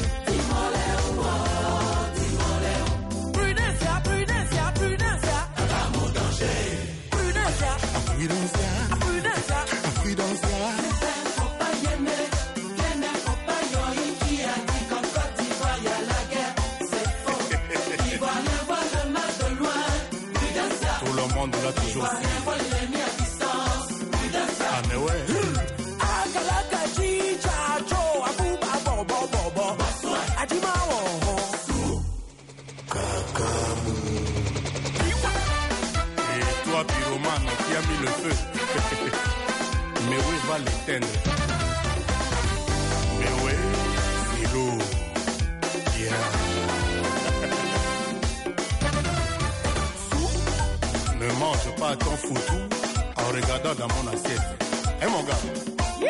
Prudencia. Estamos en danger. Prudencia. On l'a toujours su. Ah mais ouais. Et toi pyromane qui a mis le feu. Mais oui va l'éteindre. Mais ouais, c'est lourd. Yeah. Ne mange pas ton foutu en regardant dans mon assiette. Hein mon gars?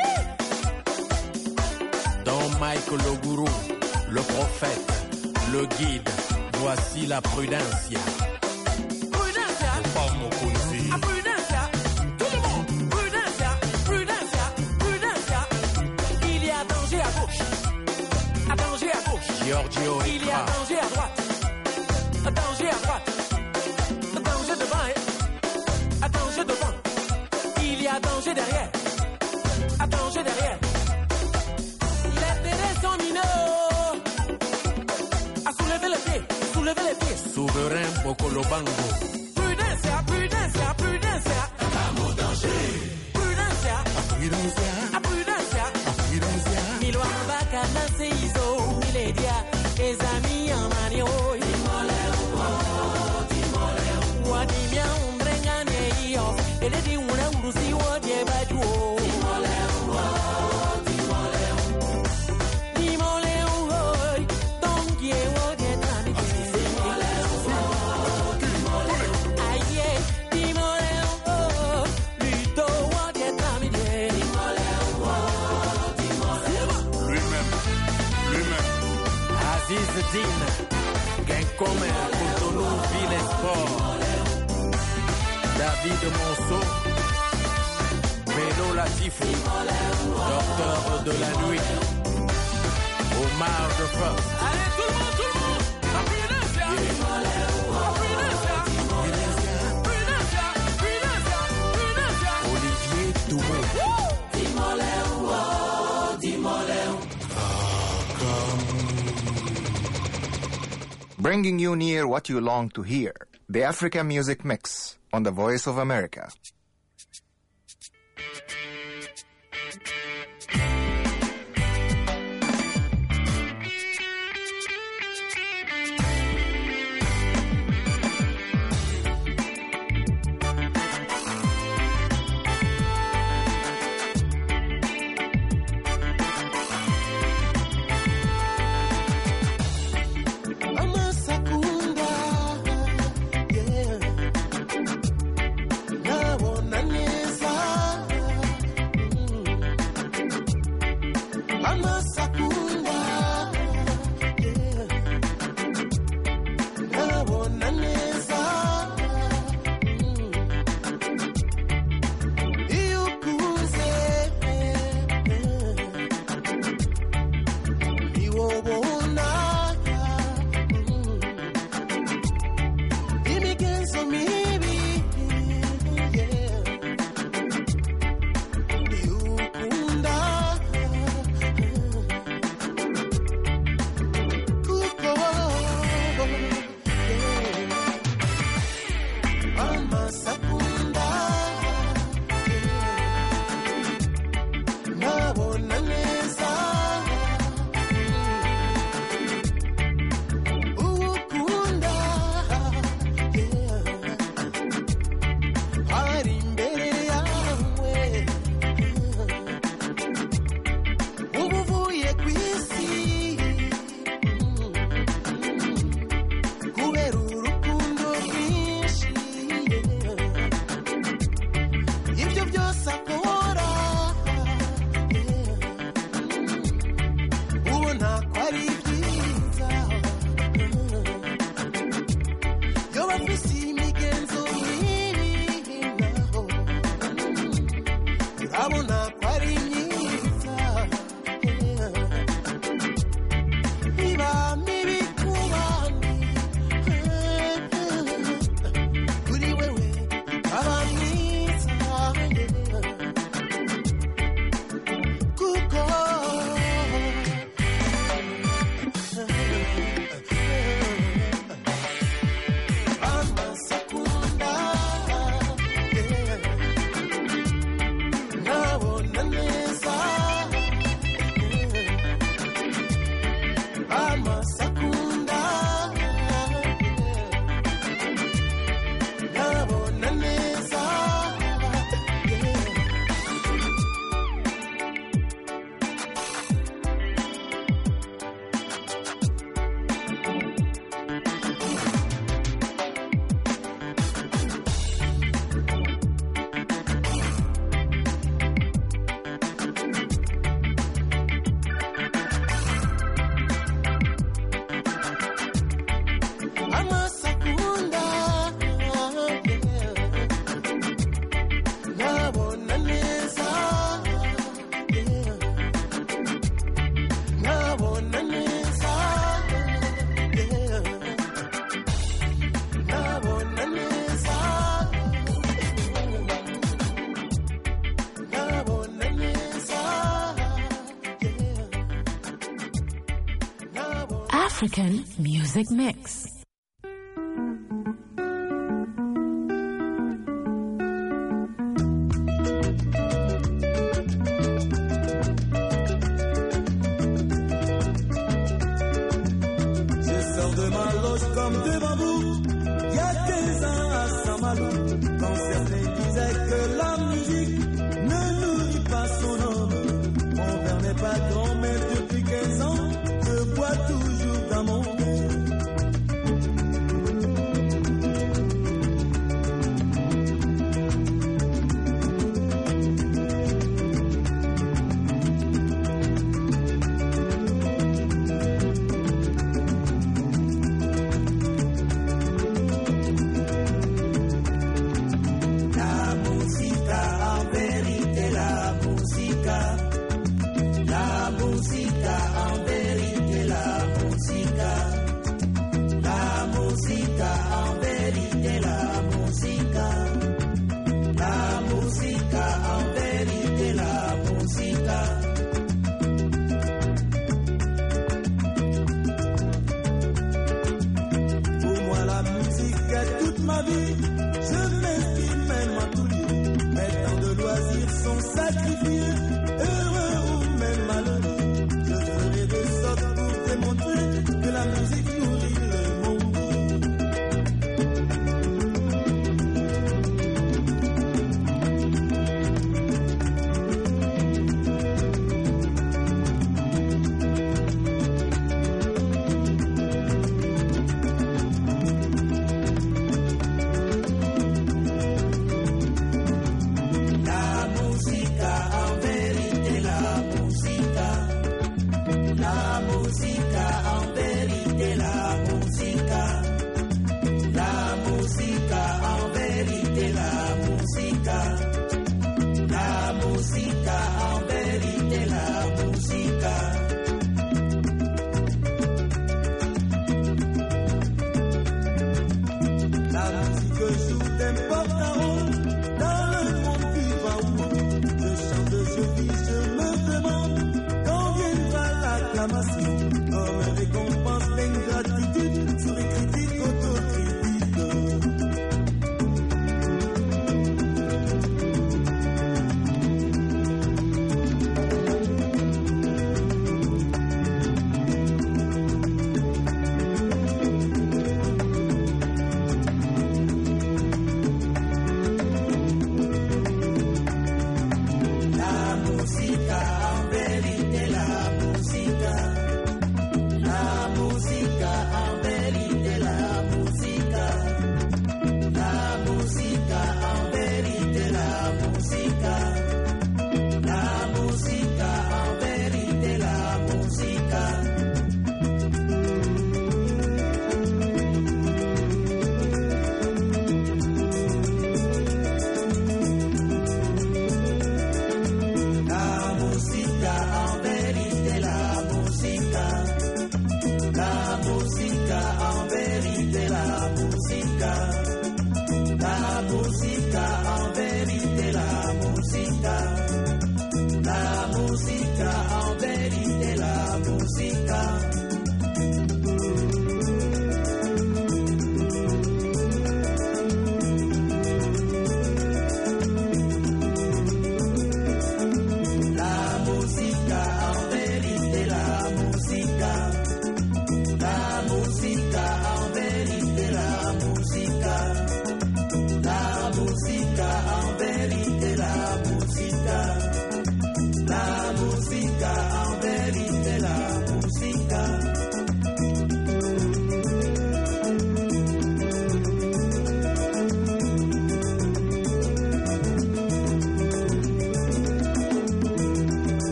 Dans Michael le gourou, le prophète, le guide, voici la prudencia. Pas mon conzi. Tout le monde, prudencia. Il y a danger à gauche. Giorgio il y a danger à droite. Danger devant. Il y a danger derrière. Les terrains sont mineurs. À soulever le pied. soulever les pieds. Souverain Bokolobango. Prudencia, prudencia, prudencia. Estamos danger. Prudencia, Prudencia, prudencia. prudencia. Milwa bakana seizo, miledia, ezami amani oi. Wadimia umbrengane iyo, eledi una urusi wodye baju. Zidine, Gincome, Cotonou, Ville Sport, David Monceau, Vélo Latifi, Docteur de la nuit, Omar de First. Allez tout le monde, Prudencia, Prudencia. Olivier Dumont. Bringing you near what you long to hear. The African Music Mix on the Voice of America. African Music Mix. horloge comme devant vous. Il y a 15 ans à Saint-Malo, quand certains disaient que la musique ne nourrit pas son homme. Mon père n'est pas grand, mais depuis 15 ans, je vois toujours dans mon cœur.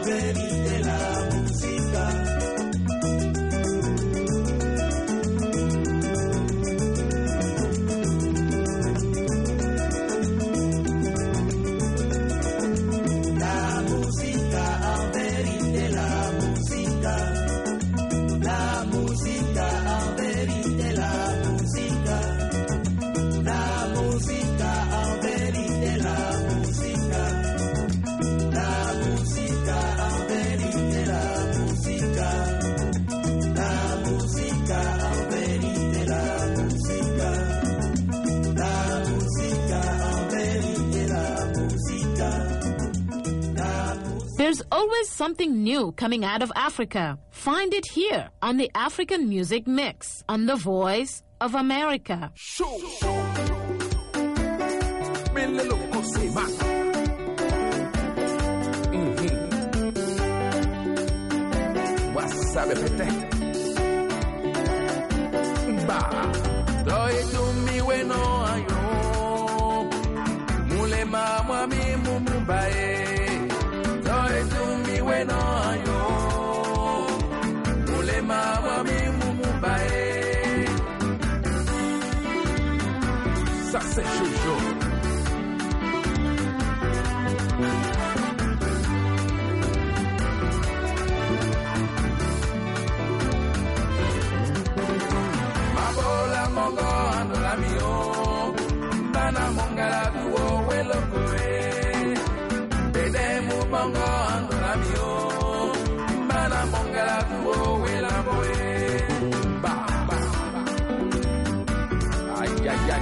vérité la música. La música en vérité la música. La música en vérité la música. La música en vérité la música. La música en vérité la música. La música en vérité la música. La música en vérité la música. There's always something new coming out of Africa. Find it here on the African Music Mix on The Voice of America. Wasabe pete ba doye tumi weno ayo mulema mwami mumbae doye tumi weno ayo mulema mwami mumbae ça c'est Jojo. Mongo andola mio bana mongala tuo welo koe bede mu mongo andola mio bana mongala tuo wela boe ba ba ay ay ay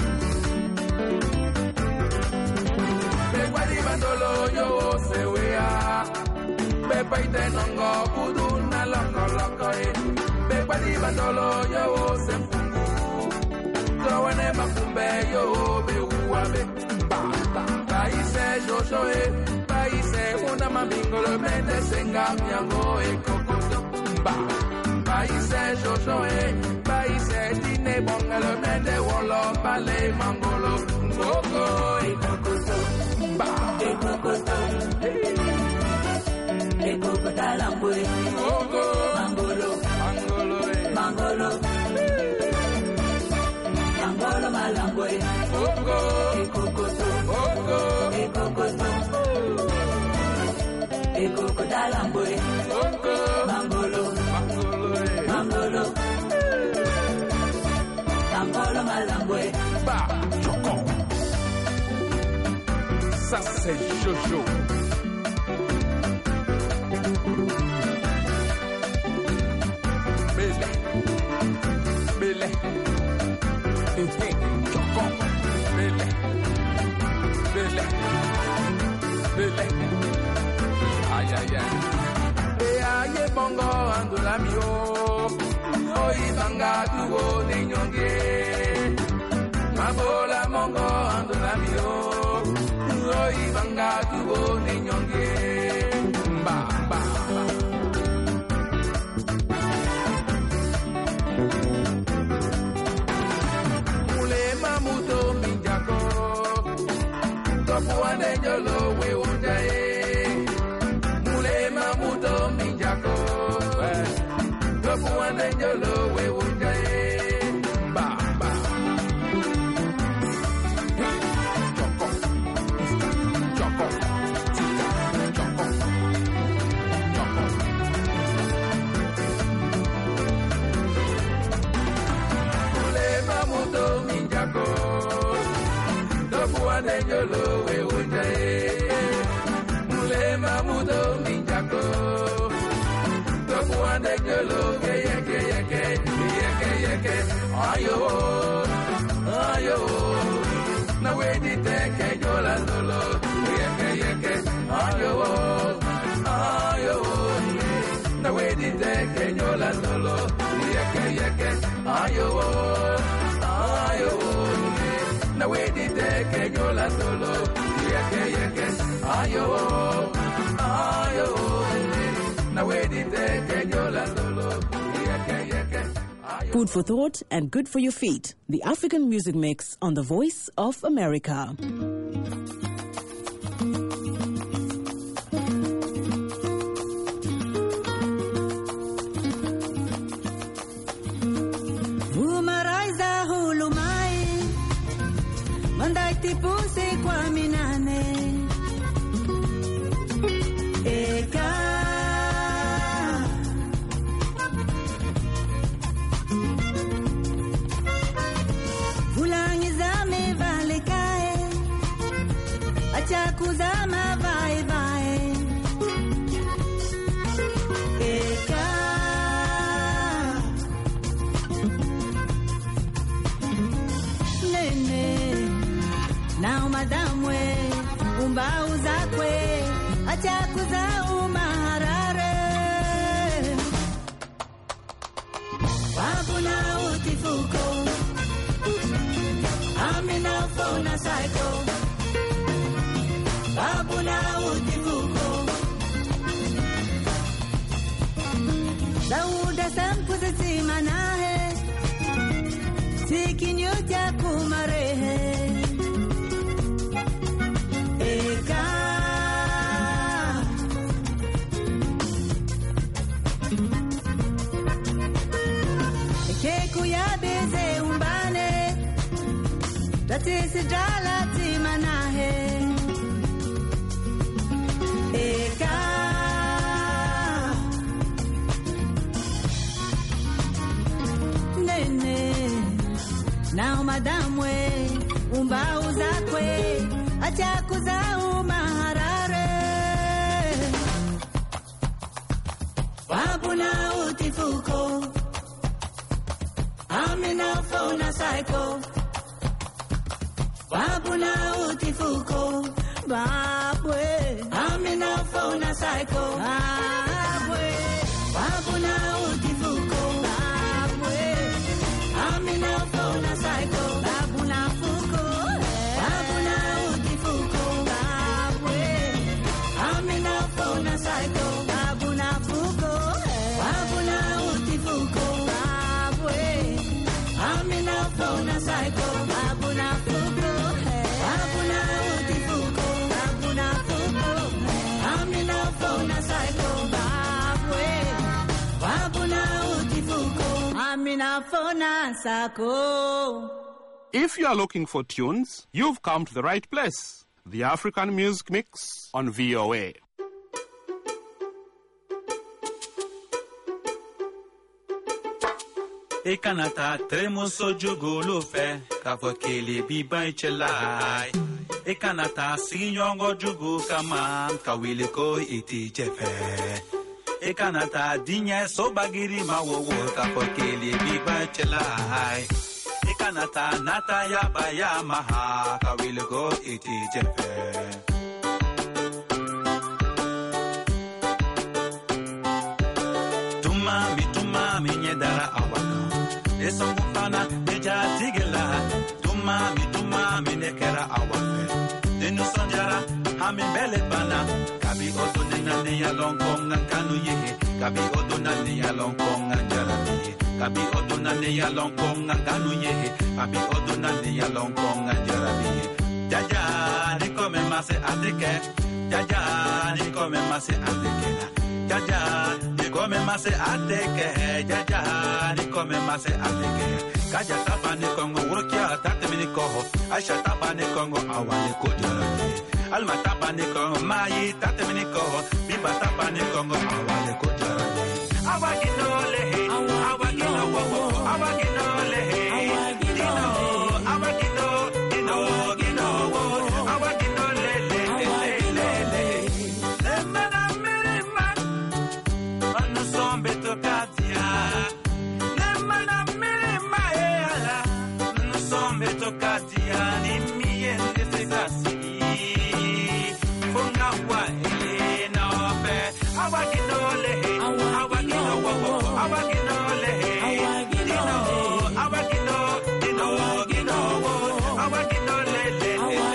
be kwadi bandolo yo sewea be paite nongo kudu na loko loko be kwadi bandolo yo se Joane makumbe yo be uabe ba ba paise Jojo paise una mamingo le mende senga miango e kokoto ba paise Jojo paise dine bonga le mende wolo pale mangolo ngoko e kokoto ba e kokoto e kokota lambo e ngoko mangolo mangolo mangolo Mangolo malambo e oko e kokoto oko e kokoto e kokota lambo e oko mangolo mangolo mangolo mangolo malambo e ba choco ça c'est Jojo. Bele bele Choco, bele, bele, bele, ay ay ay. Aye bongo andola mio, oi banga tuo nenyonge. Mabola mongo andola mio, oi banga tuo nenyonge. Ba ba ba. Puane jolo we unjae mulema muto minjako puane jolo we unjae ba ba choco choco choco choco mulema muto minjako puane jolo we mulema mudo minjako tokuande jolo yeke ayo ayo na wedi teke jola lolo yeke ayo ayo na wedi teke jola lolo yeke ayo ayo na wedi teke jola lolo yeke ayo ayo na wedi teke jola lolo yeke Food for thought and good for your feet. The African Music Mix on The Voice of America. psycho. Babuna utifuko. Sauda sampuza simanahe. Sikinyota kumarehe. Eka. Keku ya beze umbane. Tatisi jala timanahe. Eka. Nene. Now madamwe. Umba uzakwe. Achakuza umaharare. Wabuna utifuko. Amina phone psycho. Babuna utifuko. Babwe. Amina phone psycho. Babwe. Babuna utifuko. Babwe. Amina phone psycho. Babuna fuko. Babuna utifuko. Babwe. Amina phone psycho. Babuna fuko. Babuna utifuko. Babwe. Amina phone psycho. Babuna fuko. Babuna utifuko. Babuna fuko. Amina phone psycho. Babwe. Babuna utifuko. Amina phone psycho. If you are looking for tunes, you've come to the right place. The African Music Mix on VOA. Ekanata tremoso jugulu fe kavokele biba ichelai. Ekanata sinyongo jugu kaman kawile ko iti jefe. Ekanata dinye sobagiri mawowo kavokele biba ichelai. Ekanata nata yabaya maha kawile ko iti jefe. Tuma nyedara awaka. Esongufana deja tigela. Tuma mi nekera awafe. Denu sonjara hami bele bana. Kabi odo nena ne ya longkonga kanu yehe. Kabi odo na ne ya longkonga jarabi. Kabi odo na ne ya longkonga kanu yehe. Kabi odo na ne ya longkonga jarabi. Jaja ni kome mase ateke. Jaja ni kome mase ateke. Jaja ni kome mase ateke. Jaja ni kome mase ateke. Kaja tapa ni kongo urukia tate mini koho. Aisha tapa ni kongo awale kujarani. Alma tapa ni kongo mai tate mini koho. Biba tapa ni kongo awale kujarani. Awaginole, awagino wowo, awaginole, dino, awagino, dino, gino wo, awaginole, le. Lemana mirima, manu sombe tokatia. Lemana mirima eala, manu sombe tokatia ni miende segasi. Funga wa elena pe, awaginole, awagino wowo, awaginole, dino, awagino, dino, gino wo, awaginole, le.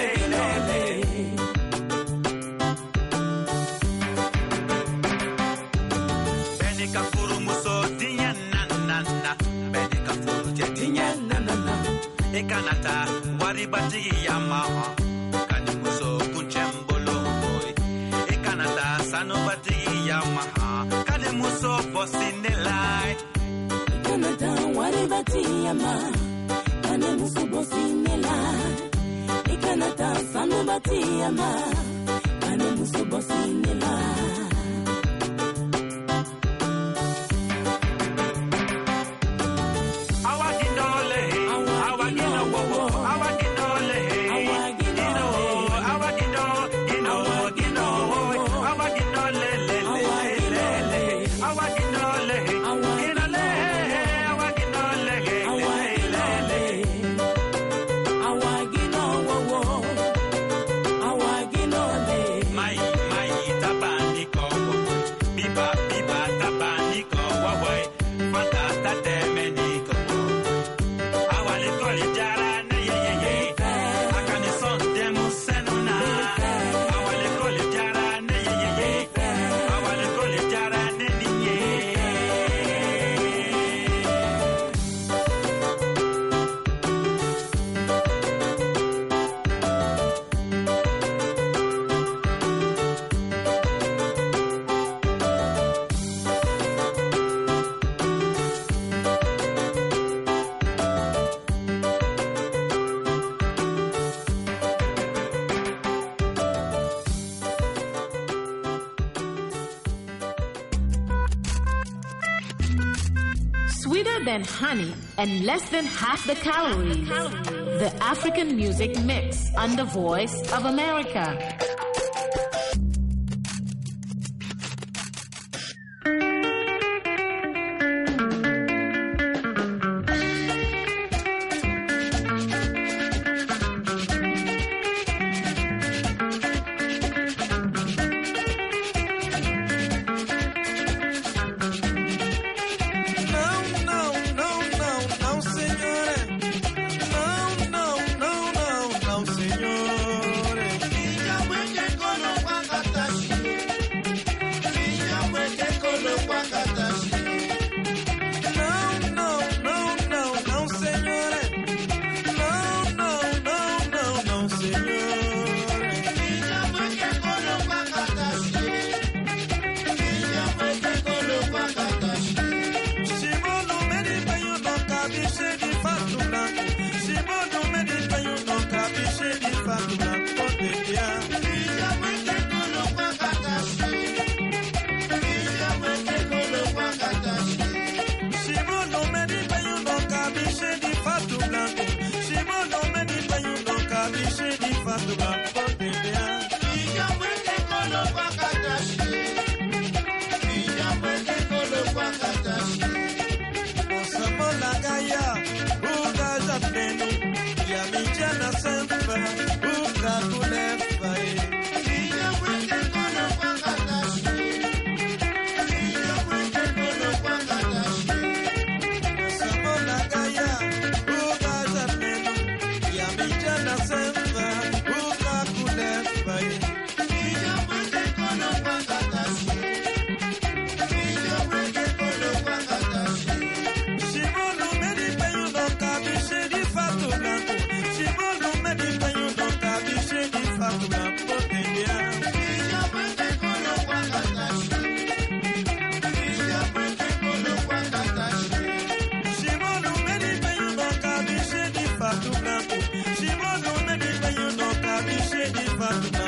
Benika furu muso dinya nanana, benika furu je dinya nanana. Ekanata waribati yama, kani muso kunchembolo boy. Ekanata sanobati yama, kani muso bosinelai. Ekanata waribati yama, kani muso bosinelai. Ekanata sanobati yama, kani muso bosinelai. Awaginole, awagino wowo, awaginole, dino, awagino, dino, gino wo, awaginole, le, awaginole, ginole, awaginole, le. Awagino wowo, awaginole. Mai, tabani Sweeter than honey and less than half the calories. The African Music Mix on the Voice of America. Shady